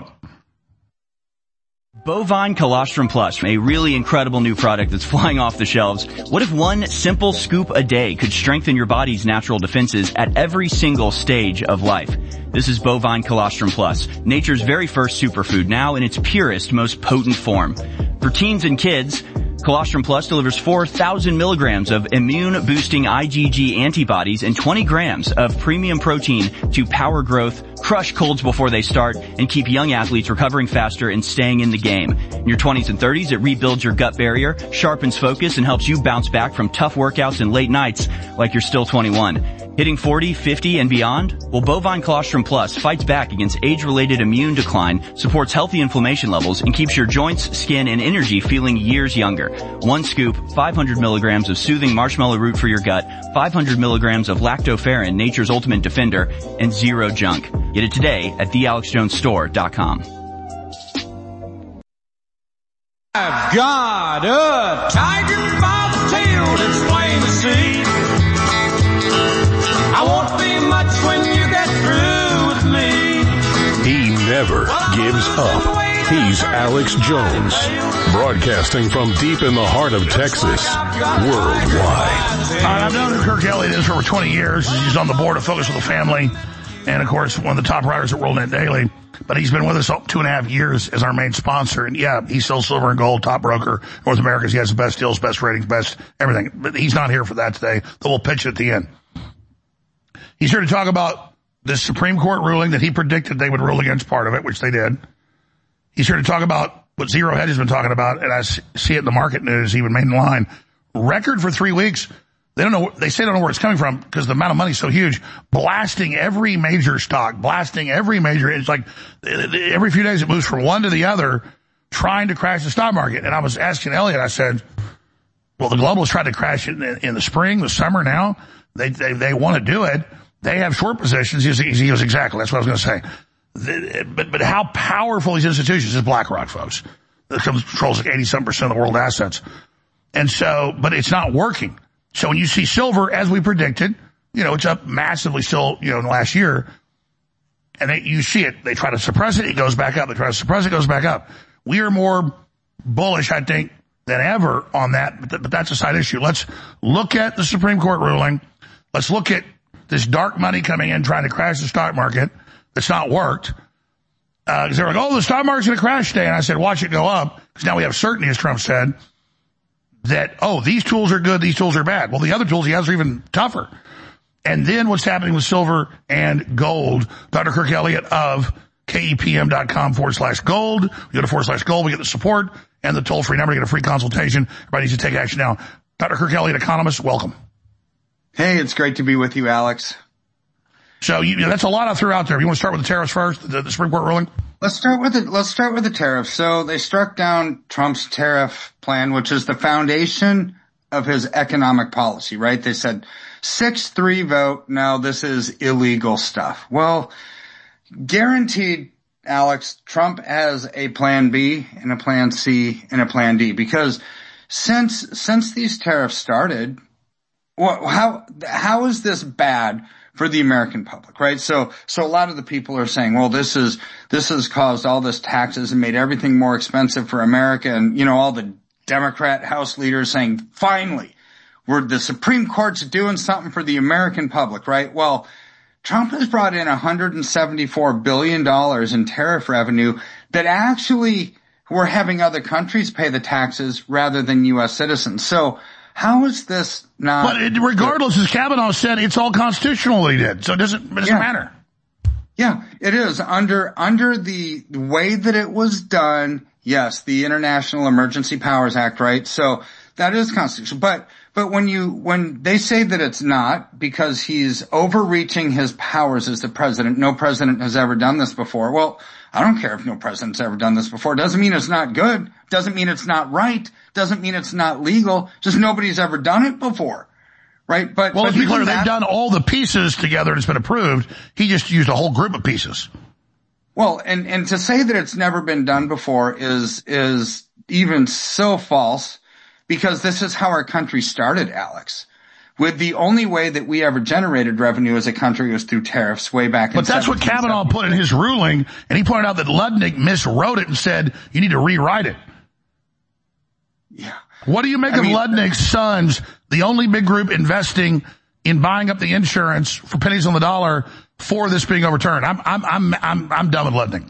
Bovine Colostrum Plus, a really incredible new product that's flying off the shelves. What if one simple scoop a day could strengthen your body's natural defenses at every single stage of life? This is Bovine Colostrum Plus, nature's very first superfood, now in its purest, most potent form. For teens and kids, Colostrum Plus delivers four thousand milligrams of immune-boosting IgG antibodies and twenty grams of premium protein to power growth, crush colds before they start, and keep young athletes recovering faster and staying in the game. In your twenties and thirties, it rebuilds your gut barrier, sharpens focus, and helps you bounce back from tough workouts and late nights like you're still twenty-one. Hitting forty, fifty, and beyond? Well, Bovine Colostrum Plus fights back against age-related immune decline, supports healthy inflammation levels, and keeps your joints, skin, and energy feeling years younger. One scoop, five hundred milligrams of soothing marshmallow root for your gut, five hundred milligrams of lactoferrin, nature's ultimate defender, and zero junk. Get it today at the alex jones store dot com.
I've got a tiger by the tail that's plain to see. I won't be much when you get through with me.
He never gives up. He's Alex Jones, broadcasting from deep in the heart of Texas, worldwide.
Uh, I've known who Kirk Elliott is for over twenty years. He's on the board of Focus with the Family, and of course, one of the top writers at WorldNet Daily. But he's been with us two and a half years as our main sponsor. And yeah, he's still silver and gold, top broker, North America's. He has the best deals, best ratings, best everything. But he's not here for that today. But we'll pitch it at the end. He's here to talk about this Supreme Court ruling that he predicted they would rule against part of it, which they did. He's here to talk about what Zero Hedge has been talking about, and I see it in the market news, even made in line. Record for three weeks. They don't know, they say they don't know where it's coming from because the amount of money is so huge. Blasting every major stock, blasting every major, it's like every few days it moves from one to the other, trying to crash the stock market. And I was asking Elliot, I said, well, the globalists tried to crash it in, in the spring, the summer now. They, they, they want to do it. They have short positions. He goes, he goes exactly. That's what I was going to say. The, but, but how powerful these institutions is BlackRock, folks. That controls like eighty-seven percent of the world assets. And so, but it's not working. So when you see silver, as we predicted, you know, it's up massively still, you know, in the last year. And they, you see it. They try to suppress it. It goes back up. They try to suppress it. It goes back up. We are more bullish, I think, than ever on that. But, th- but that's a side issue. Let's look at the Supreme Court ruling. Let's look at this dark money coming in trying to crash the stock market. That's not worked. Uh, cause they're like, oh, the stock market's going to crash today. And I said, watch it go up. Cause now we have certainty, as Trump said, that, oh, these tools are good, these tools are bad. Well, the other tools he has are even tougher. And then what's happening with silver and gold? Doctor Kirk Elliott of kepm.com forward slash gold. We go to forward slash gold, we get the support and the toll-free number to get a free consultation. Everybody needs to take action now. Doctor Kirk Elliott, economist, welcome.
Hey, it's great to be with you, Alex.
So you, that's a lot I threw out there. You want to start with the tariffs first, the, the Supreme Court ruling?
Let's start with the, let's start with the tariffs. So they struck down Trump's tariff plan, which is the foundation of his economic policy, right? They said six three vote. Now this is illegal stuff. Well, guaranteed, Alex, Trump has a plan B and a plan C and a plan D, because since, since these tariffs started, well, how, how is this bad for the American public, right? So, so a lot of the people are saying, well, this is, this has caused all this taxes and made everything more expensive for America, and, you know, all the Democrat House leaders saying, finally, we're, the Supreme Court's doing something for the American public, right? Well, Trump has brought in one hundred seventy-four billion dollars in tariff revenue that actually we're having other countries pay the taxes rather than U S citizens. So how is this not...
But it, regardless, as Kavanaugh said, it's all constitutional he did, so it doesn't, it doesn't
yeah.
matter.
Yeah, it is. Under under the way that it was done, yes, the International Emergency Powers Act, right? So that is constitutional. But but when you when they say that it's not because he's overreaching his powers as the president, no president has ever done this before. Well, I don't care if no president's ever done this before. Doesn't mean it's not good. Doesn't mean it's not right. Doesn't mean it's not legal. Just nobody's ever done it before. Right, but
well,
but
to be clear,
that,
they've done all the pieces together and it's been approved. He just used a whole group of pieces.
Well, and and to say that it's never been done before is is even so false, because this is how our country started, Alex. With the only way that we ever generated revenue as a country was through tariffs way back in
But that's what Kavanaugh put in his ruling, and he pointed out that Ludnick miswrote it and said you need to rewrite it.
Yeah.
What do you make
I
of
mean,
Ludnick's sons, the only big group investing in buying up the insurance for pennies on the dollar for this being overturned? I'm, I'm, I'm, I'm, I'm done with Ludnick.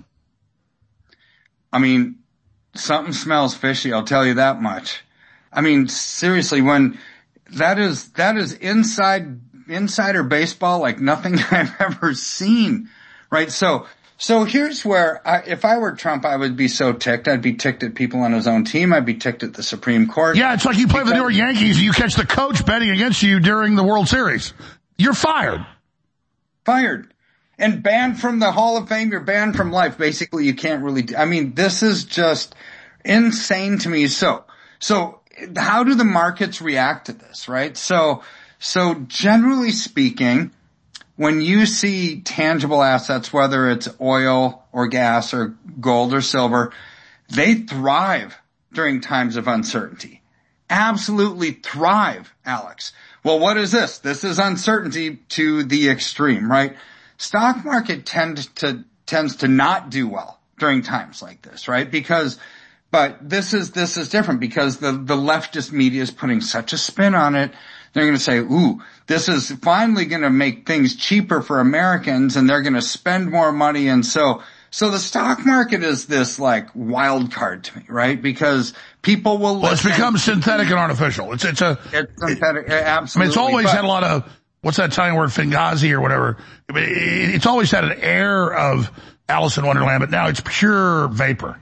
I mean, something smells fishy, I'll tell you that much. I mean, seriously, when that is, that is inside, insider baseball like nothing I've ever seen, right? So, So here's where, I, if I were Trump, I would be so ticked. I'd be ticked at people on his own team. I'd be ticked at the Supreme Court.
Yeah, it's like you play for the New York Yankees and you catch the coach betting against you during the World Series. You're fired.
Fired. And banned from the Hall of Fame. You're banned from life. Basically, you can't really, I mean, this is just insane to me. So, so how do the markets react to this, right? So, so generally speaking, when you see tangible assets, whether it's oil or gas or gold or silver, they thrive during times of uncertainty. Absolutely thrive, Alex. Well, what is this? This is uncertainty to the extreme, right? Stock market tend to, tends to not do well during times like this, right? Because, but this is, this is different because the, the leftist media is putting such a spin on it. They're going to say, ooh, this is finally going to make things cheaper for Americans and they're going to spend more money. And so, so the stock market is this like wild card to me, right? Because people will.
Well, it's become synthetic and artificial. It's, it's a,
it's synthetic, absolutely.
I mean, it's always
but,
had a lot of, what's that Italian word, Fingazi or whatever. I mean, it's always had an air of Alice in Wonderland, but now it's pure vapor.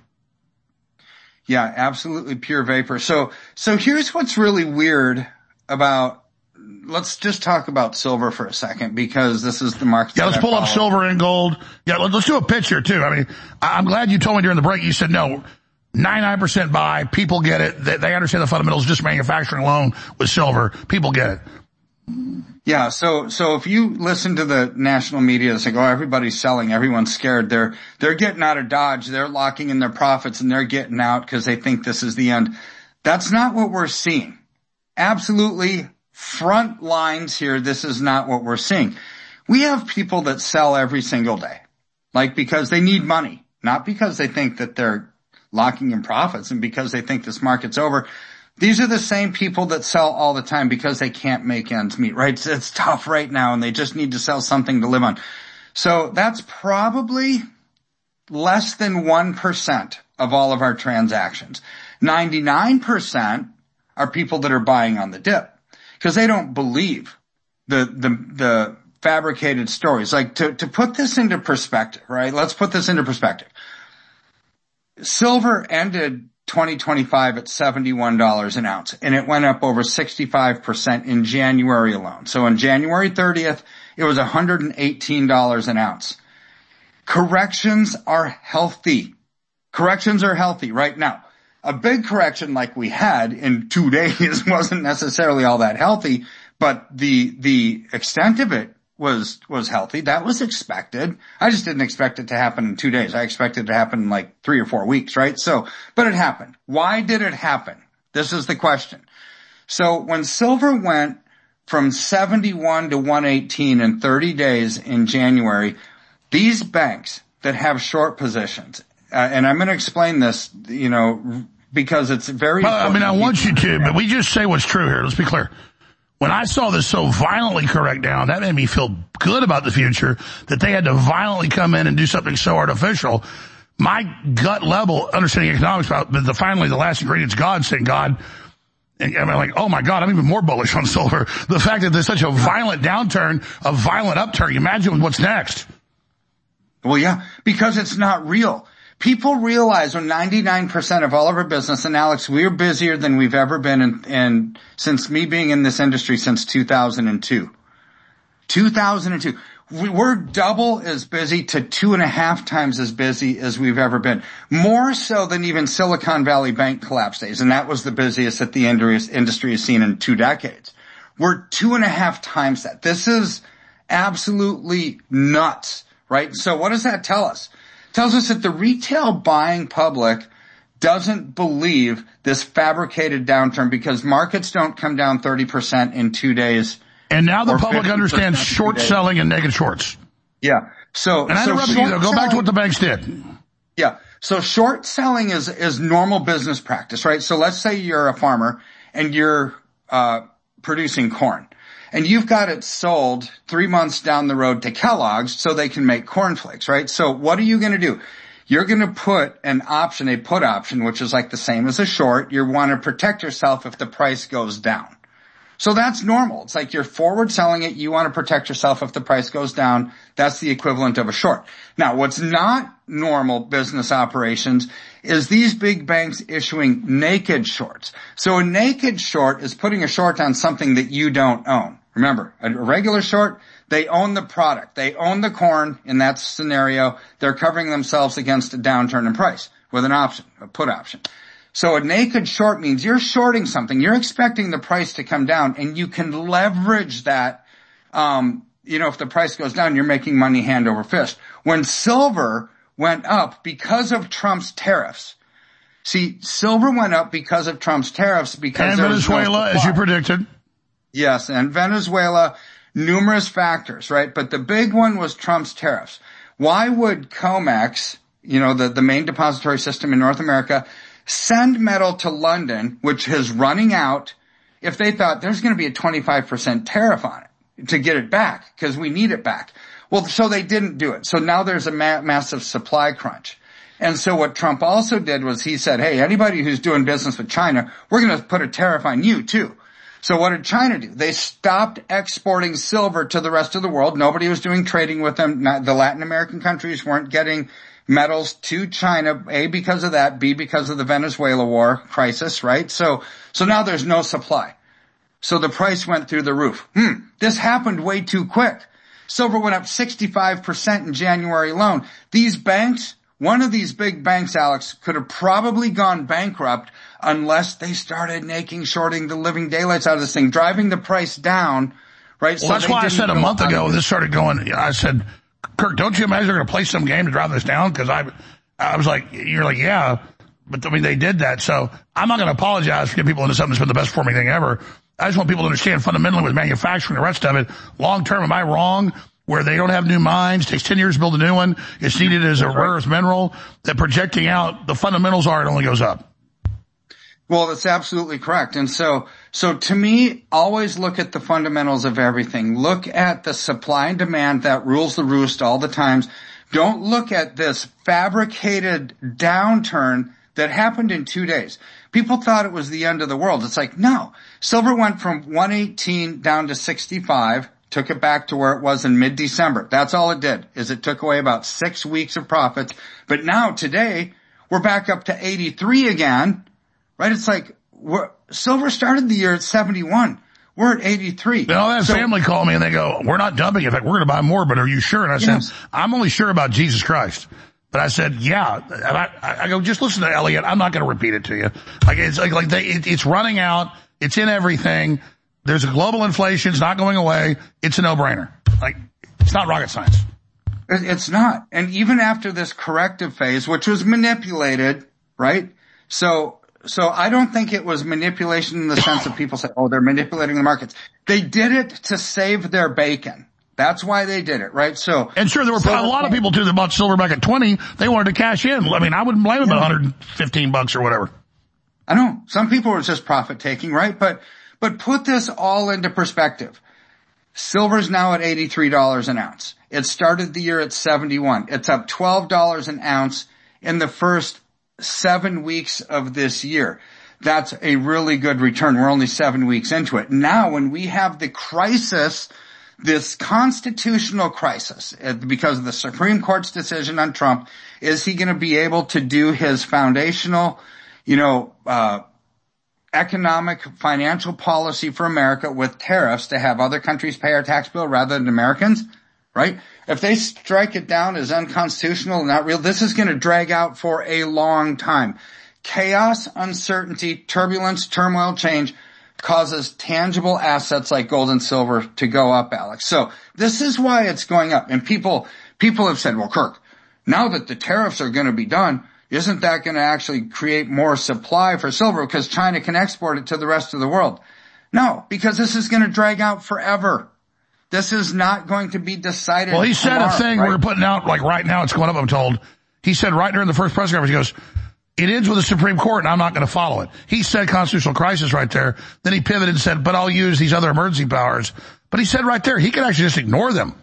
Yeah, absolutely pure vapor. So, so here's what's really weird about, let's just talk about silver for a second because this is the market.
Yeah, let's pull up silver and gold. Yeah, let's do a picture too. I mean, I'm glad you told me during the break, you said no, ninety-nine percent buy, people get it. They, they understand the fundamentals, just manufacturing alone with silver. People get it.
Yeah, so, so if you listen to the national media, they say, oh, everybody's selling, everyone's scared. They're, they're getting out of Dodge. They're locking in their profits and they're getting out because they think this is the end. That's not what we're seeing. Absolutely. Front lines here, this is not what we're seeing. We have people that sell every single day, like because they need money, not because they think that they're locking in profits and because they think this market's over. These are the same people that sell all the time because they can't make ends meet, right? It's, it's tough right now and they just need to sell something to live on. So that's probably less than one percent of all of our transactions. ninety-nine percent are people that are buying on the dip. Because they don't believe the, the, the fabricated stories. Like to, to put this into perspective, right? Let's put this into perspective. Silver ended twenty twenty-five at seventy-one dollars an ounce and it went up over sixty-five percent in January alone. So on January thirtieth, it was one hundred eighteen dollars an ounce. Corrections are healthy. Corrections are healthy right now. A big correction like we had in two days wasn't necessarily all that healthy, but the, the extent of it was, was healthy. That was expected. I just didn't expect it to happen in two days. I expected it to happen in like three or four weeks, right? So, but it happened. Why did it happen? This is the question. So when silver went from seventy-one to one eighteen in thirty days in January, these banks that have short positions, uh, and I'm going to explain this, you know, because it's very
well, I mean, I want you to,
yeah.
but we just say what's true here. Let's be clear. When I saw this so violently correct down, that made me feel good about the future, that they had to violently come in and do something so artificial. My gut level, understanding economics, about but the finally the last ingredient's God, saying God, and I'm like, oh my God, I'm even more bullish on silver. The fact that there's such a violent downturn, a violent upturn, you imagine what's next.
Well, yeah, because it's not real. People realize when ninety-nine percent of all of our business, and Alex, we're busier than we've ever been in, in since me being in this industry since two thousand two. two thousand two. We're double as busy to two and a half times as busy as we've ever been. More so than even Silicon Valley Bank collapse days, and that was the busiest that the industry has seen in two decades. We're two and a half times that. This is absolutely nuts, right? So what does that tell us? It tells us that the retail buying public doesn't believe this fabricated downturn because markets don't come down thirty percent in two days.
And now the public understands short selling and naked shorts.
Yeah. So,
and I
so
interrupted you though. Go back to what the banks did.
Yeah. So short selling is, is normal business practice, right? So let's say you're a farmer and you're, uh, producing corn and you've got it sold three months down the road to Kellogg's so they can make cornflakes, right? So what are you going to do? You're going to put an option, a put option, which is like the same as a short. You want to protect yourself if the price goes down. So that's normal. It's like you're forward selling it. You want to protect yourself if the price goes down. That's the equivalent of a short. Now, what's not normal business operations is these big banks issuing naked shorts. So a naked short is putting a short on something that you don't own. Remember, a regular short, they own the product. They own the corn in that scenario. They're covering themselves against a downturn in price with an option, a put option. So a naked short means you're shorting something. You're expecting the price to come down, and you can leverage that. Um, you know, if the price goes down, you're making money hand over fist. When silver went up because of Trump's tariffs, see, silver went up because of Trump's tariffs because
and
there was
Venezuela,
no
as you predicted.
Yes, and Venezuela, numerous factors, right? But the big one was Trump's tariffs. Why would COMEX, you know, the, the main depository system in North America, send metal to London, which is running out, if they thought there's going to be a twenty-five percent tariff on it to get it back because we need it back? Well, so they didn't do it. So now there's a ma- massive supply crunch. And so what Trump also did was he said, hey, anybody who's doing business with China, we're going to put a tariff on you too. So what did China do? They stopped exporting silver to the rest of the world. Nobody was doing trading with them. Not, the Latin American countries weren't getting metals to China, A, because of that, B, because of the Venezuela war crisis, right? So, so now there's no supply. So the price went through the roof. Hmm, this happened way too quick. Silver went up sixty-five percent in January alone. These banks, one of these big banks, Alex, could have probably gone bankrupt unless they started making shorting the living daylights out of this thing, driving the price down, right?
Well,
so
that's why I said a month ago, this started going, I said, Kirk, don't you imagine they're going to play some game to drive this down? Because I, I was like, you're like, yeah, but I mean, they did that. So I'm not going to apologize for getting people into something that's been the best performing thing ever. I just want people to understand fundamentally with manufacturing, the rest of it, long term, am I wrong? Where they don't have new mines, takes ten years to build a new one, it's needed as a rare earth mineral, that projecting out, the fundamentals are it only goes up.
Well, that's absolutely correct. And so, so to me, always look at the fundamentals of everything. Look at the supply and demand that rules the roost all the times. Don't look at this fabricated downturn that happened in two days. People thought it was the end of the world. It's like, no. Silver went from one eighteen down to sixty-five, took it back to where it was in mid-December. That's all it did, is it took away about six weeks of profits. But now, today, we're back up to eighty-three again. Right? It's like, we're, silver started the year at seventy-one. We're at eighty-three.
You know, that so, family called me and they go, we're not dumping. In fact, we're going to buy more, but are you sure? And I
yes.
said, I'm only sure about Jesus Christ. But I said, yeah. And I, I go, just listen to Elliot. I'm not going to repeat it to you. Like, it's like, like they, it, it's running out. It's in everything. There's a global inflation. It's not going away. It's a no-brainer. Like, it's not rocket science.
It's not. And even after this corrective phase, which was manipulated, right? So, So I don't think it was manipulation in the sense of people say, oh, they're manipulating the markets. They did it to save their bacon. That's why they did it, right? So,
and sure, there were so, a lot of people too that bought silver back at twenty. They wanted to cash in. I mean, I wouldn't blame them at one hundred fifteen bucks or whatever.
I know some people are just profit taking, right? But, but put this all into perspective. Silver's now at eighty-three dollars an ounce. It started the year at seventy-one. It's up twelve dollars an ounce in the first seven weeks of this year. That's a really good return. We're only seven weeks into it. Now, when we have the crisis, this constitutional crisis, because of the Supreme Court's decision on Trump, is he going to be able to do his foundational, you know, uh, economic, financial policy for America with tariffs to have other countries pay our tax bill rather than Americans, right? If they strike it down as unconstitutional and not real, this is going to drag out for a long time. Chaos, uncertainty, turbulence, turmoil, change causes tangible assets like gold and silver to go up, Alex. So this is why it's going up. And people, people have said, well, Kirk, now that the tariffs are going to be done, isn't that going to actually create more supply for silver because China can export it to the rest of the world? No, because this is going to drag out forever. This is not going to be decided.
Well, he said
tomorrow,
a thing
right?
we're putting out, like right now it's going up, I'm told. He said right during the first press conference, he goes, it ends with the Supreme Court and I'm not going to follow it. He said constitutional crisis right there. Then he pivoted and said, but I'll use these other emergency powers. But he said right there, he could actually just ignore them.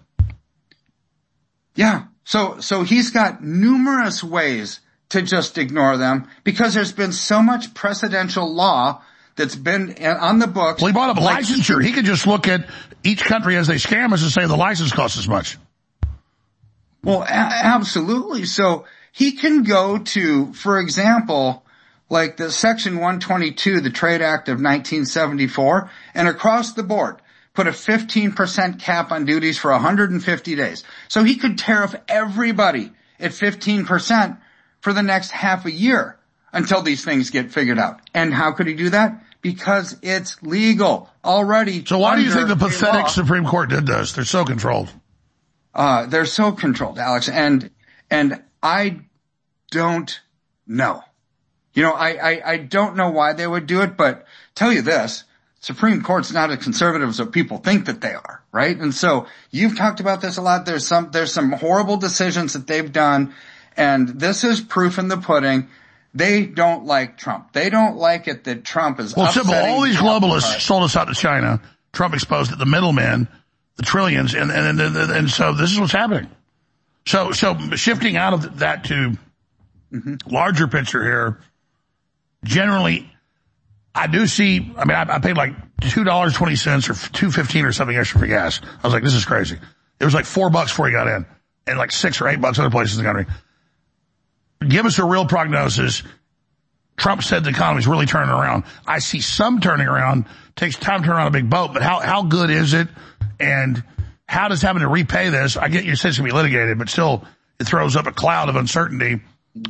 Yeah. So, so he's got numerous ways to just ignore them because there's been so much precedential law that's been on the books.
Well, he brought up
like,
licensure. He could just look at each country as they scam us and say the license costs as much.
Well, a- absolutely. So he can go to, for example, like the Section one twenty-two, the Trade Act of nineteen seventy-four, and across the board, put a fifteen percent cap on duties for one hundred fifty days. So he could tariff everybody at fifteen percent for the next half a year until these things get figured out. And how could he do that? Because it's legal already.
So why do you think the pathetic
law.
Supreme Court did this? They're so controlled.
Uh, they're so controlled, Alex. And, and I don't know. You know, I, I, I don't know why they would do it, but tell you this, Supreme Court's not as conservative as people think that they are, right? And so you've talked about this a lot. There's some, there's some horrible decisions that they've done. And this is proof in the pudding. They don't like Trump. They don't like it that Trump is
well,
upsetting.
Well, all these globalists
part.
sold us out to China. Trump exposed it, the middlemen, the trillions, and, and, and, and, and so this is what's happening. So, so shifting out of that to mm-hmm. larger picture here, generally, I do see, I mean, I, I paid like two dollars and twenty cents or two fifteen or something extra for gas. I was like, this is crazy. It was like four bucks before he got in and like six or eight bucks other places in the country. Give us a real prognosis. Trump said the economy's really turning around. I see some turning around. Takes time to turn around a big boat, but how, how good is it? And how does having to repay this, I get you said it's going to be litigated, but still it throws up a cloud of uncertainty.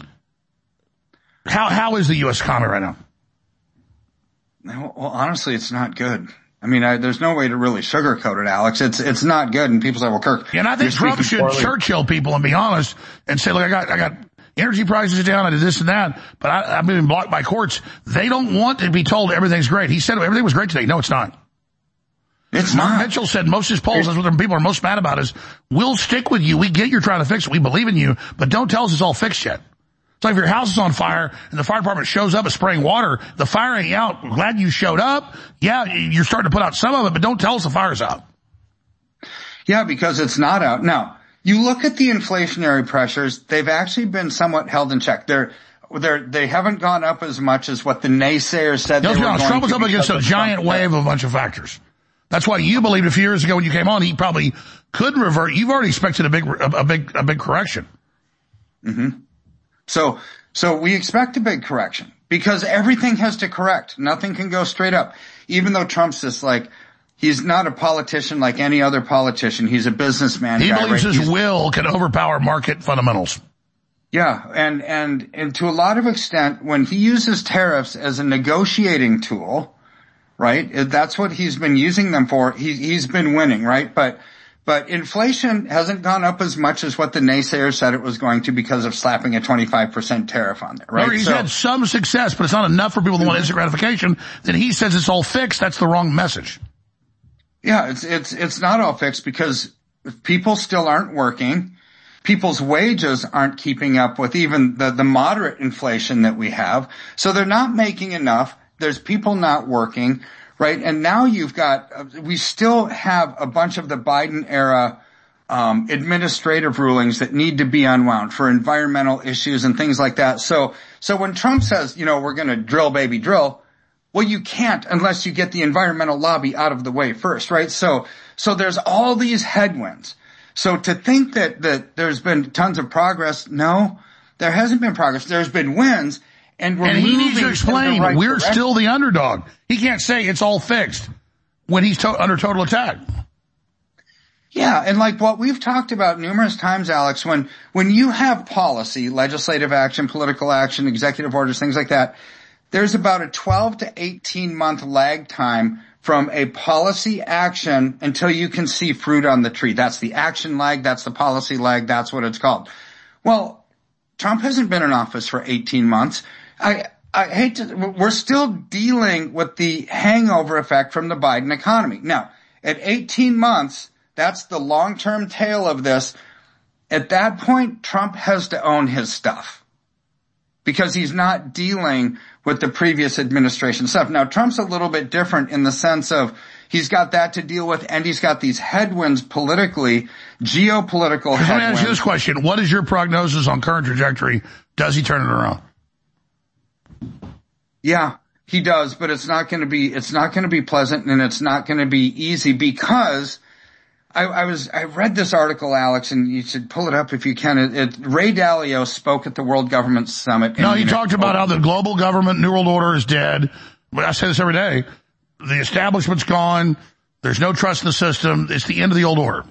How, how is the U S economy right now?
Well, honestly, it's not good. I mean, I, there's no way to really sugarcoat it, Alex. It's, it's not good. And people say, well, Kirk.
Yeah, and I think Trump should poorly. Churchill people and be honest and say, look, I got, I got energy prices are down. I did this and that, but I, I've been blocked by courts. They don't want to be told everything's great. He said everything was great today. No, it's not.
It's
Mark
not.
Mitchell said most of his polls, that's what the people are most mad about is, we'll stick with you. We get you're trying to fix it. We believe in you, but don't tell us it's all fixed yet. It's like if your house is on fire and the fire department shows up and spraying water, the fire ain't out. We're glad you showed up. Yeah, you're starting to put out some of it, but don't tell us the fire's out.
Yeah, because it's not out. Now, you look at the inflationary pressures, they've actually been somewhat held in check. They're, they're, they haven't gone up as much as what the naysayers said
Let's
they
be
were
honest,
going
Trump was
to
up against a giant wave of a bunch of factors. That's why you believed a few years ago when you came on, he probably could revert. You've already expected a big, a, a big, a big correction.
Mm-hmm. So, so we expect a big correction because everything has to correct. Nothing can go straight up. Even though Trump's just like, he's not a politician like any other politician. He's a businessman.
He
guy,
believes
right?
his
He's,
will can overpower market fundamentals.
Yeah. And, and, and to a lot of extent, when he uses tariffs as a negotiating tool, right? That's what he's been using them for. He, he's been winning, right? But, but inflation hasn't gone up as much as what the naysayers said it was going to because of slapping a twenty-five percent tariff on there, right?
Or he's
so,
had some success, but it's not enough for people that want instant gratification. Then he says it's all fixed. That's the wrong message.
Yeah, it's, it's, it's not all fixed because people still aren't working. People's wages aren't keeping up with even the, the moderate inflation that we have. So they're not making enough. There's people not working, right? And now you've got, we still have a bunch of the Biden era um, administrative rulings that need to be unwound for environmental issues and things like that. So, so when Trump says, you know, we're going to drill, baby, drill, well, you can't unless you get the environmental lobby out of the way first, right? So, so there's all these headwinds. So to think that, that there's been tons of progress, no, there hasn't been progress. There's been wins, and we're
and he
moving
needs to explain
in the right
we're
direction.
Still the underdog. He can't say it's all fixed when he's to- under total attack.
Yeah, and like what we've talked about numerous times, Alex, when, when you have policy, legislative action, political action, executive orders, things like that, there's about a twelve to eighteen month lag time from a policy action until you can see fruit on the tree. That's the action lag, that's the policy lag, that's what it's called. Well, Trump hasn't been in office for eighteen months. I, I hate to, we're still dealing with the hangover effect from the Biden economy. Now, at eighteen months, that's the long-term tail of this. At that point, Trump has to own his stuff because he's not dealing with the previous administration stuff. Now, Trump's a little bit different in the sense of he's got that to deal with, and he's got these headwinds politically, geopolitical headwinds.
Let me ask you this question. What is your prognosis on current trajectory? Does he turn it around?
Yeah, he does, but it's not going to be, it's not going to be pleasant, and it's not going to be easy because I, I was, I read this article, Alex, and you should pull it up if you can. It, it, Ray Dalio spoke at the World Government Summit.
No, he talked about how the global government New World Order is dead. I say this every day. The establishment's gone. There's no trust in the system. It's the end of the old order.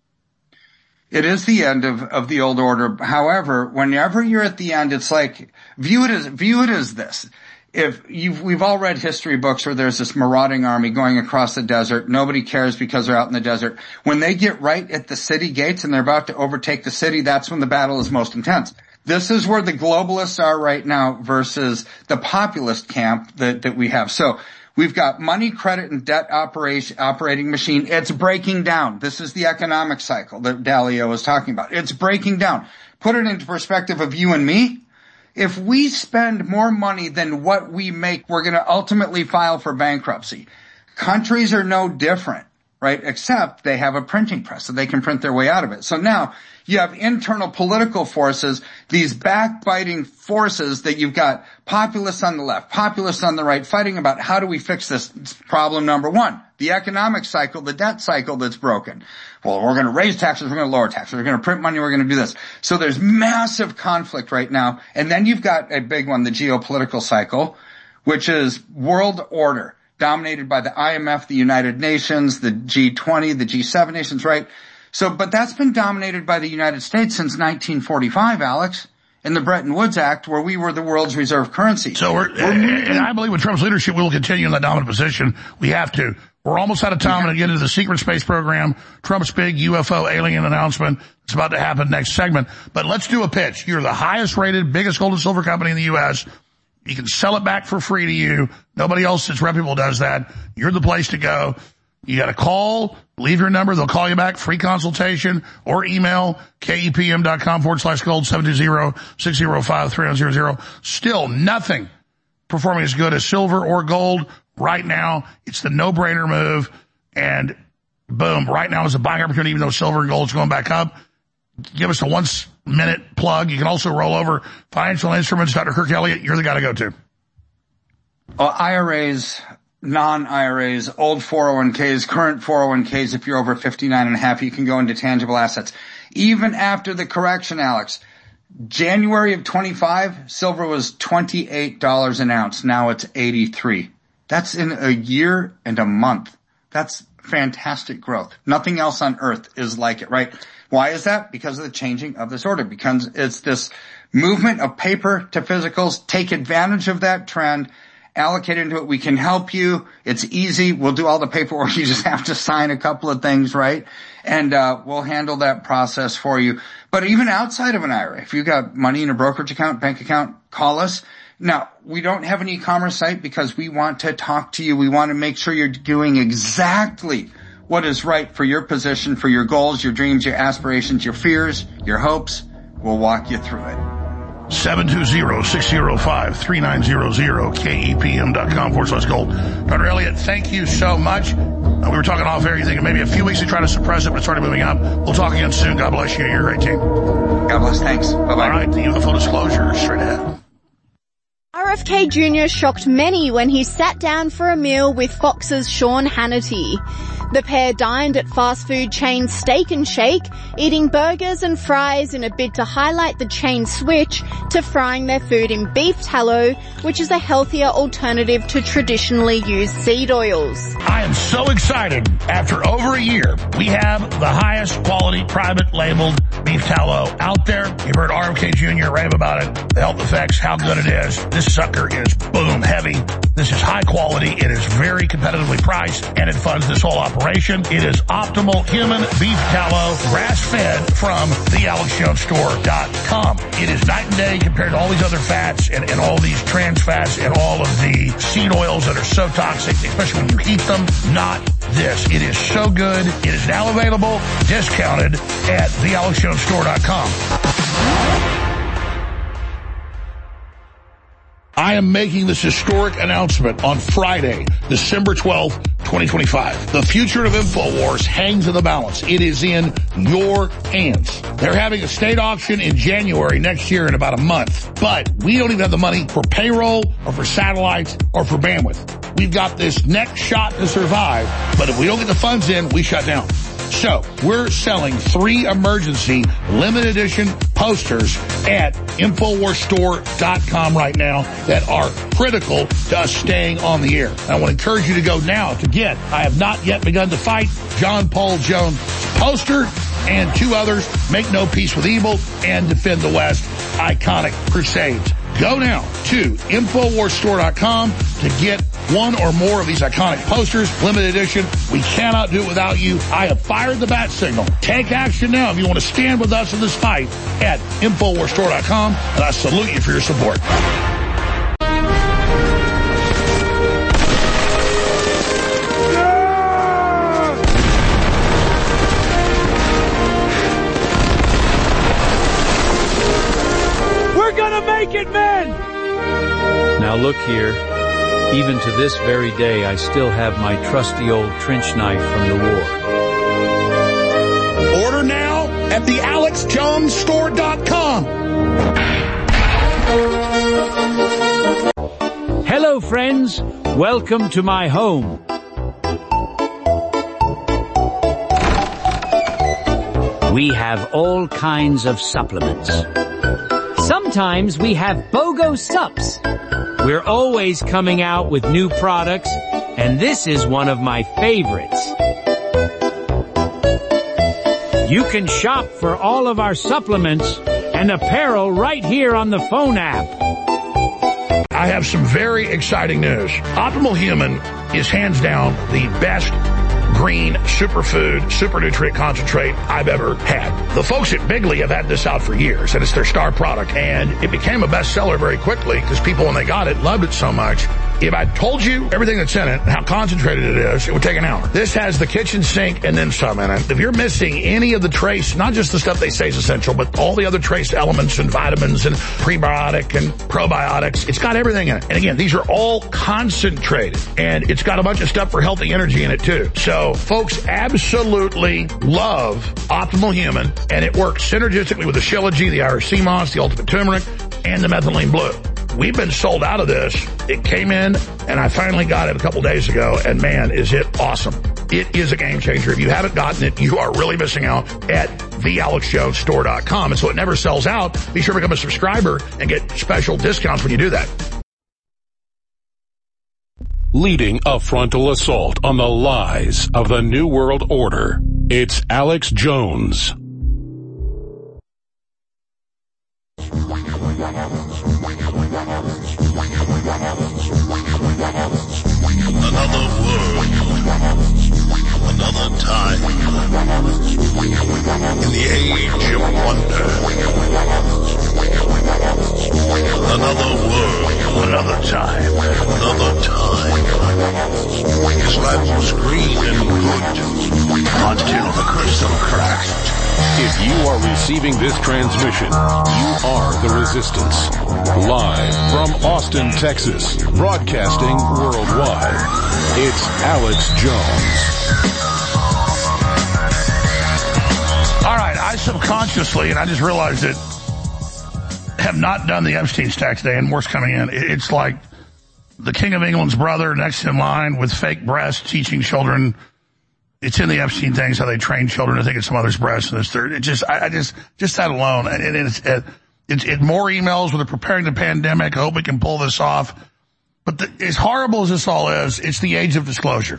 It is the end of, of the old order. However, whenever you're at the end, it's like, view it as, view it as this. If you've, we've all read history books where there's this marauding army going across the desert. Nobody cares because they're out in the desert. When they get right at the city gates and they're about to overtake the city, that's when the battle is most intense. This is where the globalists are right now versus the populist camp that, that we have. So we've got money, credit, and debt operation, operating machine. It's breaking down. This is the economic cycle that Dalio was talking about. It's breaking down. Put it into perspective of you and me. If we spend more money than what we make, we're going to ultimately file for bankruptcy. Countries are no different, right? Except they have a printing press, so they can print their way out of it. So now you have internal political forces, these backbiting forces that you've got populists on the left, populists on the right, fighting about how do we fix this problem number one, the economic cycle, the debt cycle that's broken. Well, we're going to raise taxes, we're going to lower taxes, we're going to print money, we're going to do this. So there's massive conflict right now. And then you've got a big one, the geopolitical cycle, which is world order, dominated by the I M F, the United Nations, the G twenty, the G seven nations, right? So, but that's been dominated by the United States since nineteen forty-five, Alex, in the Bretton Woods Act, where we were the world's reserve currency.
So we're, we're and I believe with Trump's leadership, we will continue in that dominant position. We have to. We're almost out of time to get into the secret space program. Trump's big U F O alien announcement. It's about to happen next segment. But let's do a pitch. You're the highest rated, biggest gold and silver company in the U S. You can sell it back for free to you. Nobody else that's reputable does that. You're the place to go. You got to call, leave your number. They'll call you back, free consultation, or email kepm.com forward slash gold, seven two zero, six zero five, three zero zero. Still nothing performing as good as silver or gold right now. It's the no-brainer move. And boom, right now is a buying opportunity, even though silver and gold's going back up. Give us a one-minute plug. You can also roll over financial instruments. Doctor Kirk Elliott, you're the guy to go to.
Well, I R As, non-I R As, old four oh one k's, current four oh one k's, if you're over fifty-nine and a half, you can go into tangible assets. Even after the correction, Alex, January of twenty-five, silver was twenty-eight dollars an ounce. Now it's eighty-three. That's in a year and a month. That's fantastic growth. Nothing else on earth is like it, right? Why is that? Because of the changing of this order. Because it's this movement of paper to physicals. Take advantage of that trend. Allocate into it. We can help you. It's easy. We'll do all the paperwork. You just have to sign a couple of things, right? And uh we'll handle that process for you. But even outside of an I R A, if you've got money in a brokerage account, bank account, call us. Now, we don't have an e-commerce site because we want to talk to you. We want to make sure you're doing exactly what is right for your position, for your goals, your dreams, your aspirations, your fears, your hopes. We'll walk you through it.
seven two zero, six zero five, three nine zero zero, K E P M dot com forward slash gold. Doctor Elliott, thank you so much. Uh, we were talking off air. You think maybe a few weeks to try to suppress it, but it started moving up. We'll talk again soon. God bless you. You're a great team.
God bless. Thanks. Bye-bye.
All right, the full disclosure straight ahead.
R F K Junior shocked many when he sat down for a meal with Fox's Sean Hannity. The pair dined at fast food chain Steak and Shake, eating burgers and fries in a bid to highlight the chain's switch to frying their food in beef tallow, which is a healthier alternative to traditionally used seed oils.
I am so excited. After over a year, we have the highest quality private labeled beef tallow out there. You've heard R F K Junior rave about it, the health effects, how good it is. This sucker is boom heavy. This is high quality. It is very competitively priced, and it funds this whole operation. It is optimal human beef tallow, grass-fed from the alex jones store dot com. It is night and day compared to all these other fats and, and all these trans fats and all of the seed oils that are so toxic, especially when you heat them. Not this. It is so good. It is now available, discounted at the alex jones store dot com. I am making this historic announcement on Friday, December twelfth, twenty twenty-five. The future of InfoWars hangs in the balance. It is in your hands. They're having a state auction in January next year in about a month. But we don't even have the money for payroll or for satellites or for bandwidth. We've got this next shot to survive, but if we don't get the funds in, we shut down. So, we're selling three emergency limited edition posters at infowars store dot com right now that are critical to us staying on the air. And I want to encourage you to go now to get I Have Not Yet Begun to Fight, John Paul Jones poster, and two others, Make No Peace with Evil and Defend the West, Iconic Crusades. Go now to infowars store dot com to get one or more of these iconic posters, limited edition. We cannot do it without you. I have fired the bat signal. Take action now if you want to stand with us in this fight at infowars store dot com, and I salute you for your support.
We're gonna make it, men!
Now look here. Even to this very day, I still have my trusty old trench knife from the war.
Order now at the alex jones store dot com.
Hello, friends. Welcome to my home. We have all kinds of supplements. Sometimes we have BOGO Sups. We're always coming out with new products, and this is one of my favorites. You can shop for all of our supplements and apparel right here on the phone app.
I have some very exciting news. Optimal Human is hands down the best green superfood, super nutrient concentrate I've ever had. The folks at Bigley have had this out for years, and it's their star product, and it became a bestseller very quickly because people, when they got it, loved it so much. If I told you everything that's in it and how concentrated it is, it would take an hour. This has the kitchen sink and then some in it. If you're missing any of the trace, not just the stuff they say is essential, but all the other trace elements and vitamins and prebiotic and probiotics, it's got everything in it. And again, these are all concentrated, and it's got a bunch of stuff for healthy energy in it too. So folks absolutely love Optimal Human, and it works synergistically with the Shilajit, the Irish sea moss, the ultimate turmeric, and the methylene blue. We've been sold out of this. It came in, and I finally got it a couple days ago, and man, is it awesome. It is a game changer. If you haven't gotten it, you are really missing out at the alex jones store dot com. And so it never sells out. Be sure to become a subscriber and get special discounts when you do that.
Leading a frontal assault on the lies of the New World Order, it's Alex Jones.
Another world, another time, in the age of wonder. Another world, another time, another time. His life was green and good.
until the crystal cracks.
If you are receiving this transmission, you are the Resistance. Live from Austin, Texas, broadcasting worldwide, it's Alex Jones.
All right, I subconsciously, and I just realized it, have not done the Epstein stack today, and more's coming in. It's like the King of England's brother next in line with fake breasts teaching children. It's in the Epstein things how they train children to think it's some other's breast and this third. It just, I, I just, just that alone. And it, it's, it, it's, it more emails where they're preparing the pandemic. I hope we can pull this off. But the, as horrible as this all is, it's the age of disclosure.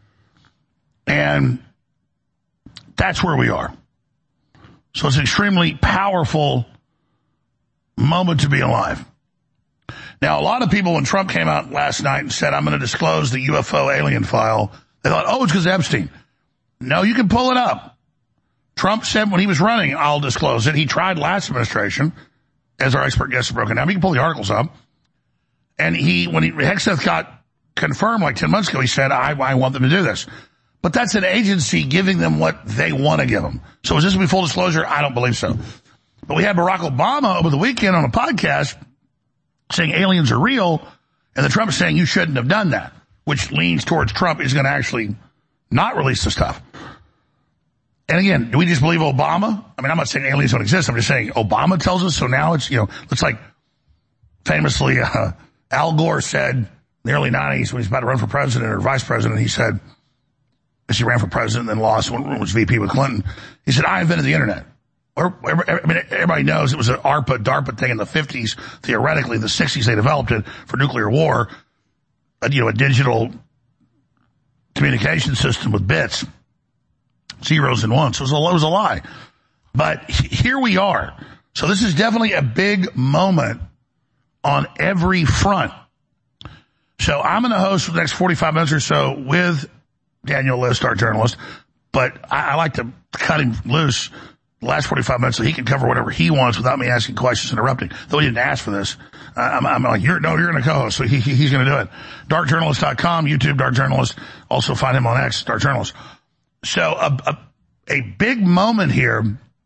And that's where we are. So it's an extremely powerful moment to be alive. Now, a lot of people, when Trump came out last night and said, I'm going to disclose the U F O alien file, they thought, oh, it's because of Epstein. No, you can pull it up. Trump said when he was running, I'll disclose it. He tried last administration, as our expert guest has broken down. You can pull the articles up. And he, when he, Hegseth got confirmed like ten months ago, he said, I, I want them to do this. But that's an agency giving them what they want to give them. So is this going to be full disclosure? I don't believe so. But we had Barack Obama over the weekend on a podcast saying aliens are real, and the Trump is saying you shouldn't have done that, which leans towards Trump is going to actually not release the stuff. And again, do we just believe Obama? I mean, I'm not saying aliens don't exist. I'm just saying Obama tells us, so now it's, you know, it's like famously uh, Al Gore said in the early nineties when he was about to run for president or vice president, he said, as he ran for president and then lost when he was V P with Clinton, he said, I invented the internet. Or, I mean, everybody knows it was an ARPA, DARPA thing in the fifties. Theoretically, in the sixties, they developed it for nuclear war. A, you know, a digital communication system with bits, zeros and ones. So it was a, it was a lie. But here we are. So this is definitely a big moment on every front. So I'm going to host for the next forty-five minutes or so with Daniel List, our journalist. But I, I like to cut him loose the last forty-five minutes so he can cover whatever he wants without me asking questions, interrupting. Though he didn't ask for this. Uh, I'm, I'm like, you're, no, you're going to co-host, so he, he, he's going to do it. dark journalist dot com, YouTube, Dark Journalist. Also find him on X, Dark Journalist. So a, a, a big moment here,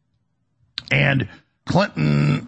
and Clinton,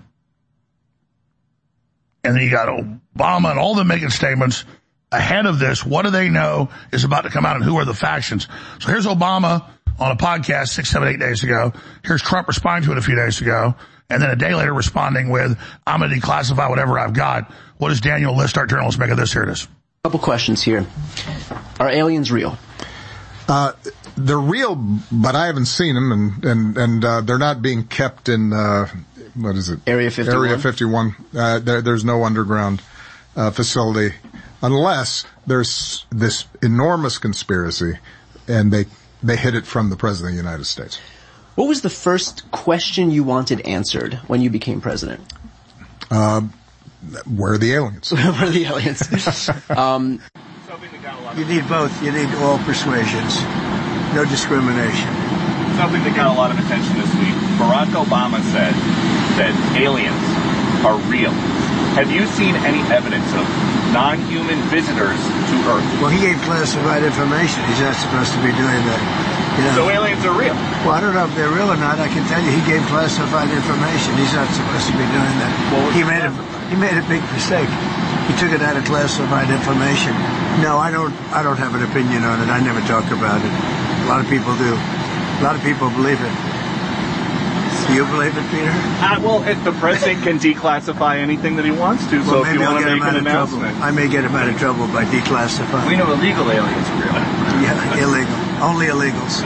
and then you got Obama and all them making statements ahead of this. What do they know is about to come out, and who are the factions? So here's Obama on a podcast six, seven, eight days ago. Here's Trump responding to it a few days ago. And then a day later responding with, I'm going to declassify whatever I've got. What does Daniel List, our journalist, make of this? Here it is.
A couple questions here. Are aliens real?
Uh, they're real, but I haven't seen them, and, and, and, uh, they're not being kept in, uh, what is it?
Area fifty-one?
Area fifty-one. Uh, there, there's no underground, uh, facility unless there's this enormous conspiracy and they, they hid it from the President of the United States.
What was the first question you wanted answered when you became president?
Um, where are the aliens?
Where are the aliens? um,
you need both. You need all persuasions. No discrimination.
Something that got a lot of attention this week. Barack Obama said that aliens are real. Have you seen any evidence of non-human visitors to Earth?
Well, he gave classified information. He's not supposed to be doing that. You know?
So aliens are real?
Well, I don't know if they're real or not. I can tell you he gave classified information. He's not supposed to be doing that. Well, he made a, he made a big mistake. He took it out of classified information. No, I don't, I don't have an opinion on it. I never talk about it. A lot of people do. A lot of people believe it. Do you believe it, Peter?
Uh, well, if the president can declassify anything that he wants to,
well,
so if you want to make an announcement.
I may get him out of trouble by declassifying.
We know illegal aliens are real.
Yeah, illegal. Only illegals.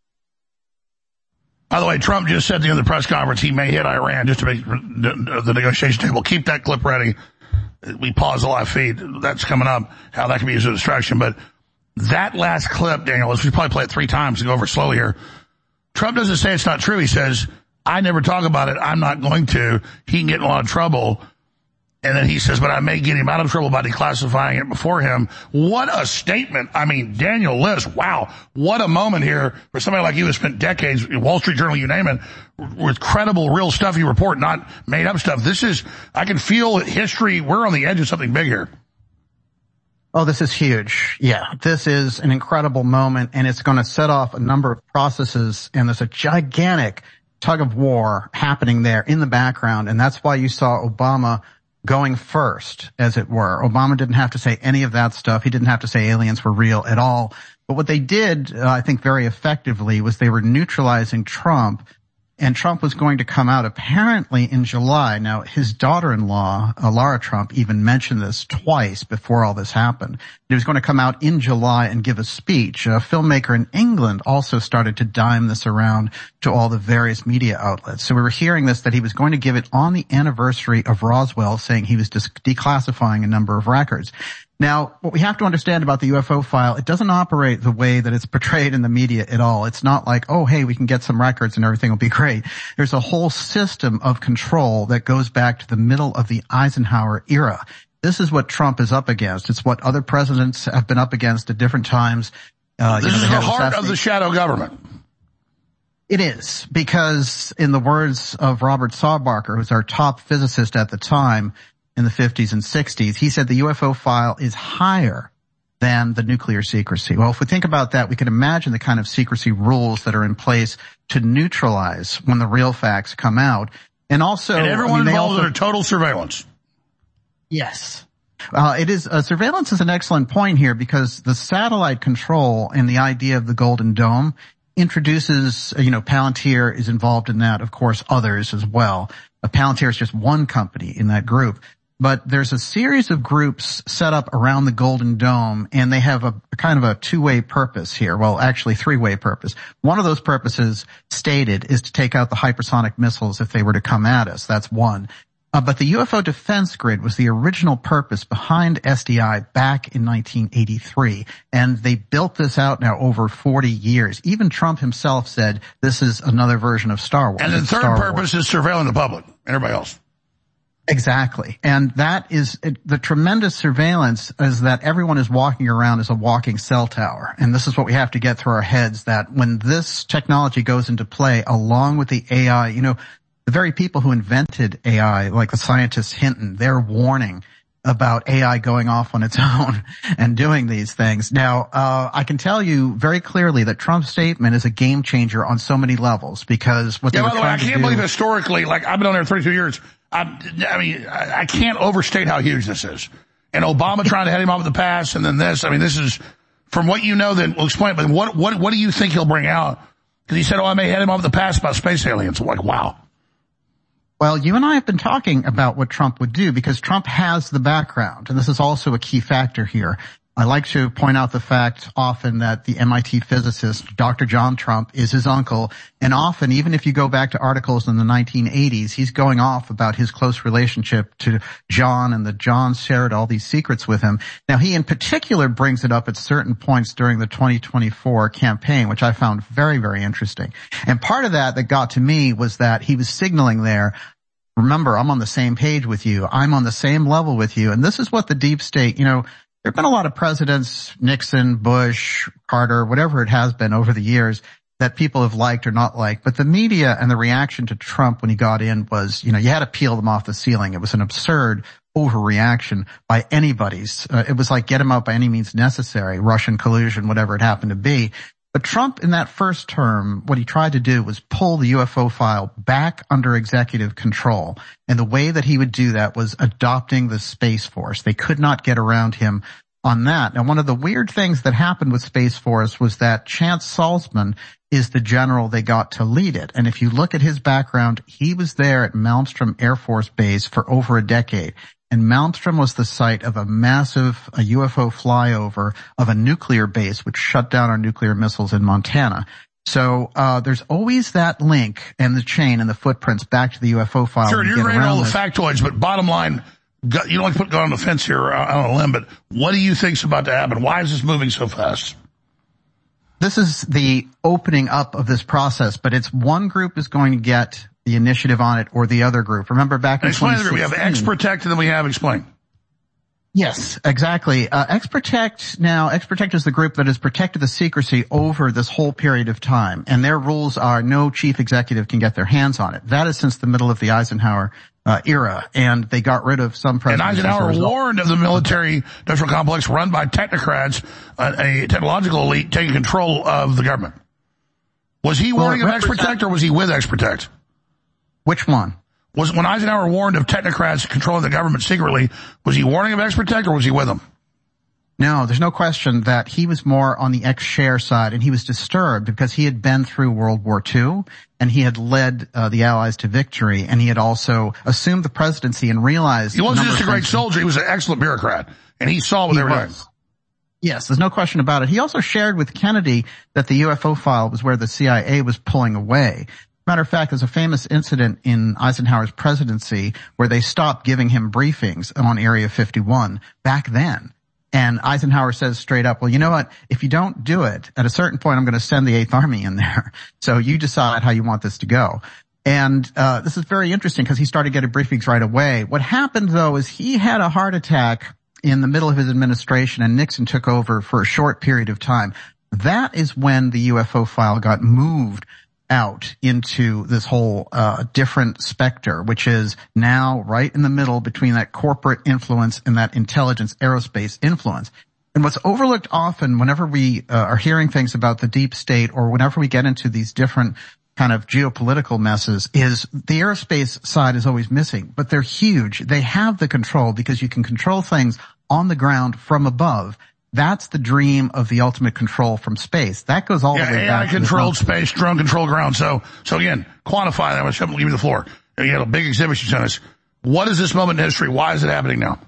By the way, Trump just said at the end of the press conference he may hit Iran just to make the negotiation table. Keep that clip ready. We pause the live feed. That's coming up, how that can be used as a distraction. But that last clip, Daniel, we should probably play it three times to go over slowly here. Trump doesn't say it's not true. He says, I never talk about it. I'm not going to. He can get in a lot of trouble. And then he says, but I may get him out of trouble by declassifying it before him. What a statement. I mean, Daniel List, wow. What a moment here for somebody like you who spent decades, Wall Street Journal, you name it, with credible, real stuff you report, not made up stuff. This is, I can feel history. We're on the edge of something big here.
Oh, this is huge. Yeah, this is an incredible moment, and it's going to set off a number of processes, and there's a gigantic tug of war happening there in the background, and that's why you saw Obama going first, as it were. Obama didn't have to say any of that stuff. He didn't have to say aliens were real at all. But what they did, uh, I think very effectively, was they were neutralizing Trump. And Trump was going to come out apparently in July. Now, his daughter-in-law, uh, Lara Trump, even mentioned this twice before all this happened. He was going to come out in July and give a speech. A filmmaker in England also started to dime this around to all the various media outlets. So we were hearing this, that he was going to give it on the anniversary of Roswell, saying he was dis- declassifying a number of records. Now, what we have to understand about the U F O file, it doesn't operate the way that it's portrayed in the media at all. It's not like, oh, hey, we can get some records and everything will be great. There's a whole system of control that goes back to the middle of the Eisenhower era. This is what Trump is up against. It's what other presidents have been up against at different times. Uh,
this
you know,
is the heart of the shadow government.
It is, because in the words of Robert Saubarker, who's our top physicist at the time, in the fifties and sixties, he said the U F O file is higher than the nuclear secrecy. Well, if we think about that, we can imagine the kind of secrecy rules that are in place to neutralize when the real facts come out. And also,
and everyone
I mean,
involved
also,
in a total surveillance.
Yes. Uh, it is, uh, surveillance is an excellent point here, because the satellite control and the idea of the Golden Dome introduces, you know, Palantir is involved in that, of course, others as well. Uh, Palantir is just one company in that group. But there's a series of groups set up around the Golden Dome, and they have a kind of a two-way purpose here. Well, actually three-way purpose. One of those purposes stated is to take out the hypersonic missiles if they were to come at us. That's one. Uh, but the U F O defense grid was the original purpose behind S D I back in nineteen eighty-three. And they built this out now over forty years. Even Trump himself said this is another version of Star Wars.
And the third purpose is surveilling the public, everybody else.
Exactly. And that is it, the tremendous surveillance is that everyone is walking around as a walking cell tower. And this is what we have to get through our heads, that when this technology goes into play along with the A I, you know, the very people who invented A I, like the scientist Hinton, they're warning about A I going off on its own and doing these things. Now, uh, I can tell you very clearly that Trump's statement is a game changer on so many levels, because what
yeah,
they were
by the way, I
trying to
can't
do,
believe historically, like I've been on there thirty-two years. I'm, I mean, I can't overstate how huge this is. And Obama trying to head him off with the pass, and then this. I mean, this is, from what you know, then we'll explain it, but what, what, what do you think he'll bring out? Because he said, oh, I may head him off the pass about space aliens. I'm like, wow.
Well, you and I have been talking about what Trump would do, because Trump has the background, and this is also a key factor here. I like to point out the fact often that the M I T physicist, Doctor John Trump, is his uncle, and often, even if you go back to articles in the nineteen eighties, he's going off about his close relationship to John, and that John shared all these secrets with him. Now, he in particular brings it up at certain points during the twenty twenty-four campaign, which I found very, very interesting. And part of that that got to me was that he was signaling there, remember, I'm on the same page with you. I'm on the same level with you. And this is what the deep state, you know, there have been a lot of presidents, Nixon, Bush, Carter, whatever it has been over the years, that people have liked or not liked. But the media and the reaction to Trump when he got in was, you know, you had to peel them off the ceiling. It was an absurd overreaction by anybody's. Uh, it was like get him out by any means necessary, Russian collusion, whatever it happened to be. But Trump, in that first term, what he tried to do was pull the U F O file back under executive control. And the way that he would do that was adopting the Space Force. They could not get around him on that. Now, one of the weird things that happened with Space Force was that Chance Salzman is the general they got to lead it. And if you look at his background, he was there at Malmstrom Air Force Base for over a decade. And Malmstrom was the site of a massive a U F O flyover of a nuclear base which shut down our nuclear missiles in Montana. So uh there's always that link and the chain and the footprints back to the U F O file.
Sure, you're reading all the factoids, but bottom line, you don't like to put God on the fence here on a limb, but what do you think's about to happen? Why is this moving so fast?
This is the opening up of this process, but it's one group is going to get the initiative on it or the other group. Remember back in
Explain
twenty sixteen.
We have X-Protect and then we have Explain.
Yes, exactly. Uh, X-Protect, now, X-Protect is the group that has protected the secrecy over this whole period of time. And their rules are no chief executive can get their hands on it. That is since the middle of the Eisenhower uh, era, and they got rid of some presidents.
And Eisenhower warned of the military-industrial complex run by technocrats, uh, a technological elite taking control of the government. Was he warning well, of X-Protect, or was he with X-Protect?
Which one?
Was when Eisenhower warned of technocrats controlling the government secretly, was he warning of X-Protect, or was he with them?
No, there's no question that he was more on the ex-Scheer side, and he was disturbed because he had been through World War Two, and he had led uh, the Allies to victory, and he had also assumed the presidency and realized...
He wasn't just a great soldier, he was an excellent bureaucrat, and he saw what they were doing.
Yes, there's no question about it. He also shared with Kennedy that the U F O file was where the C I A was pulling away. Matter of fact, there's a famous incident in Eisenhower's presidency where they stopped giving him briefings on Area fifty-one back then. And Eisenhower says straight up, well, you know what? If you don't do it, at a certain point, I'm going to send the Eighth Army in there. So you decide how you want this to go. And uh this is very interesting because he started getting briefings right away. What happened, though, is he had a heart attack in the middle of his administration, and Nixon took over for a short period of time. That is when the U F O file got moved out into this whole uh different specter, which is now right in the middle between that corporate influence and that intelligence aerospace influence. And what's overlooked often whenever we uh, are hearing things about the deep state, or whenever we get into these different kind of geopolitical messes, is the aerospace side is always missing. But they're huge. They have the control because you can control things on the ground from above. That's the dream of the ultimate control from space. That goes all
yeah,
the way
A I
back.
controlled space, drone controlled ground. So, so again, quantify that. I'm going to give you the floor. You had a big exhibit you sent us. What is this moment in history? Why is it happening now?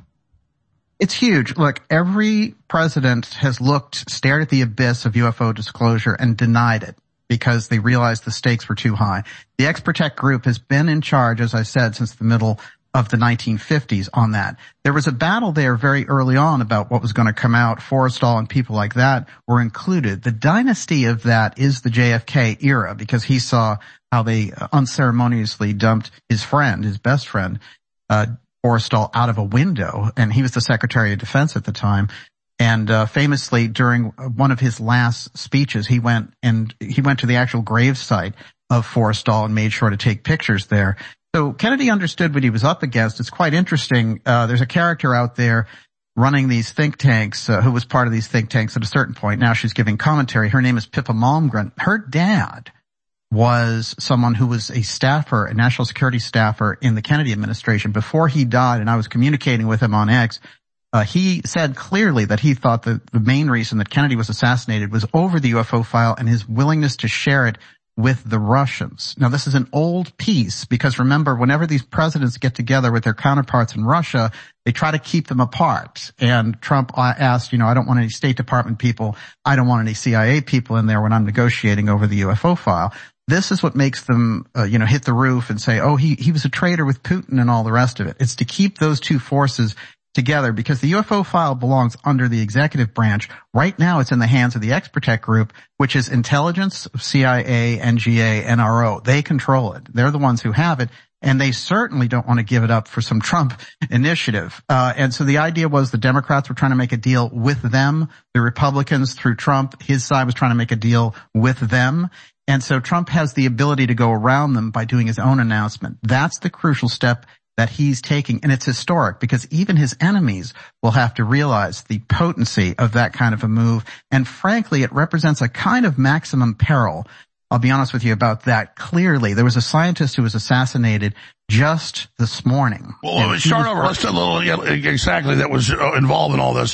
It's huge. Look, every president has looked, stared at the abyss of U F O disclosure and denied it because they realized the stakes were too high. The X-Protect group has been in charge, as I said, since the middle of the nineteen fifties on that. There was a battle there very early on about what was going to come out. Forrestal and people like that were included. The dynasty of that is the J F K era, because he saw how they unceremoniously dumped his friend, his best friend, uh, Forrestal, out of a window, and he was the Secretary of Defense at the time. And uh, famously, during one of his last speeches, he went and he went to the actual grave site of Forrestal and made sure to take pictures there. So Kennedy understood what he was up against. It's quite interesting. Uh, there's a character out there running these think tanks, uh, who was part of these think tanks at a certain point. Now she's giving commentary. Her name is Pippa Malmgren. Her dad was someone who was a staffer, a national security staffer in the Kennedy administration. Before he died, and I was communicating with him on X, uh, he said clearly that he thought that the main reason that Kennedy was assassinated was over the U F O file and his willingness to share it with the Russians. Now, this is an old piece, because remember, whenever these presidents get together with their counterparts in Russia, they try to keep them apart. And Trump asked, you know, I don't want any State Department people. I don't want any C I A people in there when I'm negotiating over the U F O file. This is what makes them, uh, you know, hit the roof and say, oh, he, he was a traitor with Putin and all the rest of it. It's to keep those two forces together, because the U F O file belongs under the executive branch. Right now it's in the hands of the X-Protect group, which is intelligence, C I A, N G A, N R O. They control it. They're the ones who have it, and they certainly don't want to give it up for some Trump initiative. Uh, and so the idea was the Democrats were trying to make a deal with them. The Republicans, through Trump, his side was trying to make a deal with them. And so Trump has the ability to go around them by doing his own announcement. That's the crucial step that he's taking, and it's historic, because even his enemies will have to realize the potency of that kind of a move. And frankly, it represents a kind of maximum peril. I'll be honest with you about that. Clearly, there was a scientist who was assassinated just this morning.
Well, let's start over. Let's tell a little, yeah, exactly, that was involved in all this,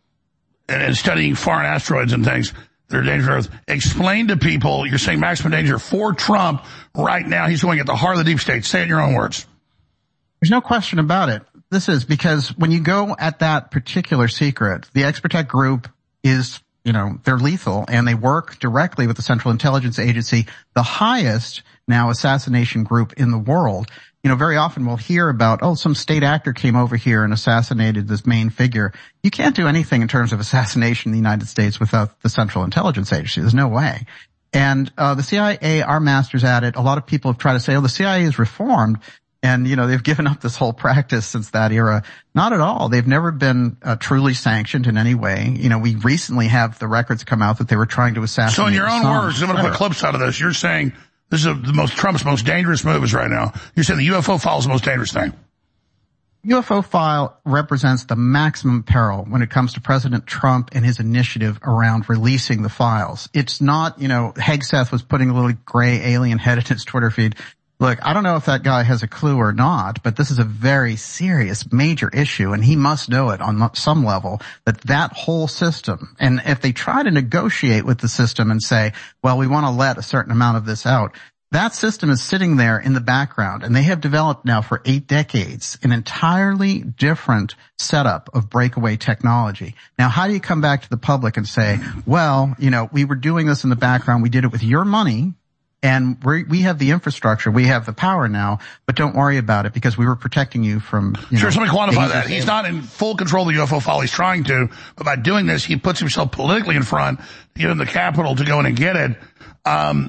and, and studying foreign asteroids and things that are dangerous. Explain to people, you're saying maximum danger for Trump right now. He's going at the heart of the deep state. Say it in your own words.
There's no question about it. This is because when you go at that particular secret, the X-Protect group is, you know, they're lethal, and they work directly with the Central Intelligence Agency, the highest now assassination group in the world. You know, very often we'll hear about, oh, some state actor came over here and assassinated this main figure. You can't do anything in terms of assassination in the United States without the Central Intelligence Agency. There's no way. And uh the C I A are masters at it. A lot of people have tried to say, oh, the C I A is reformed. And, you know, they've given up this whole practice since that era. Not at all. They've never been uh, truly sanctioned in any way. You know, we recently have the records come out that they were trying to assassinate.
So in your own
Assange.
words, I'm going to put clips out of this. You're saying This is a, the most, Trump's most dangerous move is right now. You're saying the U F O file is the most dangerous thing.
U F O file represents the maximum peril when it comes to President Trump and his initiative around releasing the files. It's not, you know, Hegseth was putting a little gray alien head in his Twitter feed. Look, I don't know if that guy has a clue or not, but this is a very serious, major issue, and he must know it on some level, that that whole system, and if they try to negotiate with the system and say, well, we want to let a certain amount of this out, that system is sitting there in the background, and they have developed now for eight decades an entirely different setup of breakaway technology. Now, how do you come back to the public and say, well, you know, we were doing this in the background, we did it with your money, and we we have the infrastructure, we have the power now, but don't worry about it because we were protecting you from, you
Sure,
know,
somebody quantify that.
dangerous-
He's not in full control of the U F O file. He's trying to, but by doing this, he puts himself politically in front, giving the capital to go in and get it. Um,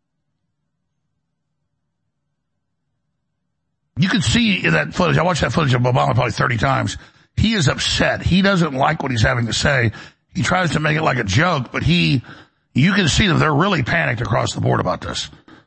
you could see in that footage, I watched that footage of Obama probably thirty times. He is upset. He doesn't like what he's having to say. He tries to make it like a joke, but he, you can see that they're really panicked across the board about this.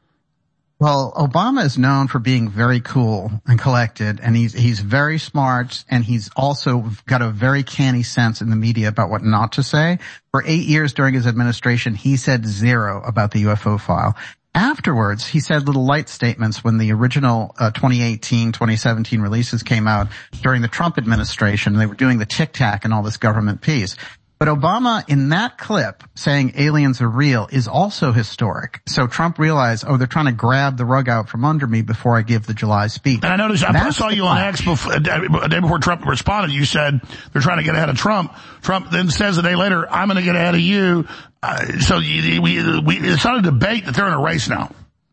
Well, Obama is known for being very cool and collected, and he's he's very smart, and he's also got a very canny sense in the media about what not to say. For eight years during his administration, he said zero about the U F O file. Afterwards, he said little light statements when the original uh, twenty eighteen, twenty seventeen releases came out during the Trump administration. They were doing the tic-tac and all this government piece. But Obama, in that clip, saying aliens are real is also historic. So Trump realized, oh, they're trying to grab the rug out from under me before I give the July speech.
And I noticed, I
That's
saw
the
you on
clash.
X before, a day before Trump responded. You said they're trying to get ahead of Trump. Trump then says a day later, I'm going to get ahead of you. Uh, so you, we, we, it's not a debate that they're in a race now.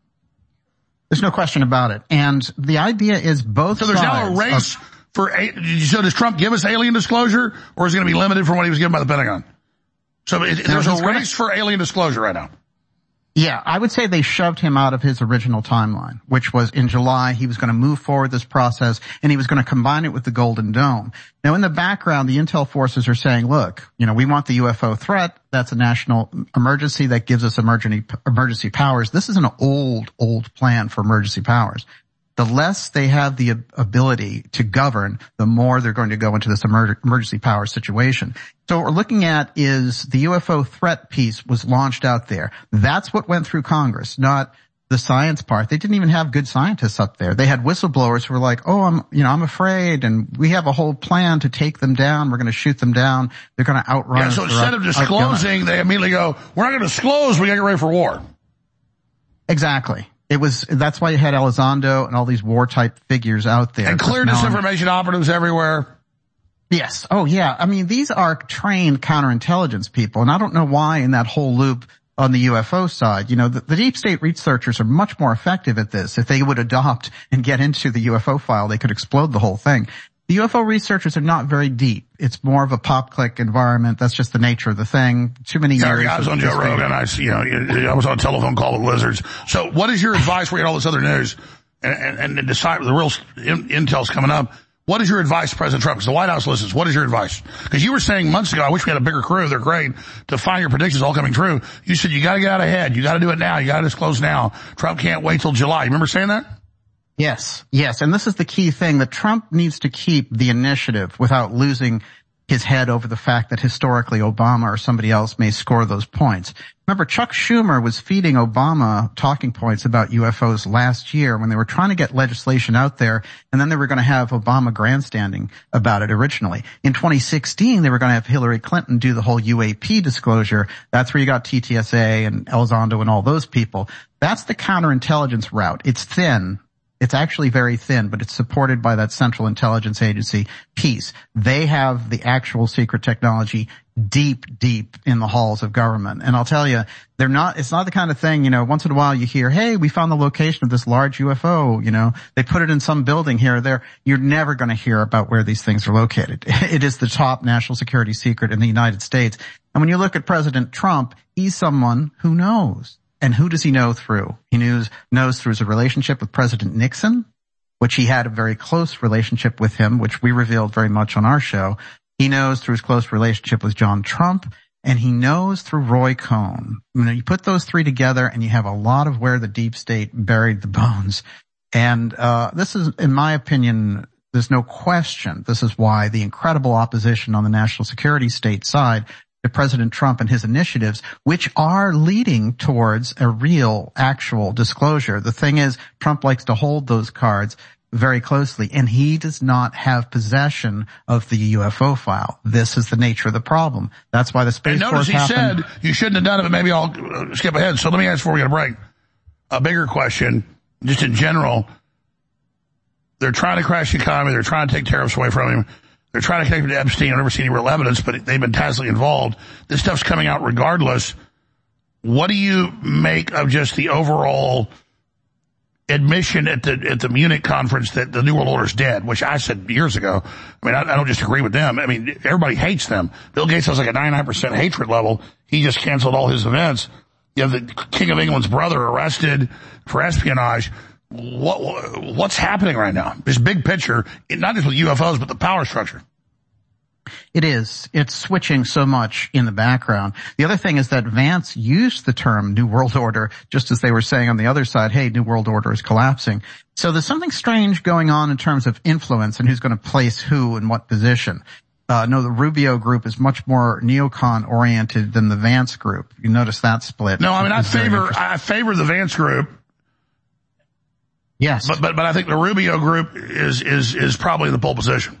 There's no question about it. And the idea is both
So there's now a
sides
race
are-
for, a- so does Trump give us alien disclosure, or is it going to be limited from what he was given by the Pentagon? So it,
No,
there's
he's
a
gonna-
race for alien disclosure right now.
Yeah, I would say they shoved him out of his original timeline, which was in July. He was going to move forward this process, and he was going to combine it with the Golden Dome. Now, in the background, the intel forces are saying, look, you know, we want the U F O threat. That's a national emergency that gives us emergency, emergency powers. This is an old, old plan for emergency powers. The less they have the ability to govern, the more they're going to go into this emer- emergency power situation. So what we're looking at is the U F O threat piece was launched out there. That's what went through Congress, not the science part. They didn't even have good scientists up there. They had whistleblowers who were like, oh, I'm, you know, I'm afraid, and we have a whole plan to take them down. We're going to shoot them down. They're going to outrun
Yeah,
us.
so
They're
instead
out-
of disclosing,
outgun us.
they immediately go, we're not going to disclose, we got to get ready for war.
Exactly. It was, that's why you had Elizondo and all these war type figures out there.
And clear
Because now-
disinformation operatives everywhere.
Yes. Oh, yeah. I mean, these are trained counterintelligence people, and I don't know why in that whole loop on the U F O side, you know, the, the deep state researchers are much more effective at this. If they would adopt and get into the U F O file, they could explode the whole thing. The U F O researchers are not very deep. It's more of a pop click environment. That's just the nature of the thing. Too many
Yeah,
years.
I was
of
on Joe
history.
Rogan. I, you know, I was on a telephone call with Lizards. So what is your advice where you had all this other news and, and, and decide the real in, intel's coming up? What is your advice to President Trump? Because the White House listens. What is your advice? Because you were saying months ago, I wish we had a bigger crew. They're great to find your predictions all coming true. You said you got to get out ahead. You got to do it now. You got to disclose now. Trump can't wait till July. You remember saying that?
Yes, yes. And this is the key thing, that Trump needs to keep the initiative without losing his head over the fact that historically Obama or somebody else may score those points. Remember, Chuck Schumer was feeding Obama talking points about U F Os last year when they were trying to get legislation out there, and then they were going to have Obama grandstanding about it originally. In twenty sixteen, they were going to have Hillary Clinton do the whole U A P disclosure. That's where you got T T S A and Elizondo and all those people. That's the counterintelligence route. It's thin. It's actually very thin, but it's supported by that Central Intelligence Agency piece. They have the actual secret technology deep, deep in the halls of government. And I'll tell you, they're not, it's not the kind of thing, you know, once in a while you hear, hey, we found the location of this large U F O, you know, they put it in some building here or there. You're never going to hear about where these things are located. It is the top national security secret in the United States. And when you look at President Trump, he's someone who knows. And who does he know through? He knows, knows through his relationship with President Nixon, which he had a very close relationship with him, which we revealed very much on our show. He knows through his close relationship with John Trump. And he knows through Roy Cohn, you know, you put those three together and you have a lot of where the deep state buried the bones. And, uh, this is, in my opinion, there's no question. This is why the incredible opposition on the national security state side to President Trump and his initiatives, which are leading towards a real, actual disclosure. The thing is, Trump likes to hold those cards very closely, and he does not have possession of the U F O file. This is the nature of the problem. That's why the Space
and
Force
notice he
happened.
said you shouldn't have done it, but maybe I'll uh, skip ahead. So let me ask before we get a break. A bigger question, just in general. They're trying to crash the economy. They're trying to take tariffs away from him. They're trying to connect him to Epstein. I've never seen any real evidence, but they've been tacitly involved. This stuff's coming out regardless. What do you make of just the overall admission at the at the Munich conference that the New World Order is dead, which I said years ago? I mean, I, I don't just agree with them. I mean, everybody hates them. Bill Gates has like a ninety-nine percent hatred level. He just canceled all his events. You have the King of England's brother arrested for espionage. What what's happening right now? This big picture, not just with U F Os, but the power structure.
It is. It's switching so much in the background. The other thing is that Vance used the term New World Order just as they were saying on the other side, hey, New World Order is collapsing. So there's something strange going on in terms of influence and who's going to place who in what position. Uh, no, the Rubio group is much more neocon oriented than the Vance group. You notice that split.
No, I mean, I favor, I favor the Vance group.
Yes.
But, but, but I think the Rubio group is, is, is probably in the pole position.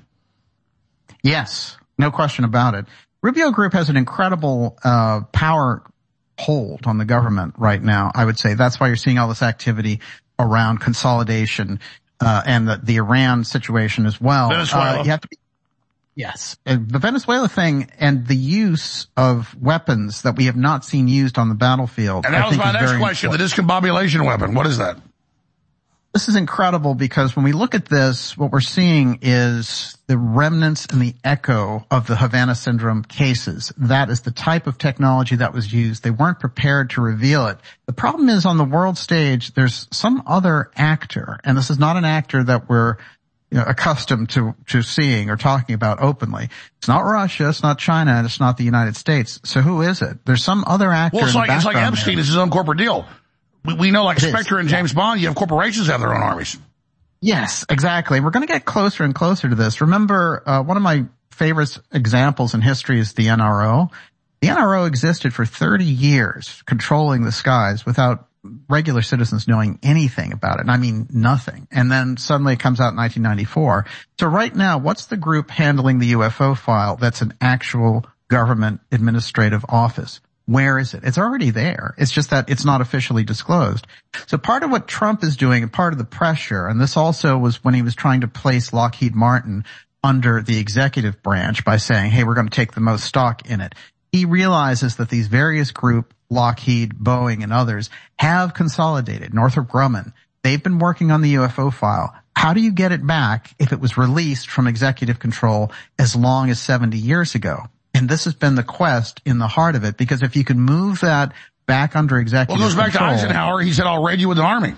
Yes. No question about it. Rubio group has an incredible, uh, power hold on the government right now. I would say that's why you're seeing all this activity around consolidation, uh, and the, the Iran situation as well.
Venezuela.
Uh, you have to be, yes. And the Venezuela thing and the use of weapons that we have not seen used on the battlefield.
And that
I
was
think
my
is
next
very
question,
important.
the discombobulation weapon. What is that?
This is incredible because when we look at this, what we're seeing is the remnants and the echo of the Havana Syndrome cases. That is the type of technology that was used. They weren't prepared to reveal it. The problem is on the world stage, there's some other actor, and this is not an actor that we're you know, accustomed to, to seeing or talking about openly. It's not Russia, it's not China, and it's not the United States. So who is it? There's some other actor
Well, it's
in
like,
the
it's like
background
Epstein.
there.
It's his own corporate deal. We, we know like
It
Spectre
is.
and James Bond, you have corporations have their own armies.
Yes, exactly. We're going to get closer and closer to this. Remember, uh, one of my favorite examples in history is the N R O. The N R O existed for thirty years, controlling the skies without regular citizens knowing anything about it. And I mean nothing. And then suddenly it comes out in nineteen ninety-four. So right now, what's the group handling the U F O file that's an actual government administrative office? Where is it? It's already there. It's just that it's not officially disclosed. So part of what Trump is doing and part of the pressure, and this also was when he was trying to place Lockheed Martin under the executive branch by saying, hey, we're going to take the most stock in it. He realizes that these various group, Lockheed, Boeing, and others, have consolidated. Northrop Grumman, they've been working on the U F O file. How do you get it back if it was released from executive control as long as seventy years ago? And this has been the quest in the heart of it, because if you can move that back under executive
Well, it goes back
control,
to Eisenhower. He said, I'll raid you with an army.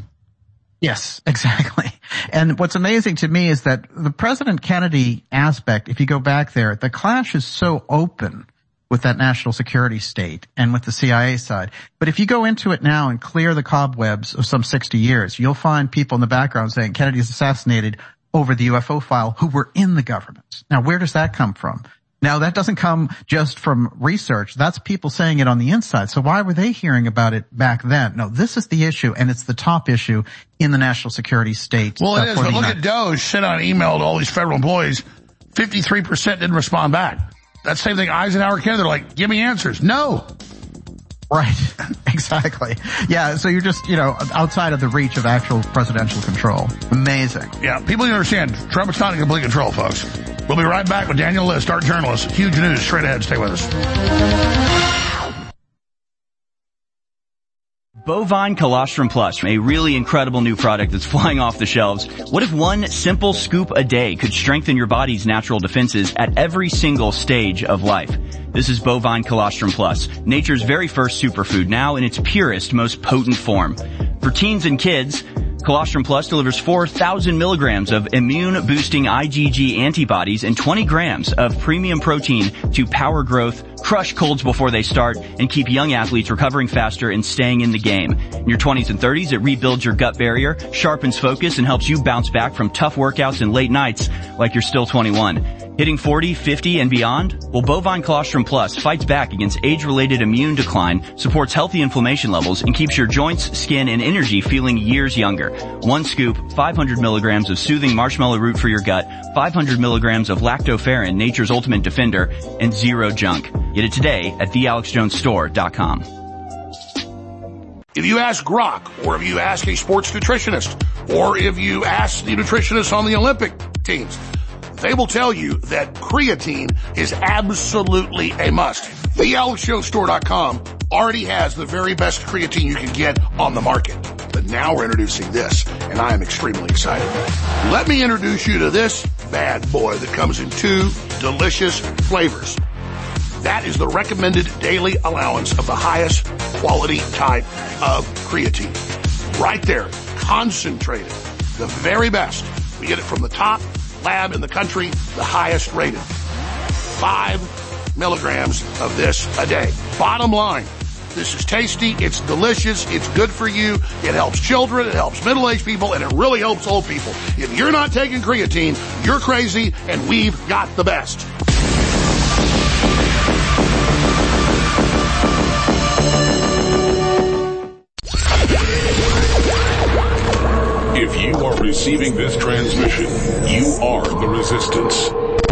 Yes, exactly. And what's amazing to me is that the President Kennedy aspect, if you go back there, the clash is so open with that national security state and with the C I A side. But if you go into it now and clear the cobwebs of some sixty years, you'll find people in the background saying Kennedy's assassinated over the U F O file who were in the government. Now, where does that come from? Now, that doesn't come just from research. That's people saying it on the inside. So why were they hearing about it back then? No, this is the issue, and it's the top issue in the national security state.
Well, it
uh,
is, but look at Doge sent out an email to all these federal employees. fifty-three percent didn't respond back. That same thing Eisenhower Kennedy, they're like, give me answers. No.
Right. Exactly. Yeah, so you're just, you know, outside of the reach of actual presidential control. Amazing.
Yeah, people need to understand, Trump is not in complete control, folks. We'll be right back with Daniel List, art journalist. Huge news straight ahead. Stay with us.
Bovine Colostrum Plus, a really incredible new product that's flying off the shelves. What if one simple scoop a day could strengthen your body's natural defenses at every single stage of life? This is Bovine Colostrum Plus, nature's very first superfood, now in its purest, most potent form. For teens and kids, Colostrum Plus delivers four thousand milligrams of immune-boosting IgG antibodies and twenty grams of premium protein to power growth, crush colds before they start, and keep young athletes recovering faster and staying in the game. In your twenties and thirties, it rebuilds your gut barrier, sharpens focus, and helps you bounce back from tough workouts and late nights like you're still twenty-one. Hitting forty, fifty, and beyond? Well, Bovine Colostrum Plus fights back against age-related immune decline, supports healthy inflammation levels, and keeps your joints, skin, and energy feeling years younger. One scoop, five hundred milligrams of soothing marshmallow root for your gut, five hundred milligrams of lactoferrin, nature's ultimate defender, and zero junk. Get it today at the alex jones store dot com.
If you ask Grok, or if you ask a sports nutritionist, or if you ask the nutritionist on the Olympic teams, they will tell you that creatine is absolutely a must. the alex jones store dot com already has the very best creatine you can get on the market. But now we're introducing this, and I am extremely excited. Let me introduce you to this bad boy that comes in two delicious flavors. That is the recommended daily allowance of the highest quality type of creatine. Right there, concentrated, the very best. We get it from the top lab in the country, the highest rated. Five milligrams of this a day. Bottom line, this is tasty, it's delicious, it's good for you, it helps children, it helps middle-aged people, and it really helps old people. If you're not taking creatine, you're crazy, and we've got the best.
If you are receiving this transmission, you are the resistance.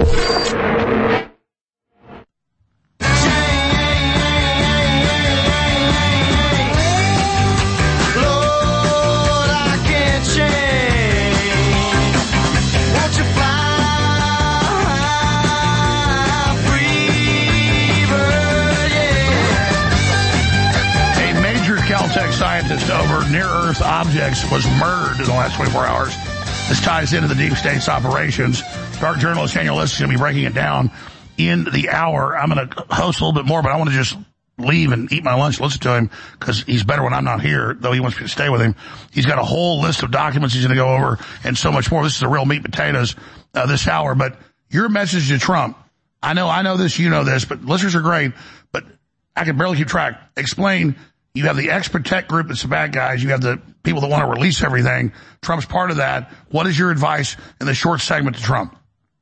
Scientist over near-Earth objects was murdered in the last twenty-four hours. This ties into the deep state's operations. Dark journalist Daniel Liss is going to be breaking it down in the hour. I'm going to host a little bit more, but I want to just leave and eat my lunch, listen to him, because he's better when I'm not here, though he wants me to stay with him. He's got a whole list of documents he's going to go over and so much more. This is the real meat and potatoes uh, this hour. But your message to Trump, I know, I know this, you know this, but listeners are great, but I can barely keep track. Explain. You have the ex-protect group that's the bad guys. You have the people that want to release everything. Trump's part of that. What is your advice in the short segment to Trump?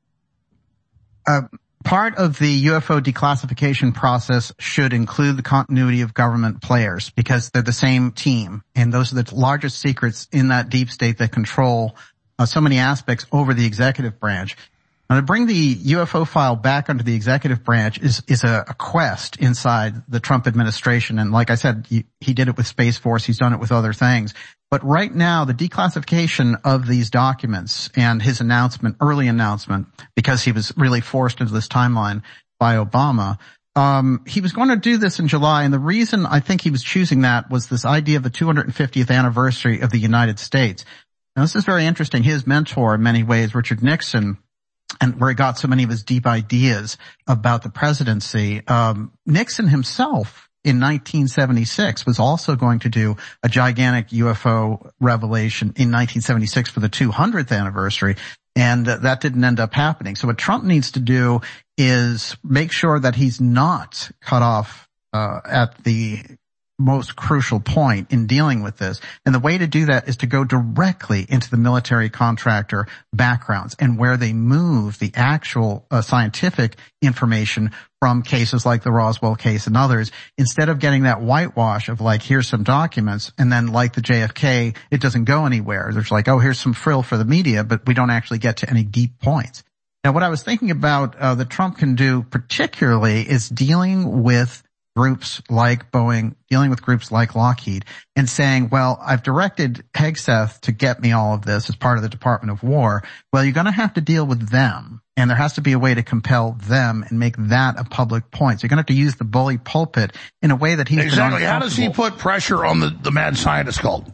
Uh, part of the U F O declassification process should include the continuity of government players because they're the same team. And those are the largest secrets in that deep state that control uh, so many aspects over the executive branch. Now, to bring the U F O file back under the executive branch is, is a, a quest inside the Trump administration. And like I said, he, he did it with Space Force. He's done it with other things. But right now, the declassification of these documents and his announcement, early announcement, because he was really forced into this timeline by Obama, um, he was going to do this in July. And the reason I think he was choosing that was this idea of the two hundred fiftieth anniversary of the United States. Now, this is very interesting. His mentor, in many ways, Richard Nixon, and where he got so many of his deep ideas about the presidency. Um, Nixon himself in nineteen seventy-six was also going to do a gigantic U F O revelation in nineteen seventy-six for the two hundredth anniversary, and uh, that didn't end up happening. So what Trump needs to do is make sure that he's not cut off uh, at the most crucial point in dealing with this. And the way to do that is to go directly into the military contractor backgrounds and where they move the actual uh, scientific information from cases like the Roswell case and others, instead of getting that whitewash of like, here's some documents, and then like the J F K, it doesn't go anywhere. There's like, oh, here's some frill for the media, but we don't actually get to any deep points. Now, what I was thinking about uh, that Trump can do particularly is dealing with groups like Boeing, dealing with groups like Lockheed, and saying, well, I've directed Hegseth to get me all of this as part of the Department of War. Well, you're going to have to deal with them, and there has to be a way to compel them and make that a public point. So you're going to have to use the bully pulpit in a way that he's
exactly. How does he put pressure on the, the mad scientist cult?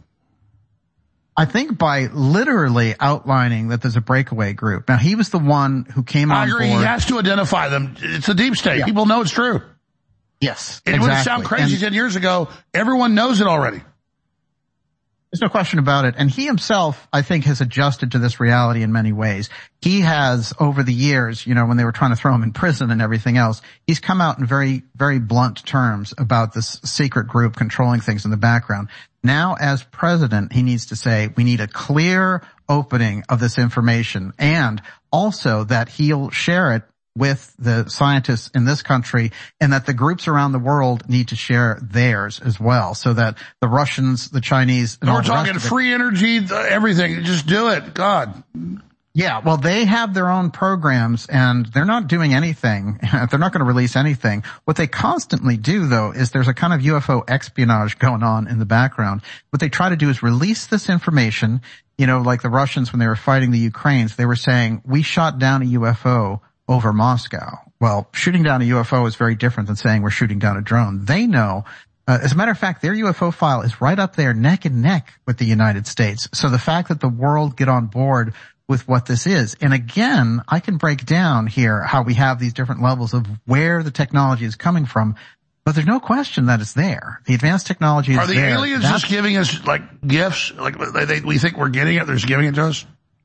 I think by literally outlining that there's a breakaway group. Now, he was the one who came on board.
I agree. He has to identify them. It's a deep state. Yeah. People know it's true.
Yes,
it
exactly.
would sound crazy
and,
ten years ago. Everyone knows it already.
There's no question about it. And he himself, I think, has adjusted to this reality in many ways. He has, over the years, you know, when they were trying to throw him in prison and everything else, he's come out in very, very blunt terms about this secret group controlling things in the background. Now, as president, he needs to say, we need a clear opening of this information, and also that he'll share it with the scientists in this country, and that the groups around the world need to share theirs as well, so that the Russians, the Chinese, and
we're
all the
talking
rest of
free
it,
energy, everything. Just do it. God.
Yeah, well, they have their own programs, and they're not doing anything. They're not going to release anything. What they constantly do, though, is there's a kind of U F O espionage going on in the background. What they try to do is release this information. You know, like the Russians when they were fighting the Ukrainians, they were saying, we shot down a U F O over Moscow. Well, shooting down a U F O is very different than saying we're shooting down a drone. They know. Uh, as a matter of fact, their U F O file is right up there neck and neck with the United States. So the fact that the world get on board with what this is. And again, I can break down here how we have these different levels of where the technology is coming from, but there's no question that it's there. The advanced technology is
there. Are the
there.
aliens
That's,
just giving us like gifts? Like they, they, we think we're getting it, they're just giving it to us?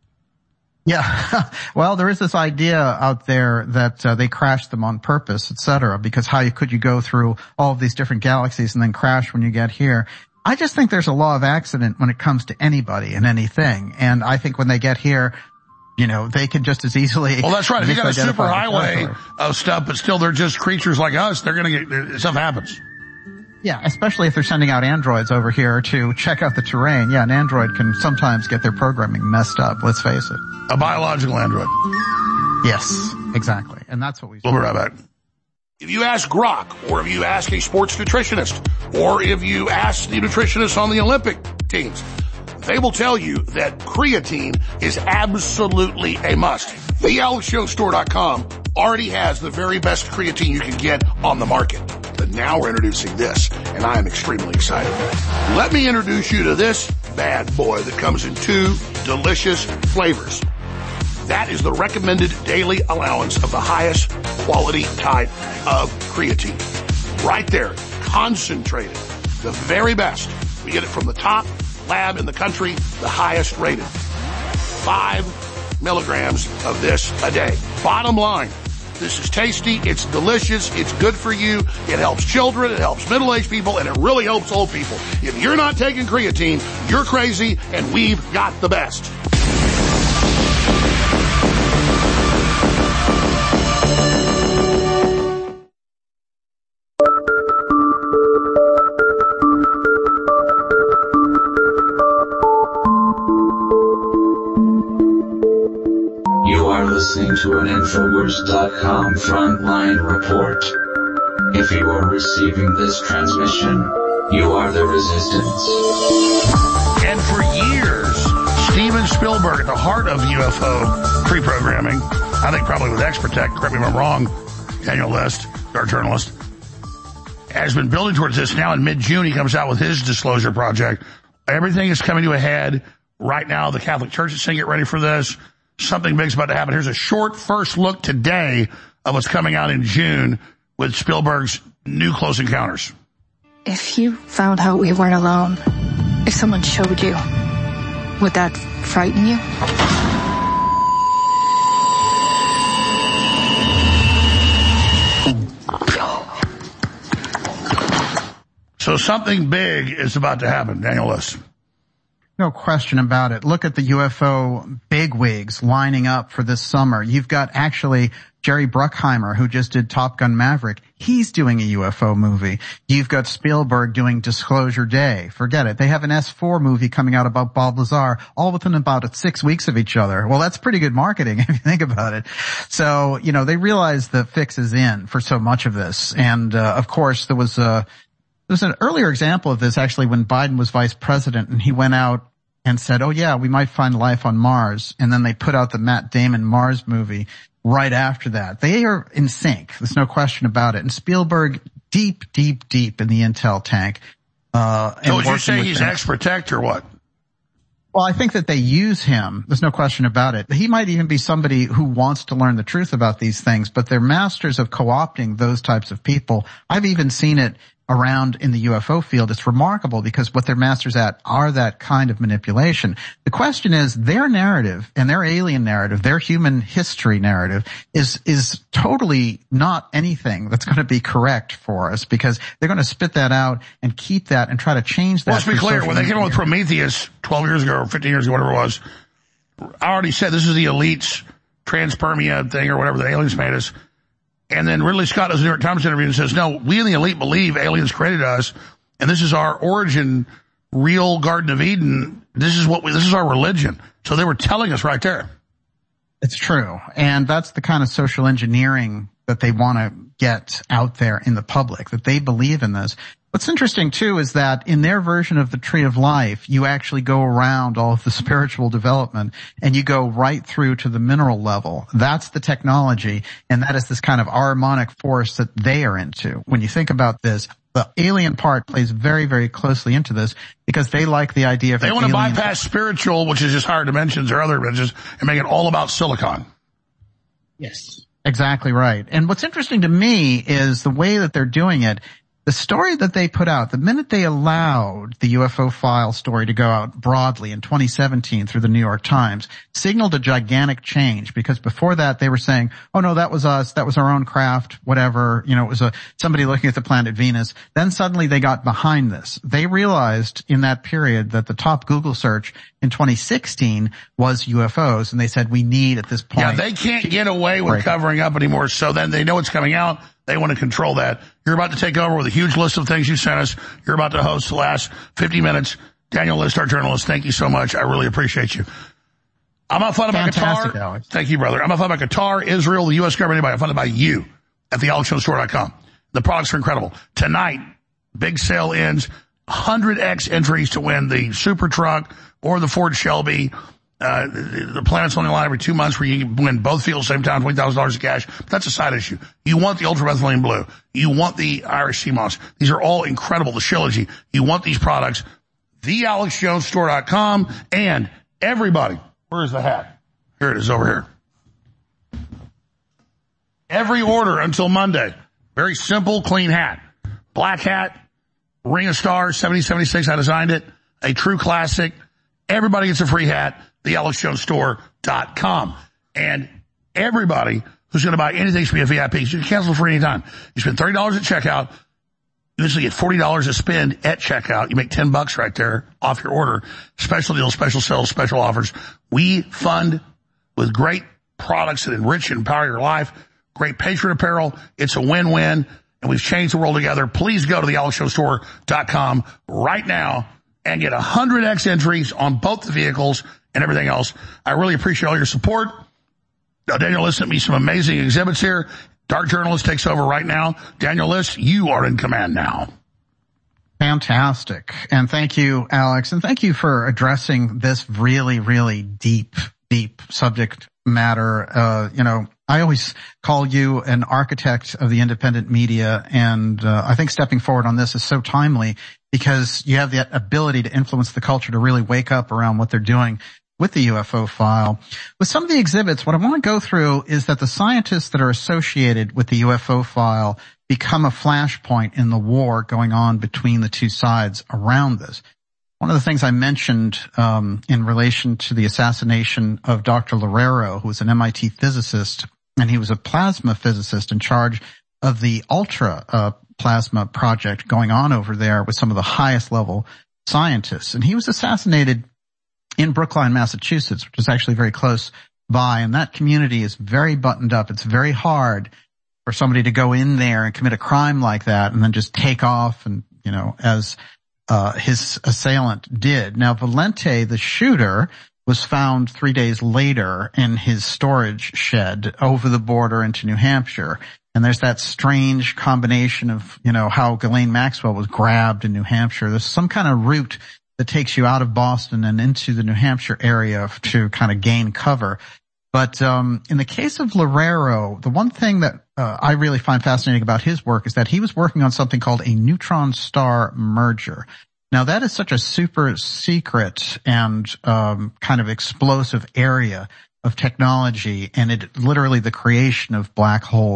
Yeah. Well, there is this idea out there that uh, they crashed them on purpose, et cetera, because how you, could you go through all of these different galaxies and then crash when you get here? I just think there's a law of accident when it comes to anybody and anything. And I think when they get here, you know, they can just as easily.
Well, that's right. If you got a super
misidentified the
highway
territory.
of stuff, but still they're just creatures like us, they're going to get, stuff happens.
Yeah, especially if they're sending out androids over here to check out the terrain. Yeah, an android can sometimes get their programming messed up, let's face it.
A biological android.
Yes, exactly. And that's what we
We'll be right back. If you ask Grok, or if you ask a sports nutritionist, or if you ask the nutritionist on the Olympic teams, they will tell you that creatine is absolutely a must. The Alex Jones Store dot com already has the very best creatine you can get on the market. But now we're introducing this, and I am extremely excited. Let me introduce you to this bad boy that comes in two delicious flavors. That is the recommended daily allowance of the highest quality type of creatine. Right there, concentrated, the very best. We get it from the top lab in the country, the highest rated. Five milligrams of this a day. Bottom line, this is tasty, it's delicious, it's good for you, it helps children, it helps middle-aged people, and it really helps old people. If you're not taking creatine, you're crazy, and we've got the best.
Listening to an Infowars dot com frontline report. If you are receiving this transmission, you are the resistance.
And for years, Steven Spielberg, at the heart of U F O pre-programming, I think probably with Expertech, correct me if I'm wrong, Daniel List, our journalist, has been building towards this. Now in mid-June, he comes out with his disclosure project. Everything is coming to a head. Right now, the Catholic Church is saying get ready for this. Something big's about to happen. Here's a short first look today of what's coming out in June with Spielberg's new Close Encounters.
If you found out we weren't alone, if someone showed you, would that frighten you?
So something big is about to happen, Daniel List.
No question about it. Look at the U F O bigwigs lining up for this summer. You've got actually Jerry Bruckheimer, who just did Top Gun Maverick. He's doing a U F O movie. You've got Spielberg doing Disclosure Day. Forget it. They have an S four movie coming out about Bob Lazar, all within about six weeks of each other. Well, that's pretty good marketing if you think about it. So, you know, they realize the fix is in for so much of this. And, uh, of course, there was a, There's an earlier example of this actually when Biden was vice president and he went out and said, oh yeah, we might find life on Mars. And then they put out the Matt Damon Mars movie right after that. They are in sync. There's no question about it. And Spielberg deep, deep, deep in the intel tank. Uh,
so would you say he's Expertech or what?
Well, I think that they use him. There's no question about it. He might even be somebody who wants to learn the truth about these things, but they're masters of co-opting those types of people. I've even seen it around in the U F O field. It's remarkable because what they're masters at are that kind of manipulation. The question is their narrative and their alien narrative, their human history narrative is, is totally not anything that's going to be correct for us because they're going to spit that out and keep that and try to change that.
Well, let's be clear. When they came up with Prometheus twelve years ago or fifteen years ago, whatever it was, I already said this is the elites transpermia thing or whatever the aliens made us. And then Ridley Scott does a New York Times interview and says, no, we in the elite believe aliens created us, and this is our origin, real Garden of Eden. This is what we, this is our religion. So they were telling us right there.
It's true. And that's the kind of social engineering that they want to get out there in the public, that they believe in this. What's interesting, too, is that in their version of the Tree of Life, you actually go around all of the spiritual development and you go right through to the mineral level. That's the technology, and that is this kind of harmonic force that they are into. When you think about this, the alien part plays very, very closely into this because they like the idea of
They want to bypass spiritual, which is just higher dimensions or other dimensions, and make it all about silicon.
Yes. Exactly right. And what's interesting to me is the way that they're doing it. The story that they put out, the minute they allowed the U F O file story to go out broadly in twenty seventeen through the New York Times, signaled a gigantic change because before that they were saying, oh no, that was us, that was our own craft, whatever, you know, it was a, somebody looking at the planet Venus. Then suddenly they got behind this. They realized in that period that the top Google search in twenty sixteen was U F Os, and they said we need at this point.
Yeah, they can't get away with covering up anymore, so then they know it's coming out. They want to control that. You're about to take over with a huge list of things you sent us. You're about to host the last fifty minutes. Daniel List, our journalist, thank you so much. I really appreciate you. I'm not funded by Qatar.
Alex.
Thank you, brother. I'm not funded by Qatar, Israel, the U S government, anybody. I'm funded by you at the alex jones store dot com. The products are incredible. Tonight, big sale ends. one hundred x entries to win the Super Truck or the Ford Shelby. Uh, the planet's only line every two months where you can win both fields at the same time, twenty thousand dollars in cash. But that's a side issue. You want the ultramethylene blue. You want the Irish sea moss. These are all incredible. The Shillogy. You want these products. the alex jones store dot com. And everybody, where's the hat? Here it is over here. Every order until Monday. Very simple, clean hat. Black hat. Ring of Stars, seventy seventy-six. I designed it. A true classic. Everybody gets a free hat. the alex jones store dot com. And everybody who's going to buy anything should be a V I P. So you can cancel for any time. You spend thirty dollars at checkout. You usually get forty dollars to spend at checkout. You make ten bucks right there off your order. Special deals, special sales, special offers. We fund with great products that enrich and empower your life. Great patron apparel. It's a win-win. And we've changed the world together. Please go to the alex jones store dot com right now and get one hundred x entries on both the vehicles and everything else. I really appreciate all your support. Now, Daniel List sent me some amazing exhibits here. Dark Journalist takes over right now. Daniel List, you are in command now.
Fantastic. And thank you, Alex. And thank you for addressing this really, really deep, deep subject matter. Uh, you know, I always call you an architect of the independent media. And uh, I think stepping forward on this is so timely because you have the ability to influence the culture to really wake up around what they're doing with the U F O file. With some of the exhibits, what I want to go through is that the scientists that are associated with the U F O file become a flashpoint in the war going on between the two sides around this. One of the things I mentioned um, in relation to the assassination of Doctor Loureiro, who was an M I T physicist, and he was a plasma physicist in charge of the ultra uh, plasma project going on over there with some of the highest level scientists. And he was assassinated in Brookline, Massachusetts, which is actually very close by. And that community is very buttoned up. It's very hard for somebody to go in there and commit a crime like that and then just take off and, you know, as uh his assailant did. Now, Valente, the shooter, was found three days later in his storage shed over the border into New Hampshire. And there's that strange combination of, you know, how Ghislaine Maxwell was grabbed in New Hampshire. There's some kind of route that takes you out of Boston and into the New Hampshire area to kind of gain cover. But um in the case of Loureiro, the one thing that uh, I really find fascinating about his work is that he was working on something called a neutron star merger. Now, that is such a super secret and um kind of explosive area of technology, and it literally the creation of black holes.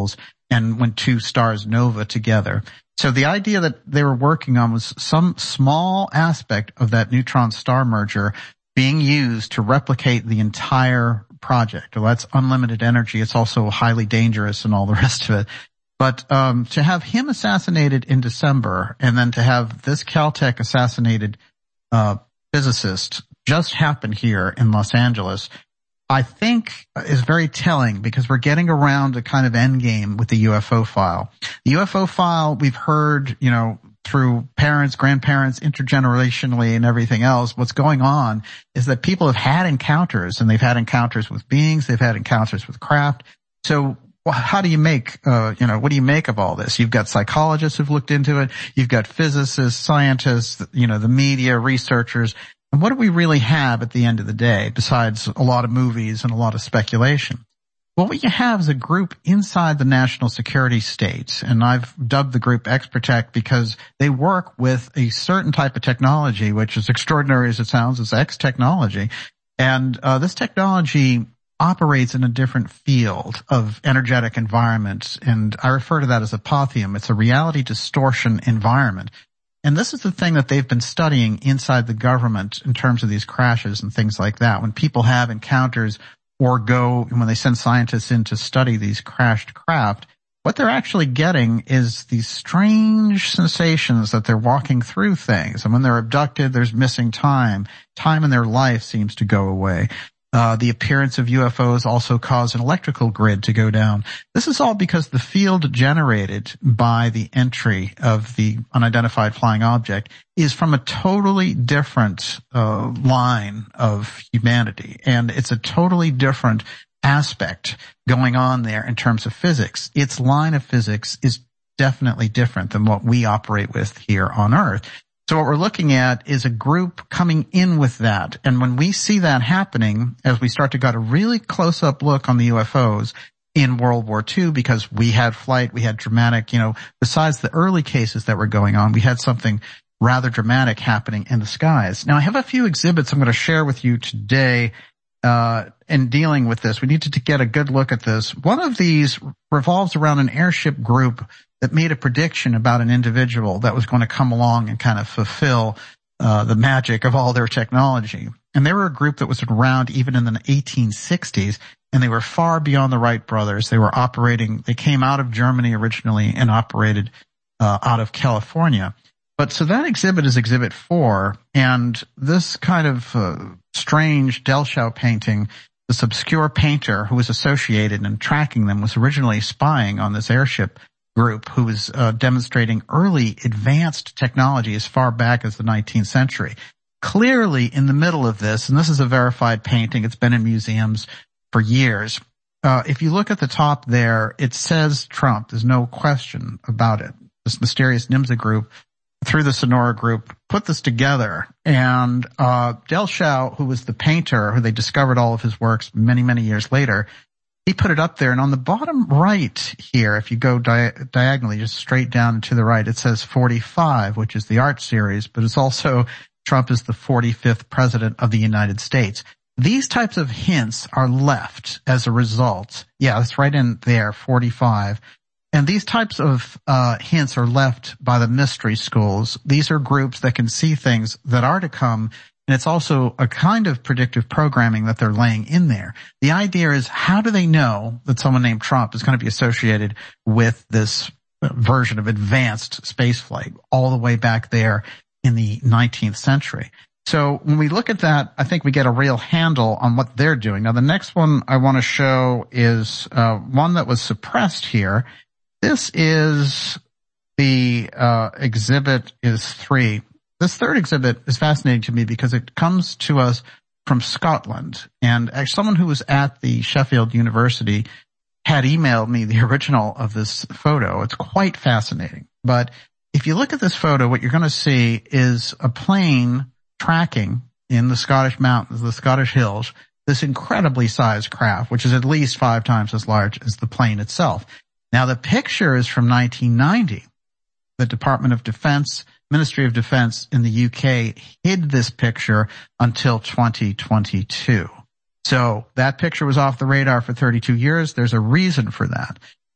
and when two stars nova together. So the idea that they were working on was some small aspect of that neutron star merger being used to replicate the entire project. Well, that's unlimited energy. It's also highly dangerous and all the rest of it. But um to have him assassinated in December and then to have this Caltech assassinated uh physicist just happen here in Los Angeles, I think is very telling because we're getting around a kind of end game with the U F O file. The U F O file, we've heard, you know, through parents, grandparents, intergenerationally and everything else. What's going on is that people have had encounters, and they've had encounters with beings. They've had encounters with craft. So well, how do you make, uh, you know, what do you make of all this? You've got psychologists who've looked into it. You've got physicists, scientists, you know, the media, researchers. And what do we really have at the end of the day besides a lot of movies and a lot of speculation? Well, what you have is a group inside the national security state, and I've dubbed the group X-Protect because they work with a certain type of technology, which is extraordinary as it sounds, is X technology. And uh, this technology operates in a different field of energetic environments, and I refer to that as apotheum. It's a reality distortion environment. And this is the thing that they've been studying inside the government in terms of these crashes and things like that. When people have encounters or go, when they send scientists in to study these crashed craft, what they're actually getting is these strange sensations that they're walking through things. And when they're abducted, there's missing time. Time in their life seems to go away. Uh, the appearance of U F Os also cause an electrical grid to go down. This is all because the field generated by the entry of the unidentified flying object is from a totally different uh, line of humanity. And it's a totally different aspect going on there in terms of physics. Its line of physics is definitely different than what we operate with here on Earth. So what we're looking at is a group coming in with that. And when we see that happening, as we start to get a really close-up look on the U F Os in World War Two, because we had flight, we had dramatic, you know, besides the early cases that were going on, we had something rather dramatic happening in the skies. Now, I have a few exhibits I'm going to share with you today uh in dealing with this. We need to, to get a good look at this. One of these revolves around an airship group that made a prediction about an individual that was going to come along and kind of fulfill uh the magic of all their technology. And they were a group that was around even in the eighteen sixties, and they were far beyond the Wright brothers. They were operating, they came out of Germany originally and operated uh out of California. But so that exhibit is exhibit four, and this kind of uh, strange Delschow painting, this obscure painter who was associated and tracking them was originally spying on this airship group who was uh, demonstrating early advanced technology as far back as the nineteenth century. Clearly in the middle of this, and this is a verified painting, it's been in museums for years. Uh, if you look at the top there, it says Trump. There's no question about it. This mysterious NIMSA group, through the Sonora group, put this together. And uh Delschow, who was the painter, who they discovered all of his works many, many years later, he put it up there. And on the bottom right here, if you go di- diagonally, just straight down to the right, it says forty-five, which is the art series, but it's also Trump is the forty-fifth president of the United States. These types of hints are left as a result. Yeah, it's right in there, forty-five. And these types of uh hints are left by the mystery schools. These are groups that can see things that are to come, and it's also a kind of predictive programming that they're laying in there. The idea is, how do they know that someone named Trump is going to be associated with this version of advanced spaceflight all the way back there in the nineteenth century? So when we look at that, I think we get a real handle on what they're doing. Now, the next one I want to show is uh one that was suppressed here. This is the uh exhibit is three. This third exhibit is fascinating to me because it comes to us from Scotland. And actually someone who was at the Sheffield University had emailed me the original of this photo. It's quite fascinating. But if you look at this photo, what you're going to see is a plane tracking in the Scottish mountains, the Scottish hills, this incredibly sized craft, which is at least five times as large as the plane itself. Now, the picture is from nineteen ninety. The Department of Defense, Ministry of Defense in the U K hid this picture until twenty twenty-two. So that picture was off the radar for thirty-two years. There's a reason for that.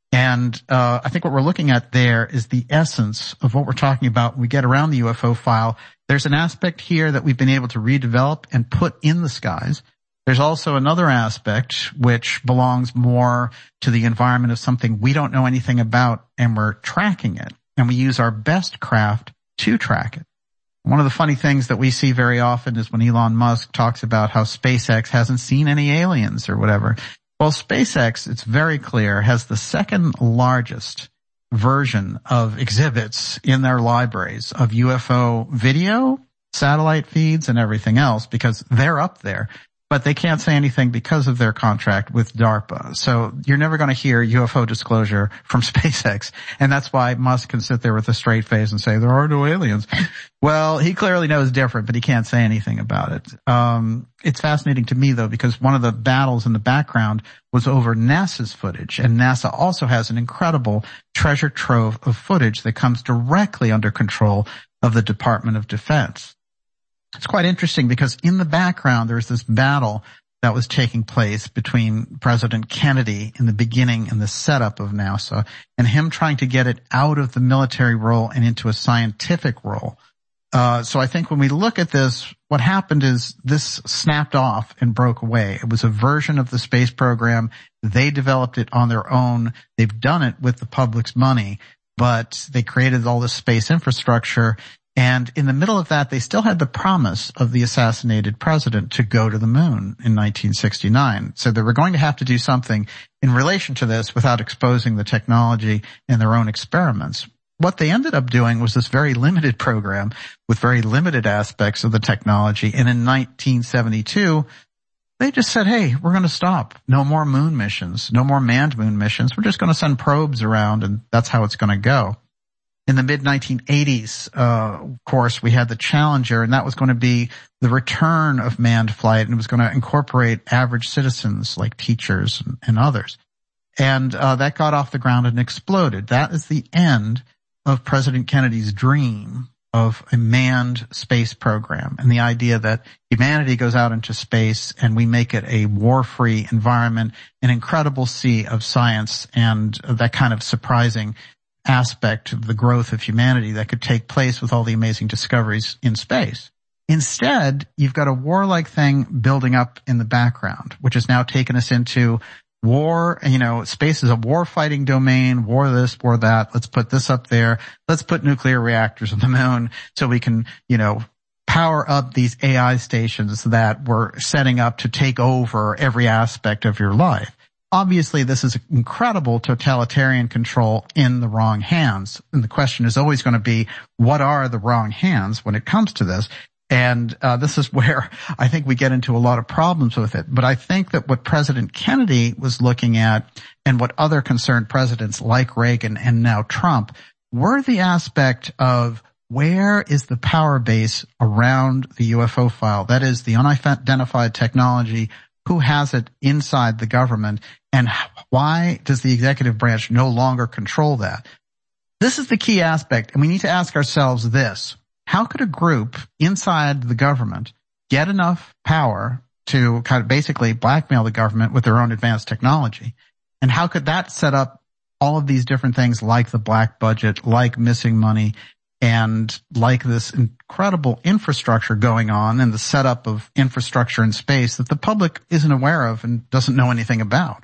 And uh I think what we're looking at there is the essence of what we're talking about when we get around the U F O file. There's an aspect here that we've been able to redevelop and put in the skies. There's also another aspect which belongs more to the environment of something we don't know anything about, and we're tracking it. And we use our best craft to track it. One of the funny things that we see very often is when Elon Musk talks about how SpaceX hasn't seen any aliens or whatever. Well, SpaceX, it's very clear, has the second largest version of exhibits in their libraries of U F O video, satellite feeds, and everything else, because they're up there. But they can't say anything because of their contract with DARPA. So you're never going to hear U F O disclosure from SpaceX. And that's why Musk can sit there with a straight face and say, there are no aliens. Well, he clearly knows different, but he can't say anything about it. Um, it's fascinating to me, though, because one of the battles in the background was over NASA's footage. And NASA also has an incredible treasure trove of footage that comes directly under control of the Department of Defense. It's quite interesting because in the background, there's this battle that was taking place between President Kennedy in the beginning and the setup of NASA, and him trying to get it out of the military role and into a scientific role. Uh, so I think when we look at this, what happened is this snapped off and broke away. It was a version of the space program. They developed it on their own. They've done it with the public's money, but they created all this space infrastructure. And in the middle of that, they still had the promise of the assassinated president to go to the moon in nineteen sixty-nine. So they were going to have to do something in relation to this without exposing the technology in their own experiments. What they ended up doing was this very limited program with very limited aspects of the technology. And in nineteen seventy-two, they just said, hey, we're going to stop. No more moon missions, no more manned moon missions. We're just going to send probes around, and that's how it's going to go. In the mid nineteen eighties, uh, of course, we had the Challenger, and that was going to be the return of manned flight, and it was going to incorporate average citizens like teachers and, and others. And uh, that got off the ground and exploded. That is the end of President Kennedy's dream of a manned space program, and the idea that humanity goes out into space and we make it a war-free environment, an incredible sea of science, and that kind of surprising aspect of the growth of humanity that could take place with all the amazing discoveries in space. Instead, you've got a warlike thing building up in the background, which has now taken us into war. You know, space is a war-fighting domain, war this, war that. Let's put this up there. Let's put nuclear reactors on the moon so we can, you know, power up these A I stations that we're setting up to take over every aspect of your life. Obviously, this is incredible totalitarian control in the wrong hands. And the question is always going to be, what are the wrong hands when it comes to this? And uh, this is where I think we get into a lot of problems with it. But I think that what President Kennedy was looking at, and what other concerned presidents like Reagan and now Trump, were the aspect of where is the power base around the U F O file? That is the unidentified technology. Who has it inside the government, and why does the executive branch no longer control that? This is the key aspect, and we need to ask ourselves this. How could a group inside the government get enough power to kind of basically blackmail the government with their own advanced technology? And how could that set up all of these different things like the black budget, like missing money, and like this incredible infrastructure going on and the setup of infrastructure in space that the public isn't aware of and doesn't know anything about?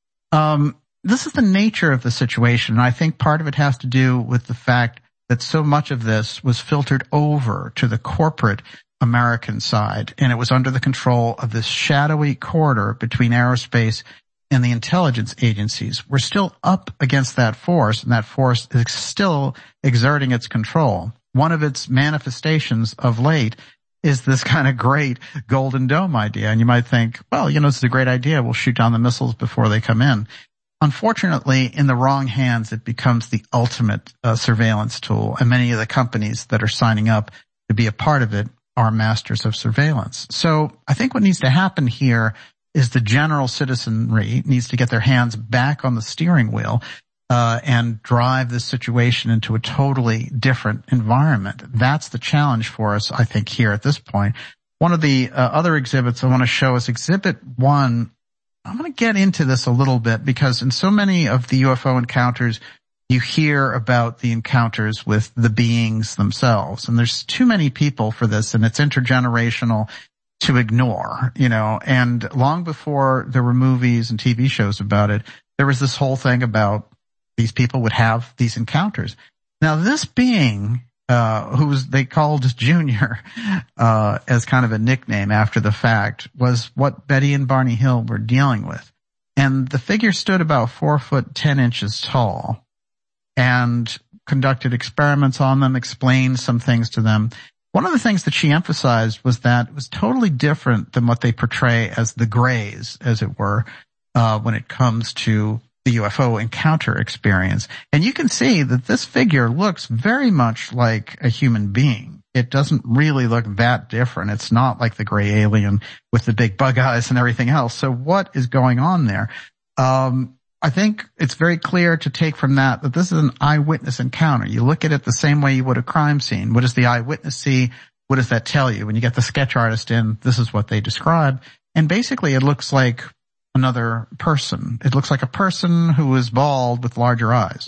Um, this is the nature of the situation, and I think part of it has to do with the fact that so much of this was filtered over to the corporate American side, and it was under the control of this shadowy corridor between aerospace and the intelligence agencies. We're still up against that force, and that force is still exerting its control. One of its manifestations of late is this kind of great Golden Dome idea. And you might think, well, you know, this is a great idea. We'll shoot down the missiles before they come in. Unfortunately, in the wrong hands, it becomes the ultimate uh, surveillance tool. And many of the companies that are signing up to be a part of it are masters of surveillance. So I think what needs to happen here is the general citizenry needs to get their hands back on the steering wheel uh and drive this situation into a totally different environment. That's the challenge for us, I think, here at this point. One of the uh, other exhibits I want to show is Exhibit one I'm going to get into this a little bit because in so many of the U F O encounters, you hear about the encounters with the beings themselves. And there's too many people for this, and it's intergenerational to ignore, you know. And long before there were movies and T V shows about it, there was this whole thing about these people would have these encounters. Now, this being, uh, who was, they called Junior, uh, as kind of a nickname after the fact, was what Betty and Barney Hill were dealing with. And the figure stood about four foot ten inches tall and conducted experiments on them, explained some things to them. One of the things that she emphasized was that it was totally different than what they portray as the Greys, as it were, uh, when it comes to the U F O encounter experience. And you can see that this figure looks very much like a human being. It doesn't really look that different. It's not like the gray alien with the big bug eyes and everything else. So what is going on there? Um, I think it's very clear to take from that that this is an eyewitness encounter. You look at it the same way you would a crime scene. What does the eyewitness see? What does that tell you? When you get the sketch artist in, this is what they describe. And basically it looks like another person. It looks like a person who is bald with larger eyes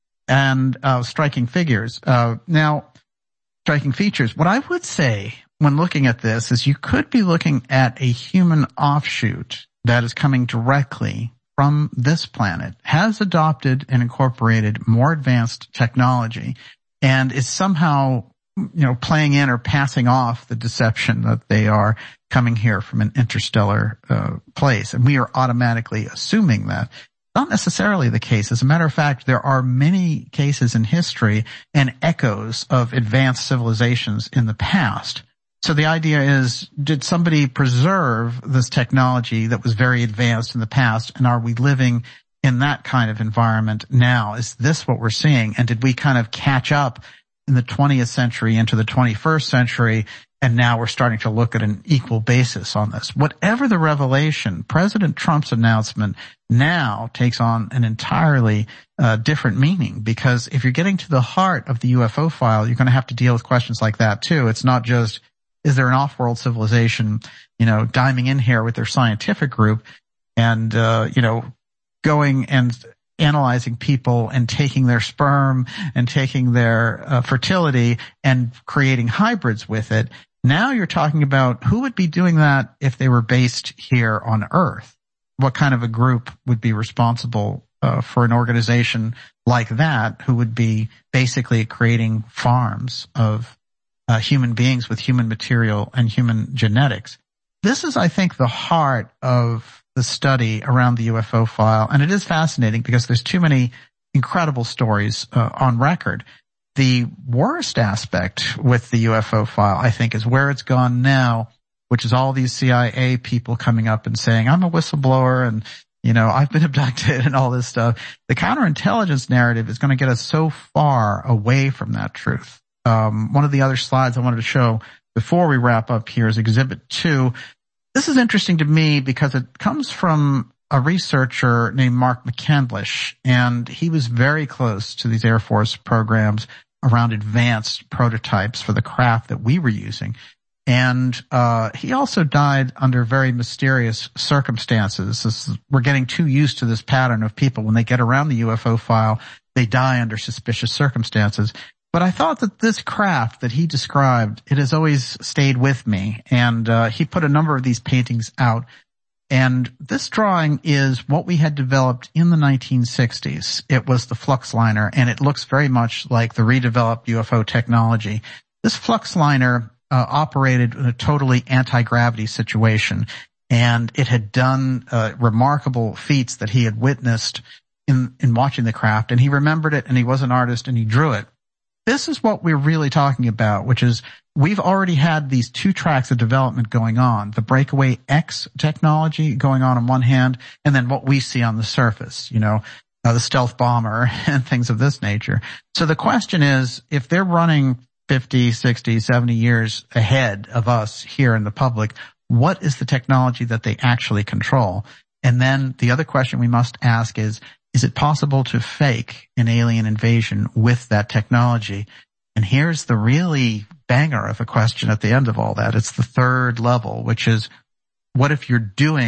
and uh striking figures. Uh now, striking features. What I would say when looking at this is you could be looking at a human offshoot that is coming directly from this planet, has adopted and incorporated more advanced technology, and is somehow, you know, playing in or passing off the deception that they are coming here from an interstellar uh, place. And we are automatically assuming that. Not necessarily the case. As a matter of fact, there are many cases in history and echoes of advanced civilizations in the past. So the idea is, did somebody preserve this technology that was very advanced in the past, and are we living in that kind of environment now? Is this what we're seeing? And did we kind of catch up in the twentieth century into the twenty-first century, and now we're starting to look at an equal basis on this? Whatever the revelation, President Trump's announcement now takes on an entirely uh, different meaning, because if you're getting to the heart of the U F O file, you're going to have to deal with questions like that too. It's not just, is there an off-world civilization, you know, diming in here with their scientific group and, uh, you know, going and analyzing people and taking their sperm and taking their uh, fertility and creating hybrids with it. Now you're talking about who would be doing that if they were based here on Earth. What kind of a group would be responsible uh, for an organization like that, who would be basically creating farms of Uh, human beings with human material and human genetics? This is, I think, the heart of the study around the U F O file, and it is fascinating because there's too many incredible stories uh, on record. The worst aspect with the U F O file, I think, is where it's gone now, which is all these C I A people coming up and saying, I'm a whistleblower and, you know, I've been abducted and all this stuff. The counterintelligence narrative is going to get us so far away from that truth. Um, one of the other slides I wanted to show before we wrap up here is Exhibit two. This is interesting to me because it comes from a researcher named Mark McCandlish, and he was very close to these Air Force programs around advanced prototypes for the craft that we were using. And uh he also died under very mysterious circumstances. This is, we're getting too used to this pattern of people, when they get around the U F O file, they die under suspicious circumstances. But I thought that this craft that he described, it has always stayed with me. And uh he put a number of these paintings out. And this drawing is what we had developed in the nineteen sixties. It was the Fluxliner, and it looks very much like the redeveloped U F O technology. This Fluxliner uh, operated in a totally anti-gravity situation, and it had done uh, remarkable feats that he had witnessed in, in watching the craft, and he remembered it, and he was an artist, and he drew it. This is what we're really talking about, which is we've already had these two tracks of development going on, the Breakaway X technology going on on one hand, and then what we see on the surface, you know, uh, the stealth bomber and things of this nature. So the question is, if they're running fifty, sixty, seventy years ahead of us here in the public, what is the technology that they actually control? And then the other question we must ask is, is it possible to fake an alien invasion with that technology? And here's the really banger of a question at the end of all that. It's the third level, which is, what if you're doing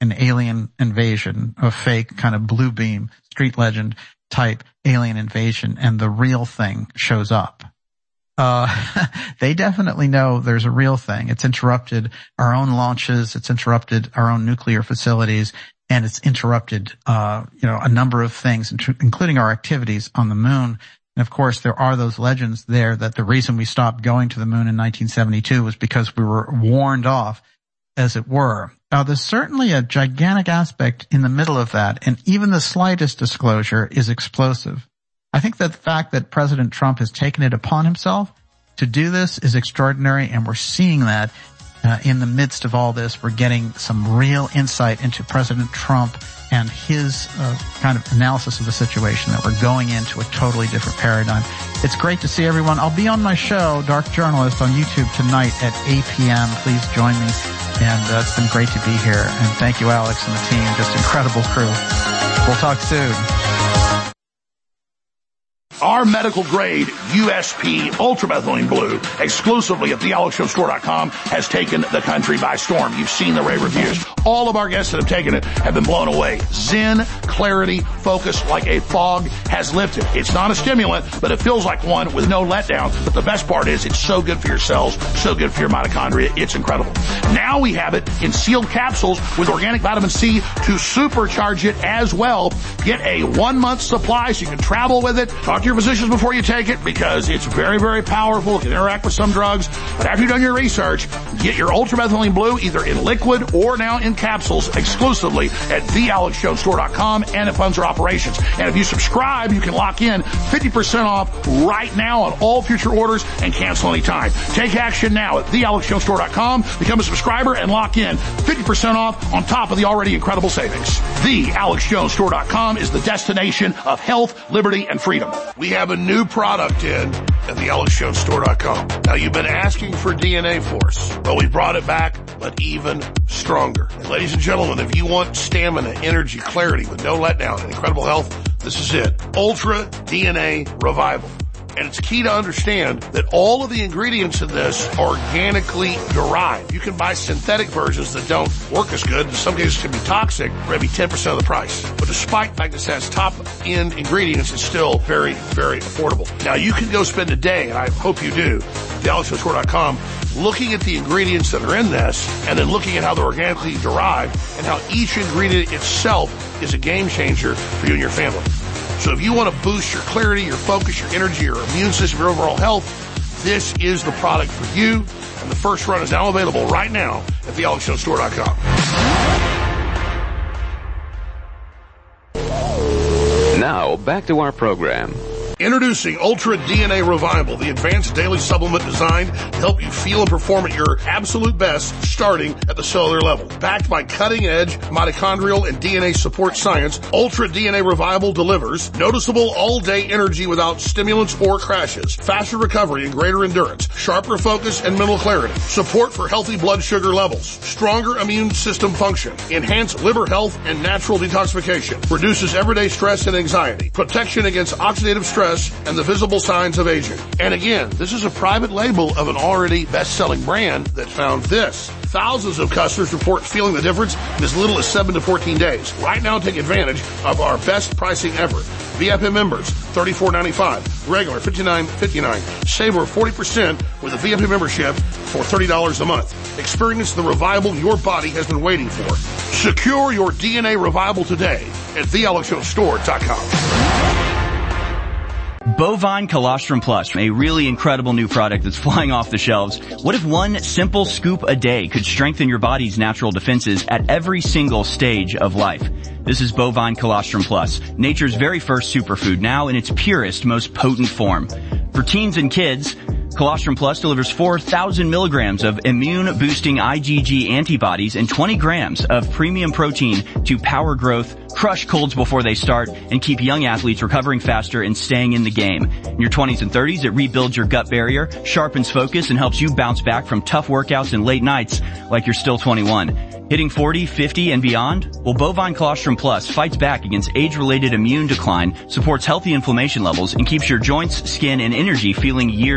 an alien invasion, a fake kind of blue beam, street legend type alien invasion, and the real thing shows up. Uh, they definitely know there's a real thing. It's interrupted our own launches. It's interrupted our own nuclear facilities, and it's interrupted, uh, you know, a number of things, including our activities on the moon. And of course, there are those legends there that the reason we stopped going to the moon in nineteen seventy-two was because we were warned off, as it were. Now, there's certainly a gigantic aspect in the middle of that, and even the slightest disclosure is explosive. I think that the fact that President Trump has taken it upon himself to do this is extraordinary, and we're seeing that uh, in the midst of all this. We're getting some real insight into President Trump and his uh, kind of analysis of the situation, that we're going into a totally different paradigm. It's great to see everyone. I'll be on my show, Dark Journalist, on YouTube tonight at eight p.m. Please join me. And uh, it's been great to be here. And thank you, Alex and the team. Just incredible crew. We'll talk soon.
Our medical grade U S P ultramethylene blue, exclusively at the alex jones store dot com, has taken the country by storm. You've seen the rave reviews. All of our guests that have taken it have been blown away. Zen, clarity, focus like a fog has lifted. It's not a stimulant, but it feels like one with no letdown. But the best part is it's so good for your cells, so good for your mitochondria. It's incredible. Now we have it in sealed capsules with organic vitamin C to supercharge it as well. Get a one-month supply so you can travel with it. Talk to your physicians before you take it, because it's very, very powerful. It can interact with some drugs. But after you've done your research, get your ultramethylene blue either in liquid or now in capsules exclusively at the alex jones store dot com, and it funds our operations. And if you subscribe, you can lock in fifty percent off right now on all future orders and cancel anytime. Take action now at the alex jones store dot com. Become a subscriber and lock in fifty percent off on top of the already incredible savings. the alex jones store dot com is the destination of health, liberty, and freedom.
We have a new product in at the alex jones store dot com. Now, you've been asking for D N A Force. Well, we brought it back, but even stronger. And ladies and gentlemen, if you want stamina, energy, clarity with no letdown and incredible health, this is it. Ultra D N A Revival. And it's key to understand that all of the ingredients in this are organically derived. You can buy synthetic versions that don't work as good. In some cases can be toxic, for maybe ten percent of the price. But despite the fact that it has top-end ingredients, it's still very, very affordable. Now, you can go spend a day, and I hope you do, at the alex jones store dot com, looking at the ingredients that are in this, and then looking at how they're organically derived, and how each ingredient itself is a game changer for you and your family. So if you want to boost your clarity, your focus, your energy, your immune system, your overall health, this is the product for you. And the first run is now available right now at the alex jones store dot com.
Now, back to our program.
Introducing Ultra D N A Revival, the advanced daily supplement designed to help you feel and perform at your absolute best, starting at the cellular level. Backed by cutting-edge mitochondrial and D N A support science, Ultra D N A Revival delivers noticeable all-day energy without stimulants or crashes, faster recovery and greater endurance, sharper focus and mental clarity, support for healthy blood sugar levels, stronger immune system function, enhanced liver health and natural detoxification, reduces everyday stress and anxiety, protection against oxidative stress and the visible signs of aging. And again, this is a private label of an already best-selling brand that found this. Thousands of customers report feeling the difference in as little as seven to fourteen days. Right now, take advantage of our best pricing ever. V I P members, thirty-four ninety-five. Regular, fifty-nine fifty-nine. Save over forty percent with a V I P membership for thirty dollars a month. Experience the revival your body has been waiting for. Secure your D N A Revival today at the alex jones store dot com.
Bovine Colostrum Plus, a really incredible new product that's flying off the shelves. What if one simple scoop a day could strengthen your body's natural defenses at every single stage of life? This is Bovine Colostrum Plus, nature's very first superfood, now in its purest, most potent form. For teens and kids, Colostrum Plus delivers four thousand milligrams of immune-boosting I G G antibodies and twenty grams of premium protein to power growth, crush colds before they start, and keep young athletes recovering faster and staying in the game. In your twenties and thirties, it rebuilds your gut barrier, sharpens focus, and helps you bounce back from tough workouts and late nights like you're still twenty-one. Hitting forty, fifty, and beyond? Well, Bovine Colostrum Plus fights back against age-related immune decline, supports healthy inflammation levels, and keeps your joints, skin, and energy feeling years younger.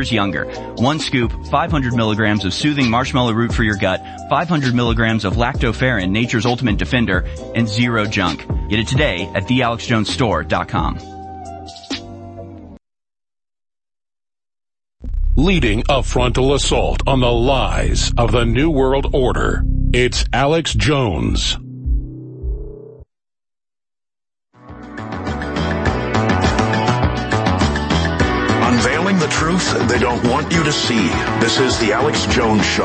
Defender. One scoop, five hundred milligrams of soothing marshmallow root for your gut, five hundred milligrams of lactoferrin, nature's ultimate defender, and zero junk. Get it today at the alex jones store dot com.
Leading a frontal assault on the lies of the New World Order, it's Alex Jones.
Unveiling the truth they don't want you to see. This is the Alex Jones Show.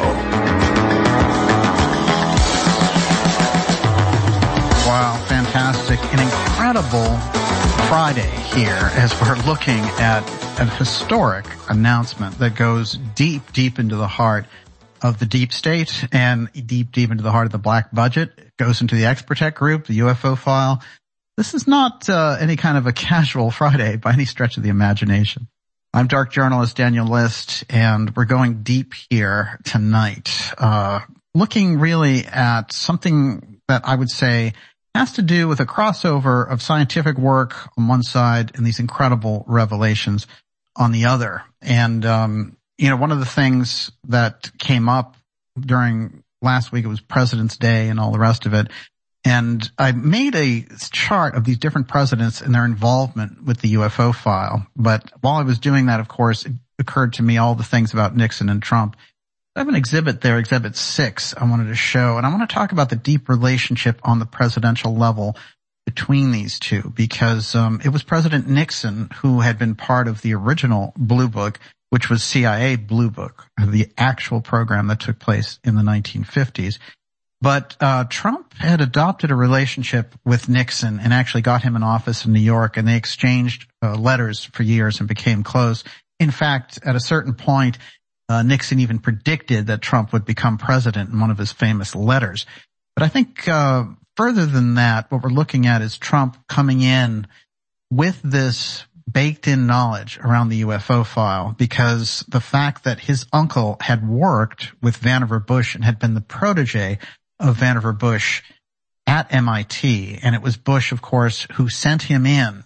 Wow, fantastic. An incredible Friday here as we're looking at a historic announcement that goes deep, deep into the heart of the deep state and deep, deep into the heart of the black budget. It goes into the Expertech group, the U F O file. This is not uh, any kind of a casual Friday by any stretch of the imagination. I'm dark journalist Daniel List, and we're going deep here tonight, uh, looking really at something that I would say has to do with a crossover of scientific work on one side and these incredible revelations on the other. And, um, you know, one of the things that came up during last week, it was President's Day and all the rest of it. And I made a chart of these different presidents and their involvement with the U F O file. But while I was doing that, of course, it occurred to me all the things about Nixon and Trump. I have an exhibit there, Exhibit six, I wanted to show. And I want to talk about the deep relationship on the presidential level between these two, because um, it was President Nixon who had been part of the original Blue Book, which was C I A Blue Book, the actual program that took place in the nineteen fifties. But uh Trump had adopted a relationship with Nixon and actually got him an office in New York, and they exchanged uh, letters for years and became close. In fact, at a certain point, uh Nixon even predicted that Trump would become president in one of his famous letters. But I think uh further than that, what we're looking at is Trump coming in with this baked-in knowledge around the U F O file, because the fact that his uncle had worked with Vannevar Bush and had been the protege of Vannevar Bush at M I T, and it was Bush, of course, who sent him in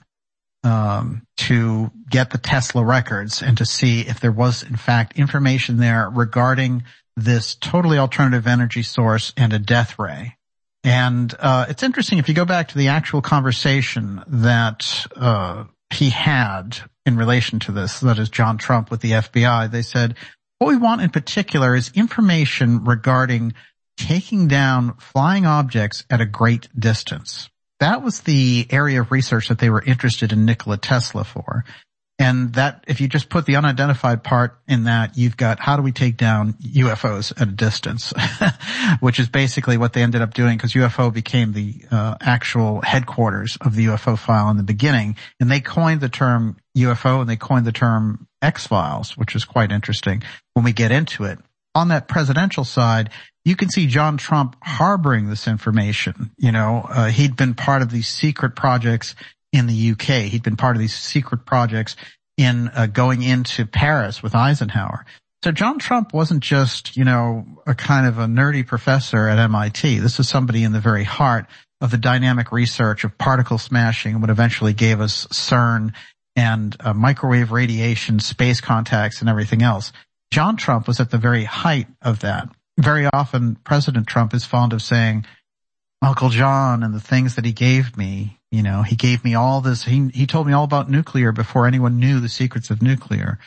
um to get the Tesla records and to see if there was, in fact, information there regarding this totally alternative energy source and a death ray. And uh it's interesting, if you go back to the actual conversation that uh he had in relation to this, that is John Trump with the F B I, they said, what we want in particular is information regarding taking down flying objects at a great distance. That was the area of research that they were interested in Nikola Tesla for. And that, if you just put the unidentified part in that, you've got how do we take down U F Os at a distance, which is basically what they ended up doing, because U F O became the uh, actual headquarters of the U F O file in the beginning. And they coined the term U F O and they coined the term X-Files, which is quite interesting when we get into it. On that presidential side, you can see John Trump harboring this information. You know, uh, he'd been part of these secret projects in the U K. He'd been part of these secret projects in uh, going into Paris with Eisenhower. So John Trump wasn't just, you know, a kind of a nerdy professor at M I T. This is somebody in the very heart of the dynamic research of particle smashing, what eventually gave us CERN and uh, microwave radiation, space contacts, and everything else. John Trump was at the very height of that. Very often, President Trump is fond of saying, Uncle John and the things that he gave me, you know, he gave me all this. He, he told me all about nuclear before anyone knew the secrets of nuclear.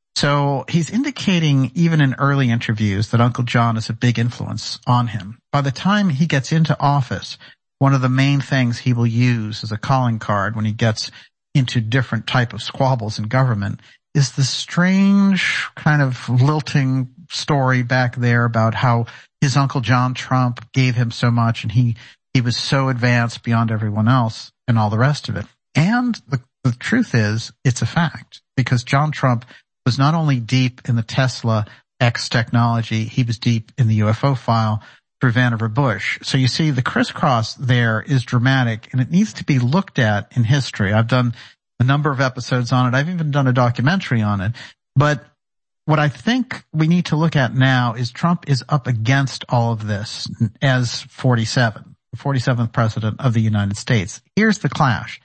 So he's indicating, even in early interviews, that Uncle John is a big influence on him. By the time he gets into office, one of the main things he will use as a calling card when he gets into different type of squabbles in government is the strange kind of lilting story back there about how his Uncle John Trump gave him so much and he, he was so advanced beyond everyone else and all the rest of it. And the, the truth is, it's a fact, because John Trump was not only deep in the Tesla X technology, he was deep in the U F O file through Vannevar Bush. So you see, the crisscross there is dramatic, and it needs to be looked at in history. I've done a number of episodes on it. I've even done a documentary on it. But what I think we need to look at now is Trump is up against all of this as forty-seven, the forty-seventh president of the United States. Here's the clash.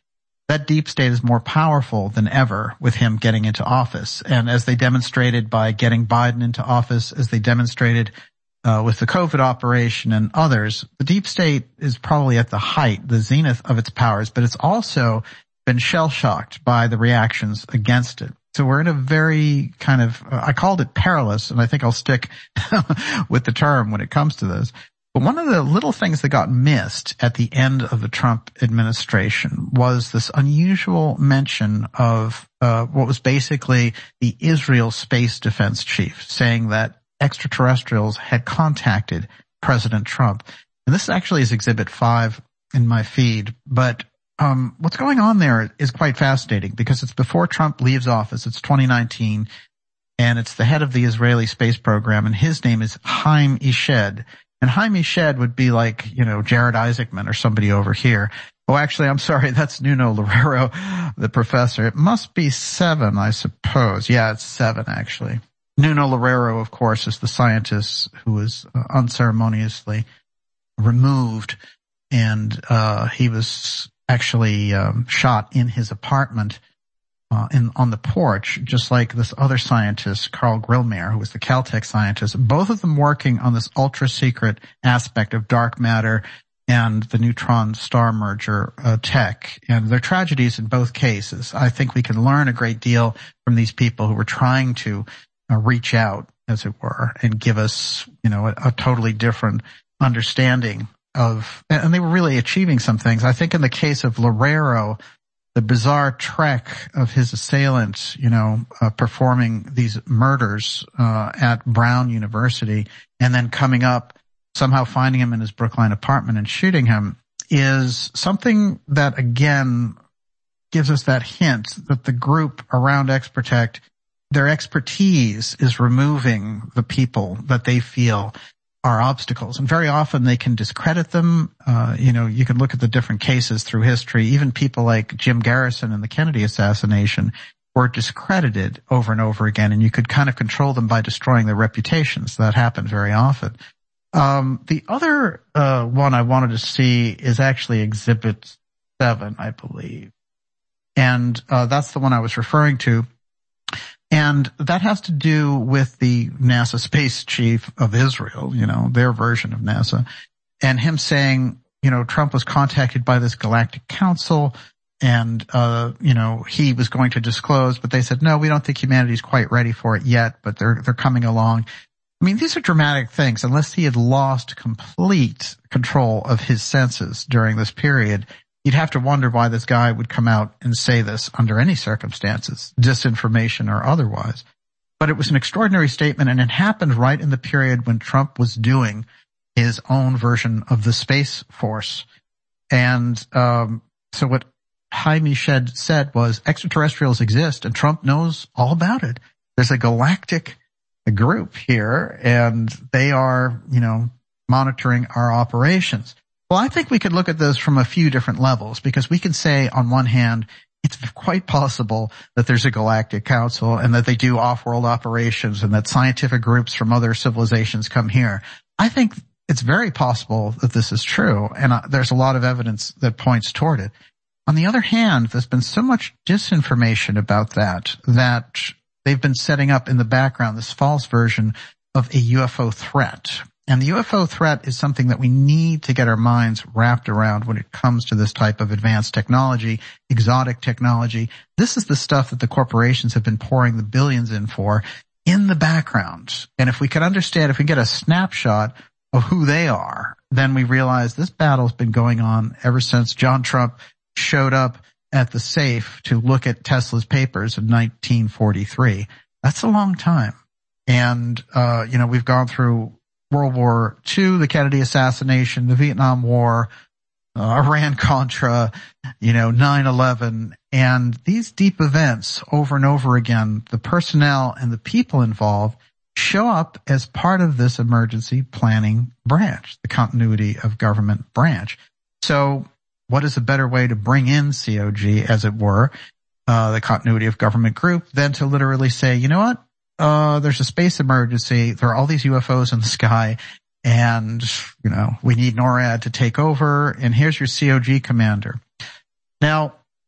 that deep state is more powerful than ever with him getting into office. And as they demonstrated by getting Biden into office, as they demonstrated uh, with the COVID operation and others, the deep state is probably at the height, the zenith of its powers, but it's also been shell-shocked by the reactions against it. So we're in a very kind of, uh, I called it perilous, and I think I'll stick with the term when it comes to this. But one of the little things that got missed at the end of the Trump administration was this unusual mention of uh, what was basically the Israel Space Defense Chief saying that extraterrestrials had contacted President Trump. And this actually is Exhibit five in my feed. But um what's going on there is quite fascinating because it's before Trump leaves office. It's twenty nineteen, and it's the head of the Israeli space program, and his name is Chaim Eshed. And Chaim Eshed would be like, you know, Jared Isaacman or somebody over here. Oh, actually, I'm sorry, that's Nuno Loureiro, the professor. It must be seven, I suppose. Yeah, it's seven, actually. Nuno Loureiro, of course, is the scientist who was uh, unceremoniously removed, and uh he was actually um, shot in his apartment Uh, in, on the porch, just like this other scientist, Carl Grillmeyer, who was the Caltech scientist, both of them working on this ultra-secret aspect of dark matter and the neutron star merger uh, tech. And there are tragedies in both cases. I think we can learn a great deal from these people who were trying to uh, reach out, as it were, and give us, you know, a, a totally different understanding of, and they were really achieving some things. I think in the case of Loureiro, the bizarre trek of his assailant, you know, uh, performing these murders uh, at Brown University and then coming up, somehow finding him in his Brookline apartment and shooting him, is something that, again, gives us that hint that the group around X-Protect, their expertise is removing the people that they feel are obstacles. And very often they can discredit them. Uh, you know, you can look at the different cases through history. Even people like Jim Garrison in the Kennedy assassination were discredited over and over again, and you could kind of control them by destroying their reputations. That happened very often. Um, the other uh, one I wanted to see is actually Exhibit seven, I believe. And uh, that's the one I was referring to. And that has to do with the NASA space chief of Israel, you know, their version of NASA, and him saying, you know, Trump was contacted by this galactic council and, uh, you know, he was going to disclose, but they said, no, we don't think humanity's quite ready for it yet, but they're, they're coming along. I mean, these are dramatic things. Unless he had lost complete control of his senses during this period, you'd have to wonder why this guy would come out and say this under any circumstances, disinformation or otherwise. But it was an extraordinary statement, and it happened right in the period when Trump was doing his own version of the Space Force. And um so what Chaim Eshed said was extraterrestrials exist, and Trump knows all about it. There's a galactic group here, and they are, you know, monitoring our operations. Well, I think we could look at this from a few different levels, because we can say, on one hand, it's quite possible that there's a galactic council and that they do off-world operations and that scientific groups from other civilizations come here. I think it's very possible that this is true, and uh, there's a lot of evidence that points toward it. On the other hand, there's been so much disinformation about that that they've been setting up in the background this false version of a U F O threat. And the U F O threat is something that we need to get our minds wrapped around when it comes to this type of advanced technology, exotic technology. This is the stuff that the corporations have been pouring the billions in for in the background. And if we can understand, if we get a snapshot of who they are, then we realize this battle's been going on ever since John Trump showed up at the safe to look at Tesla's papers in nineteen forty-three. That's a long time. And, uh, you know, we've gone through World War Two, the Kennedy assassination, the Vietnam War, uh, Iran-Contra, you know, nine eleven, and these deep events over and over again, the personnel and the people involved show up as part of this emergency planning branch, the continuity of government branch. So what is a better way to bring in C O G, as it were, uh, the continuity of government group, than to literally say, you know what? Uh, there's a space emergency. There are all these U F Os in the sky, and, you know, we need NORAD to take over, and here's your C O G commander. Now,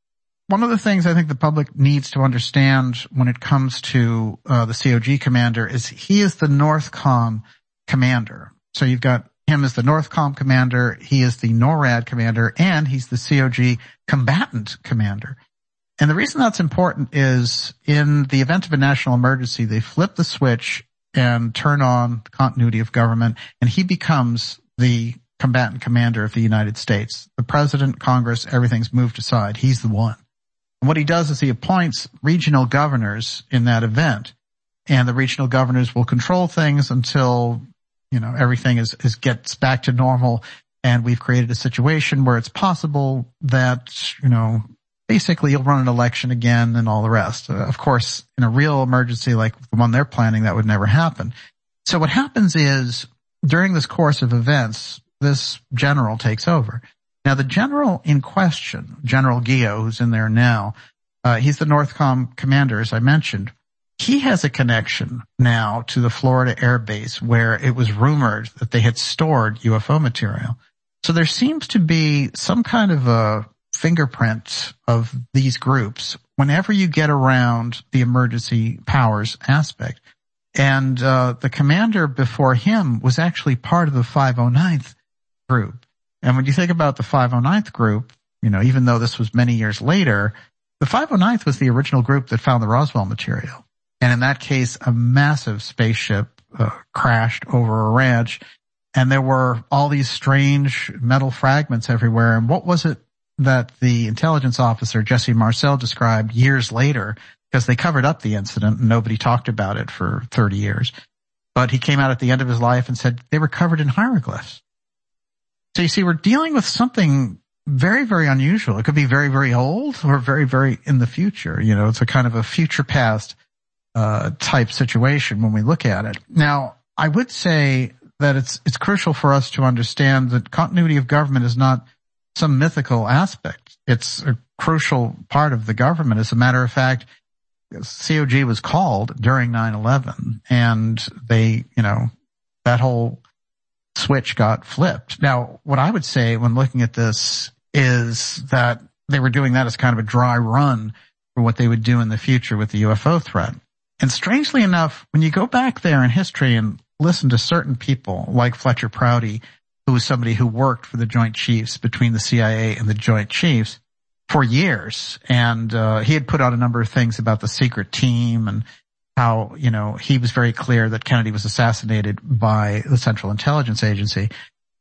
one of the things I think the public needs to understand when it comes to uh, the C O G commander is he is the NORTHCOM commander. So you've got him as the NORTHCOM commander, he is the NORAD commander, and he's the C O G combatant commander. And the reason that's important is in the event of a national emergency, they flip the switch and turn on continuity of government, and he becomes the combatant commander of the United States. The president, Congress, everything's moved aside. He's the one. And what he does is he appoints regional governors in that event, and the regional governors will control things until, you know, everything is, is gets back to normal, and we've created a situation where it's possible that, you know, basically you'll run an election again and all the rest. Uh, of course, in a real emergency like the one they're planning, that would never happen. So what happens is, during this course of events, this general takes over. Now, the general in question, General Gio, who's in there now, uh, he's the NORTHCOM commander, as I mentioned. He has a connection now to the Florida Air Base where it was rumored that they had stored U F O material. So there seems to be some kind of a fingerprint of these groups whenever you get around the emergency powers aspect. And uh the commander before him was actually part of the five oh ninth group. And when you think about the five oh ninth group, you know, even though this was many years later, the five oh ninth was the original group that found the Roswell material. And in that case, a massive spaceship uh, crashed over a ranch, and there were all these strange metal fragments everywhere. And what was it that the intelligence officer, Jesse Marcel, described years later, because they covered up the incident and nobody talked about it for thirty years. But he came out at the end of his life and said they were covered in hieroglyphs. So you see, we're dealing with something very, very unusual. It could be very, very old or very, very in the future. You know, it's a kind of a future past uh type situation when we look at it. Now, I would say that it's it's crucial for us to understand that continuity of government is not some mythical aspect. It's a crucial part of the government. As a matter of fact, C O G was called during nine eleven, and they, you know, that whole switch got flipped. Now, what I would say when looking at this is that they were doing that as kind of a dry run for what they would do in the future with the U F O threat. And strangely enough, when you go back there in history and listen to certain people like Fletcher Prouty, who was somebody who worked for the Joint Chiefs between the C I A and the Joint Chiefs for years, and uh he had put out a number of things about the secret team and how, you know, he was very clear that Kennedy was assassinated by the Central Intelligence Agency.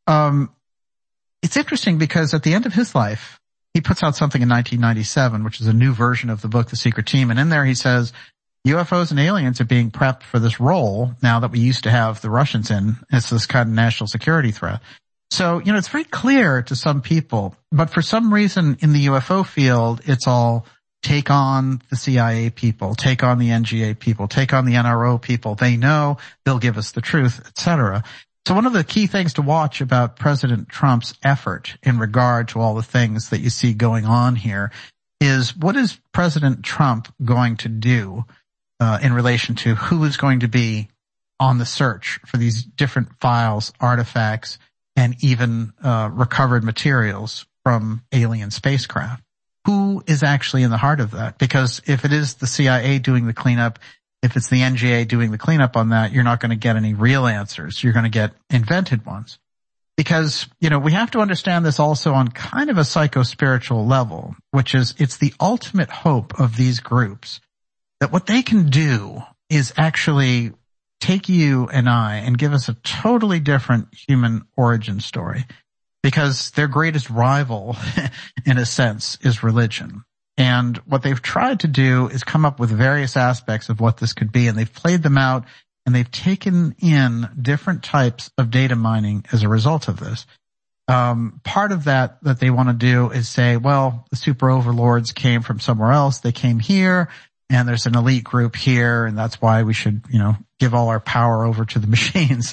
Um It's interesting because at the end of his life, he puts out something in nineteen ninety-seven, which is a new version of the book, The Secret Team, and in there he says, U F Os and aliens are being prepped for this role now that we used to have the Russians in. It's this kind of national security threat. So, you know, it's very clear to some people, but for some reason in the U F O field, it's all take on the C I A people, take on the N G A people, take on the N R O people. They know, they'll give us the truth, et cetera. So one of the key things to watch about President Trump's effort in regard to all the things that you see going on here is, what is President Trump going to do uh, in relation to who is going to be on the search for these different files, artifacts, and even uh, recovered materials from alien spacecraft? Who is actually in the heart of that? Because if it is the C I A doing the cleanup, if it's the N G A doing the cleanup on that, you're not going to get any real answers. You're going to get invented ones. Because, you know, we have to understand this also on kind of a psycho-spiritual level, which is it's the ultimate hope of these groups that what they can do is actually take you and I and give us a totally different human origin story. Because their greatest rival, in a sense, is religion. And what they've tried to do is come up with various aspects of what this could be, and they've played them out, and they've taken in different types of data mining as a result of this. Um, part of that that they want to do is say, well, the super overlords came from somewhere else. They came here, and there's an elite group here, and that's why we should, you know, give all our power over to the machines.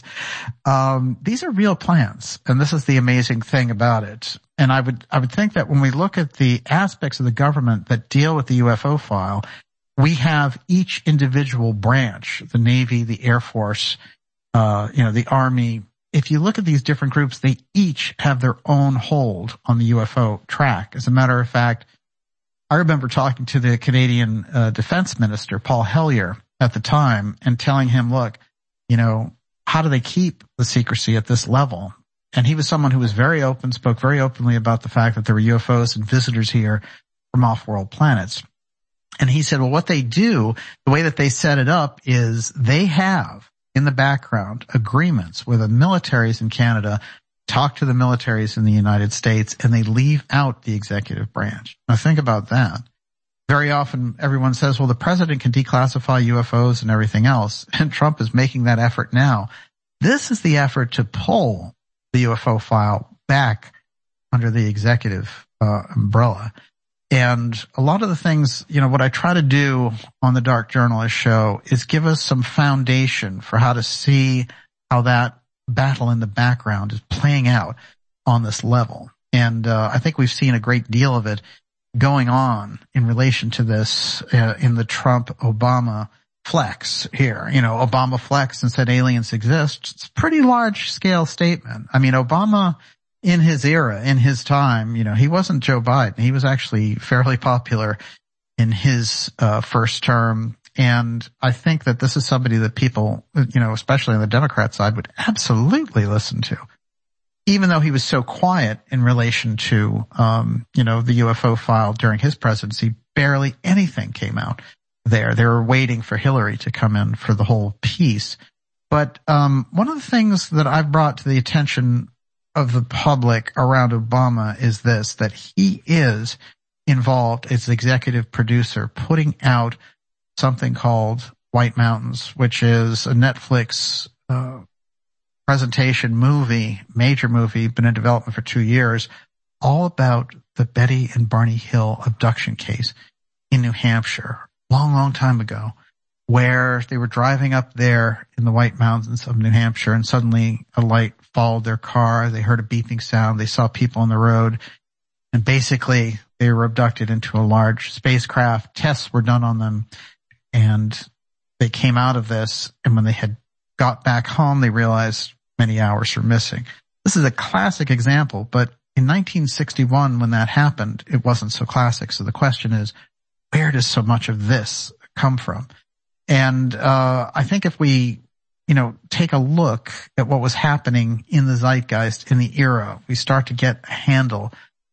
Um, these are real plans, and this is the amazing thing about it. And I would, I would think that when we look at the aspects of the government that deal with the U F O file, we have each individual branch, the Navy, the Air Force, uh, you know, the Army. If you look at these different groups, they each have their own hold on the U F O track. As a matter of fact, I remember talking to the Canadian uh, defense minister, Paul Hellyer, at the time and telling him, look, you know, how do they keep the secrecy at this level? And he was someone who was very open, spoke very openly about the fact that there were U F Os and visitors here from off-world planets. And he said, well, what they do, the way that they set it up is they have in the background agreements where the militaries in Canada talk to the militaries in the United States and they leave out the executive branch. Now think about that. Very often everyone says, well, the president can declassify U F Os and everything else. And Trump is making that effort now. This is the effort to pull the U F O file back under the executive uh, umbrella. And a lot of the things, you know, what I try to do on the Dark Journalist show is give us some foundation for how to see how that battle in the background is playing out on this level. And uh, I think we've seen a great deal of it going on in relation to this uh, in the Trump-Obama flex here. You know, Obama flexed and said aliens exist. It's a pretty large-scale statement. I mean, Obama in his era, in his time, you know, he wasn't Joe Biden. He was actually fairly popular in his uh, first term. And I think that this is somebody that people, you know, especially on the Democrat side, would absolutely listen to. Even though he was so quiet in relation to, um, you know, the U F O file during his presidency, barely anything came out there. They were waiting for Hillary to come in for the whole piece. But um one of the things that I've brought to the attention of the public around Obama is this, that he is involved as executive producer putting out something called White Mountains, which is a Netflix uh presentation movie, major movie, been in development for two years, all about the Betty and Barney Hill abduction case in New Hampshire, long, long time ago, where they were driving up there in the White Mountains of New Hampshire and suddenly a light followed their car. They heard a beeping sound. They saw people on the road and basically they were abducted into a large spacecraft. Tests were done on them and they came out of this. And when they had got back home, they realized many hours were missing. This is a classic example, but in nineteen sixty-one, when that happened, it wasn't so classic. So the question is, where does so much of this come from? And uh I think if we, you know, take a look at what was happening in the zeitgeist in the era, we start to get a handle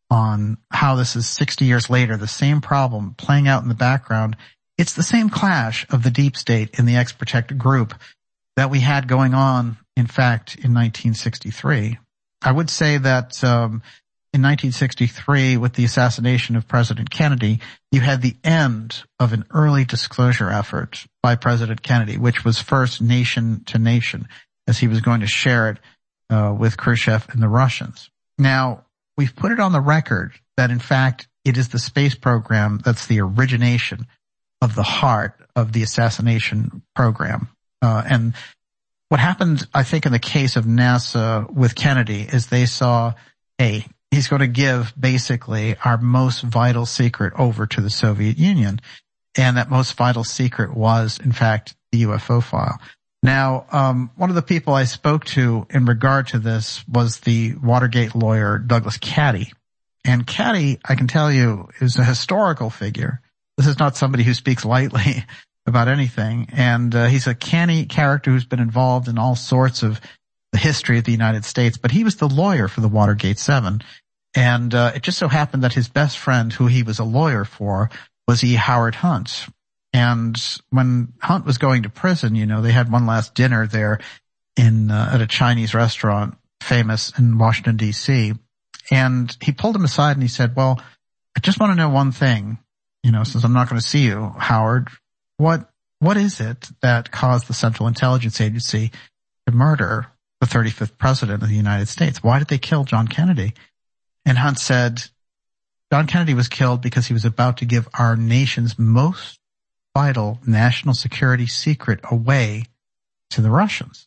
on how this is sixty years later, the same problem playing out in the background. It's the same clash of the deep state and the ex-protected group that we had going on, in fact, in nineteen sixty-three. I would say that um in nineteen sixty-three, with the assassination of President Kennedy, you had the end of an early disclosure effort by President Kennedy, which was first nation to nation, as he was going to share it uh with Khrushchev and the Russians. Now, we've put it on the record that, in fact, it is the space program that's the origination of the heart of the assassination program. Uh, and what happened, I think, in the case of NASA with Kennedy is they saw, hey, he's going to give basically our most vital secret over to the Soviet Union. And that most vital secret was, in fact, the U F O file. Now, um, one of the people I spoke to in regard to this was the Watergate lawyer, Douglas Caddy. And Caddy, I can tell you, is a historical figure. This is not somebody who speaks lightly about anything. And uh, he's a canny character who's been involved in all sorts of the history of the United States. But he was the lawyer for the Watergate Seven. And uh, it just so happened that his best friend, who he was a lawyer for, was E. Howard Hunt. And when Hunt was going to prison, you know, they had one last dinner there in uh, at a Chinese restaurant, famous in Washington, D C. And he pulled him aside and he said, well, I just want to know one thing, you know, since I'm not going to see you, Howard. What, what is it that caused the Central Intelligence Agency to murder the thirty-fifth president of the United States? Why did they kill John Kennedy? And Hunt said, John Kennedy was killed because he was about to give our nation's most vital national security secret away to the Russians.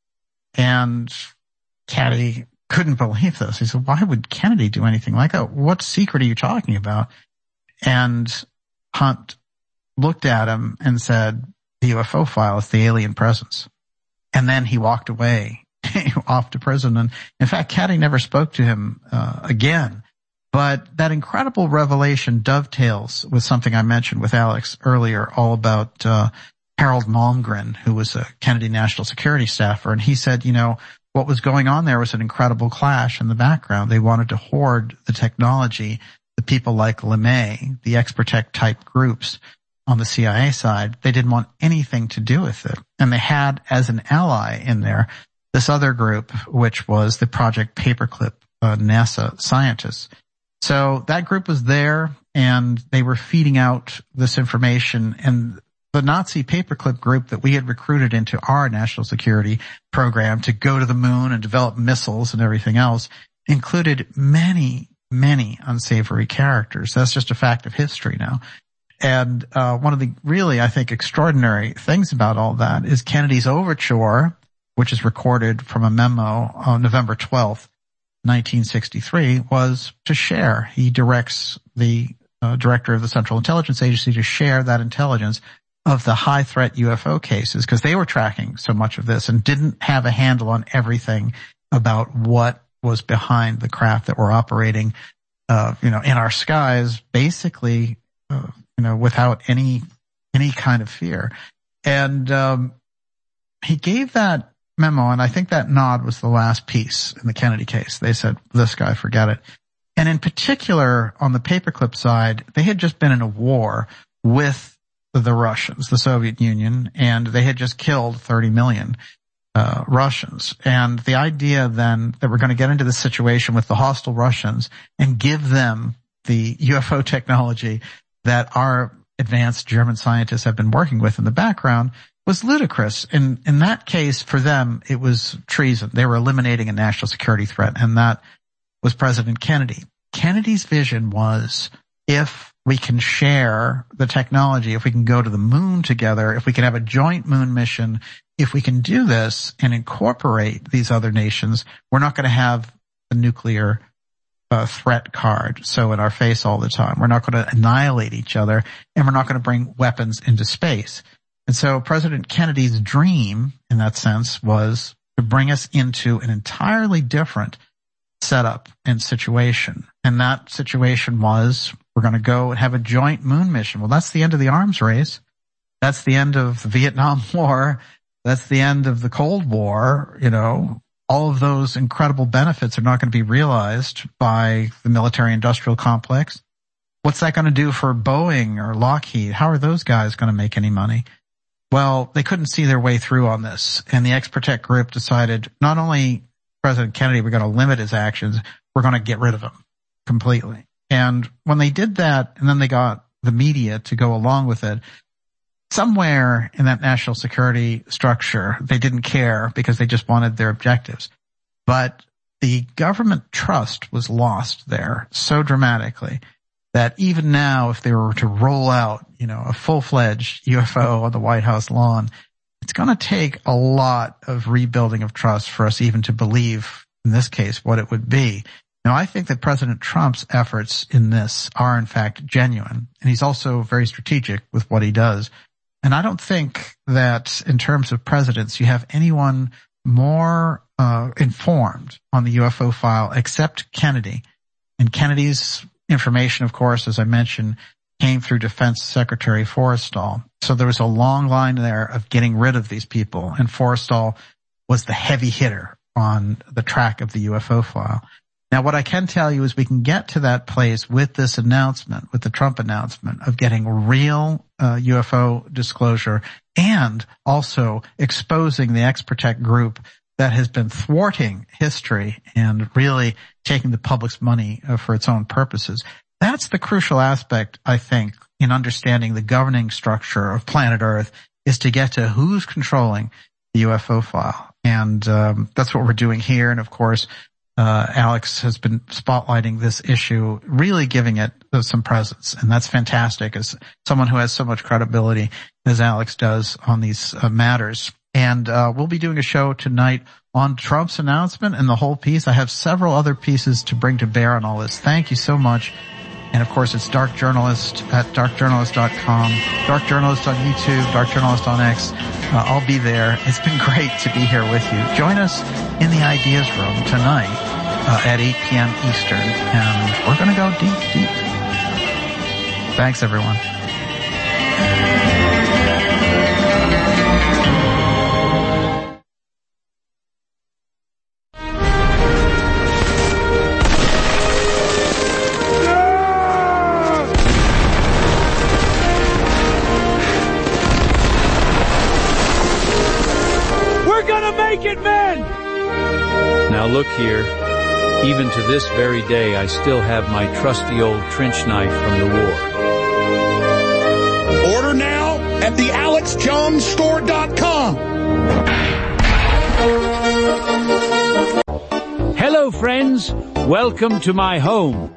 And Kennedy couldn't believe this. He said, why would Kennedy do anything like that? What secret are you talking about? And Hunt looked at him and said, the U F O file is the alien presence. And then he walked away off to prison. And in fact, Caddy never spoke to him uh, again. But that incredible revelation dovetails with something I mentioned with Alex earlier, all about uh Harold Malmgren, who was a Kennedy national security staffer. And he said, you know, what was going on there was an incredible clash in the background. They wanted to hoard the technology. The people like LeMay, the Expertech type groups on the C I A side, they didn't want anything to do with it. And they had as an ally in there this other group, which was the Project Paperclip uh, NASA scientists. So that group was there, and they were feeding out this information. And the Nazi paperclip group that we had recruited into our national security program to go to the moon and develop missiles and everything else included many, many unsavory characters. That's just a fact of history now. And uh one of the really, I think, extraordinary things about all that is Kennedy's overture, which is recorded from a memo on November twelfth, nineteen sixty-three, was to share. He directs the uh, director of the Central Intelligence Agency to share that intelligence of the high threat U F O cases, because they were tracking so much of this and didn't have a handle on everything about what was behind the craft that were operating, uh, you know, in our skies, basically, uh, you know, without any, any kind of fear. And, um, he gave that memo, and I think that nod was the last piece in the Kennedy case. They said, this guy, forget it. And in particular, on the paperclip side, they had just been in a war with the Russians, the Soviet Union, and they had just killed thirty million uh Russians. And the idea then that we're going to get into this situation with the hostile Russians and give them the U F O technology that our advanced German scientists have been working with in the background was ludicrous. And in that case, for them, it was treason. They were eliminating a national security threat, and that was President Kennedy. Kennedy's vision was, if we can share the technology, if we can go to the moon together, if we can have a joint moon mission, if we can do this and incorporate these other nations, we're not going to have a nuclear uh, threat card so in our face all the time. We're not going to annihilate each other, and we're not going to bring weapons into space. And so President Kennedy's dream, in that sense, was to bring us into an entirely different setup and situation. And that situation was, we're going to go and have a joint moon mission. Well, that's the end of the arms race. That's the end of the Vietnam War. That's the end of the Cold War. You know, all of those incredible benefits are not going to be realized by the military industrial complex. What's that going to do for Boeing or Lockheed? How are those guys going to make any money? Well, they couldn't see their way through on this. And the Expertech group decided, not only President Kennedy, we're going to limit his actions, we're going to get rid of him completely. And when they did that, and then they got the media to go along with it, somewhere in that national security structure, they didn't care because they just wanted their objectives. But the government trust was lost there so dramatically that even now, if they were to roll out, you know, a full-fledged U F O on the White House lawn, it's going to take a lot of rebuilding of trust for us even to believe, in this case, what it would be. Now, I think that President Trump's efforts in this are, in fact, genuine, and he's also very strategic with what he does. And I don't think that in terms of presidents, you have anyone more uh informed on the U F O file except Kennedy. And Kennedy's information, of course, as I mentioned, came through Defense Secretary Forrestal. So there was a long line there of getting rid of these people, and Forrestal was the heavy hitter on the track of the U F O file. Now, what I can tell you is we can get to that place with this announcement, with the Trump announcement of getting real uh, U F O disclosure and also exposing the Expertech group that has been thwarting history and really taking the public's money uh, for its own purposes. That's the crucial aspect, I think, in understanding the governing structure of planet Earth, is to get to who's controlling the U F O file. And um, that's what we're doing here. And, of course, Uh, Alex has been spotlighting this issue, really giving it uh, some presence. And that's fantastic as someone who has so much credibility as Alex does on these uh, matters. And uh, we'll be doing a show tonight on Trump's announcement and the whole piece. I have several other pieces to bring to bear on all this. Thank you so much. And, of course, it's Dark Journalist at dark journalist dot com, Dark Journalist on YouTube, Dark Journalist on X. Uh, I'll be there. It's been great to be here with you. Join us in the Ideas Room tonight uh, at eight p.m. Eastern, and we're going to go deep, deep. Thanks, everyone.
Now look here, even to this very day, I still have my trusty old trench knife from the war.
Order now at the alex jones store dot com.
Hello, friends. Welcome to my home.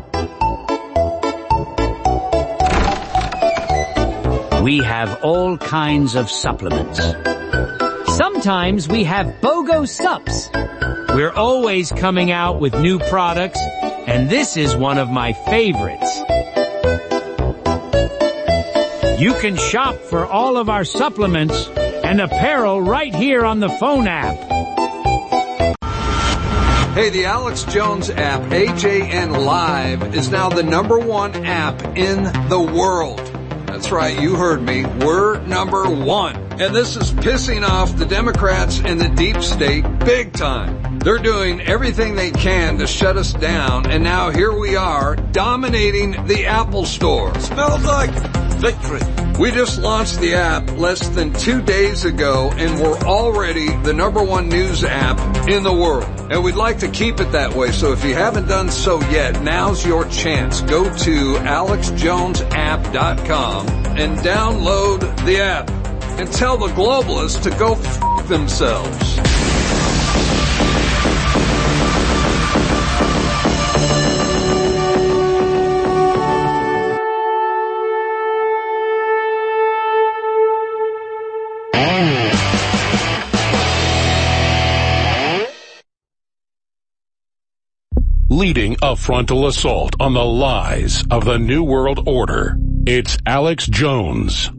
We have all kinds of supplements. Sometimes we have BOGO Sups.
We're always coming out with new products, and this is one of my favorites. You can shop for all of our supplements and apparel right here on the phone app.
Hey, the Alex Jones app, H A N Live, is now the number one app in the world. That's right, you heard me. We're number one. And this is pissing off the Democrats and the deep state big time. They're doing everything they can to shut us down, and now here we are, dominating the Apple Store. Smells like victory. We just launched the app less than two days ago, and we're already the number one news app in the world. And we'd like to keep it that way, so if you haven't done so yet, now's your chance. Go to alex jones app dot com and download the app. And tell the globalists to go f*** themselves.
Leading a frontal assault on the lies of the New World Order, it's Alex Jones.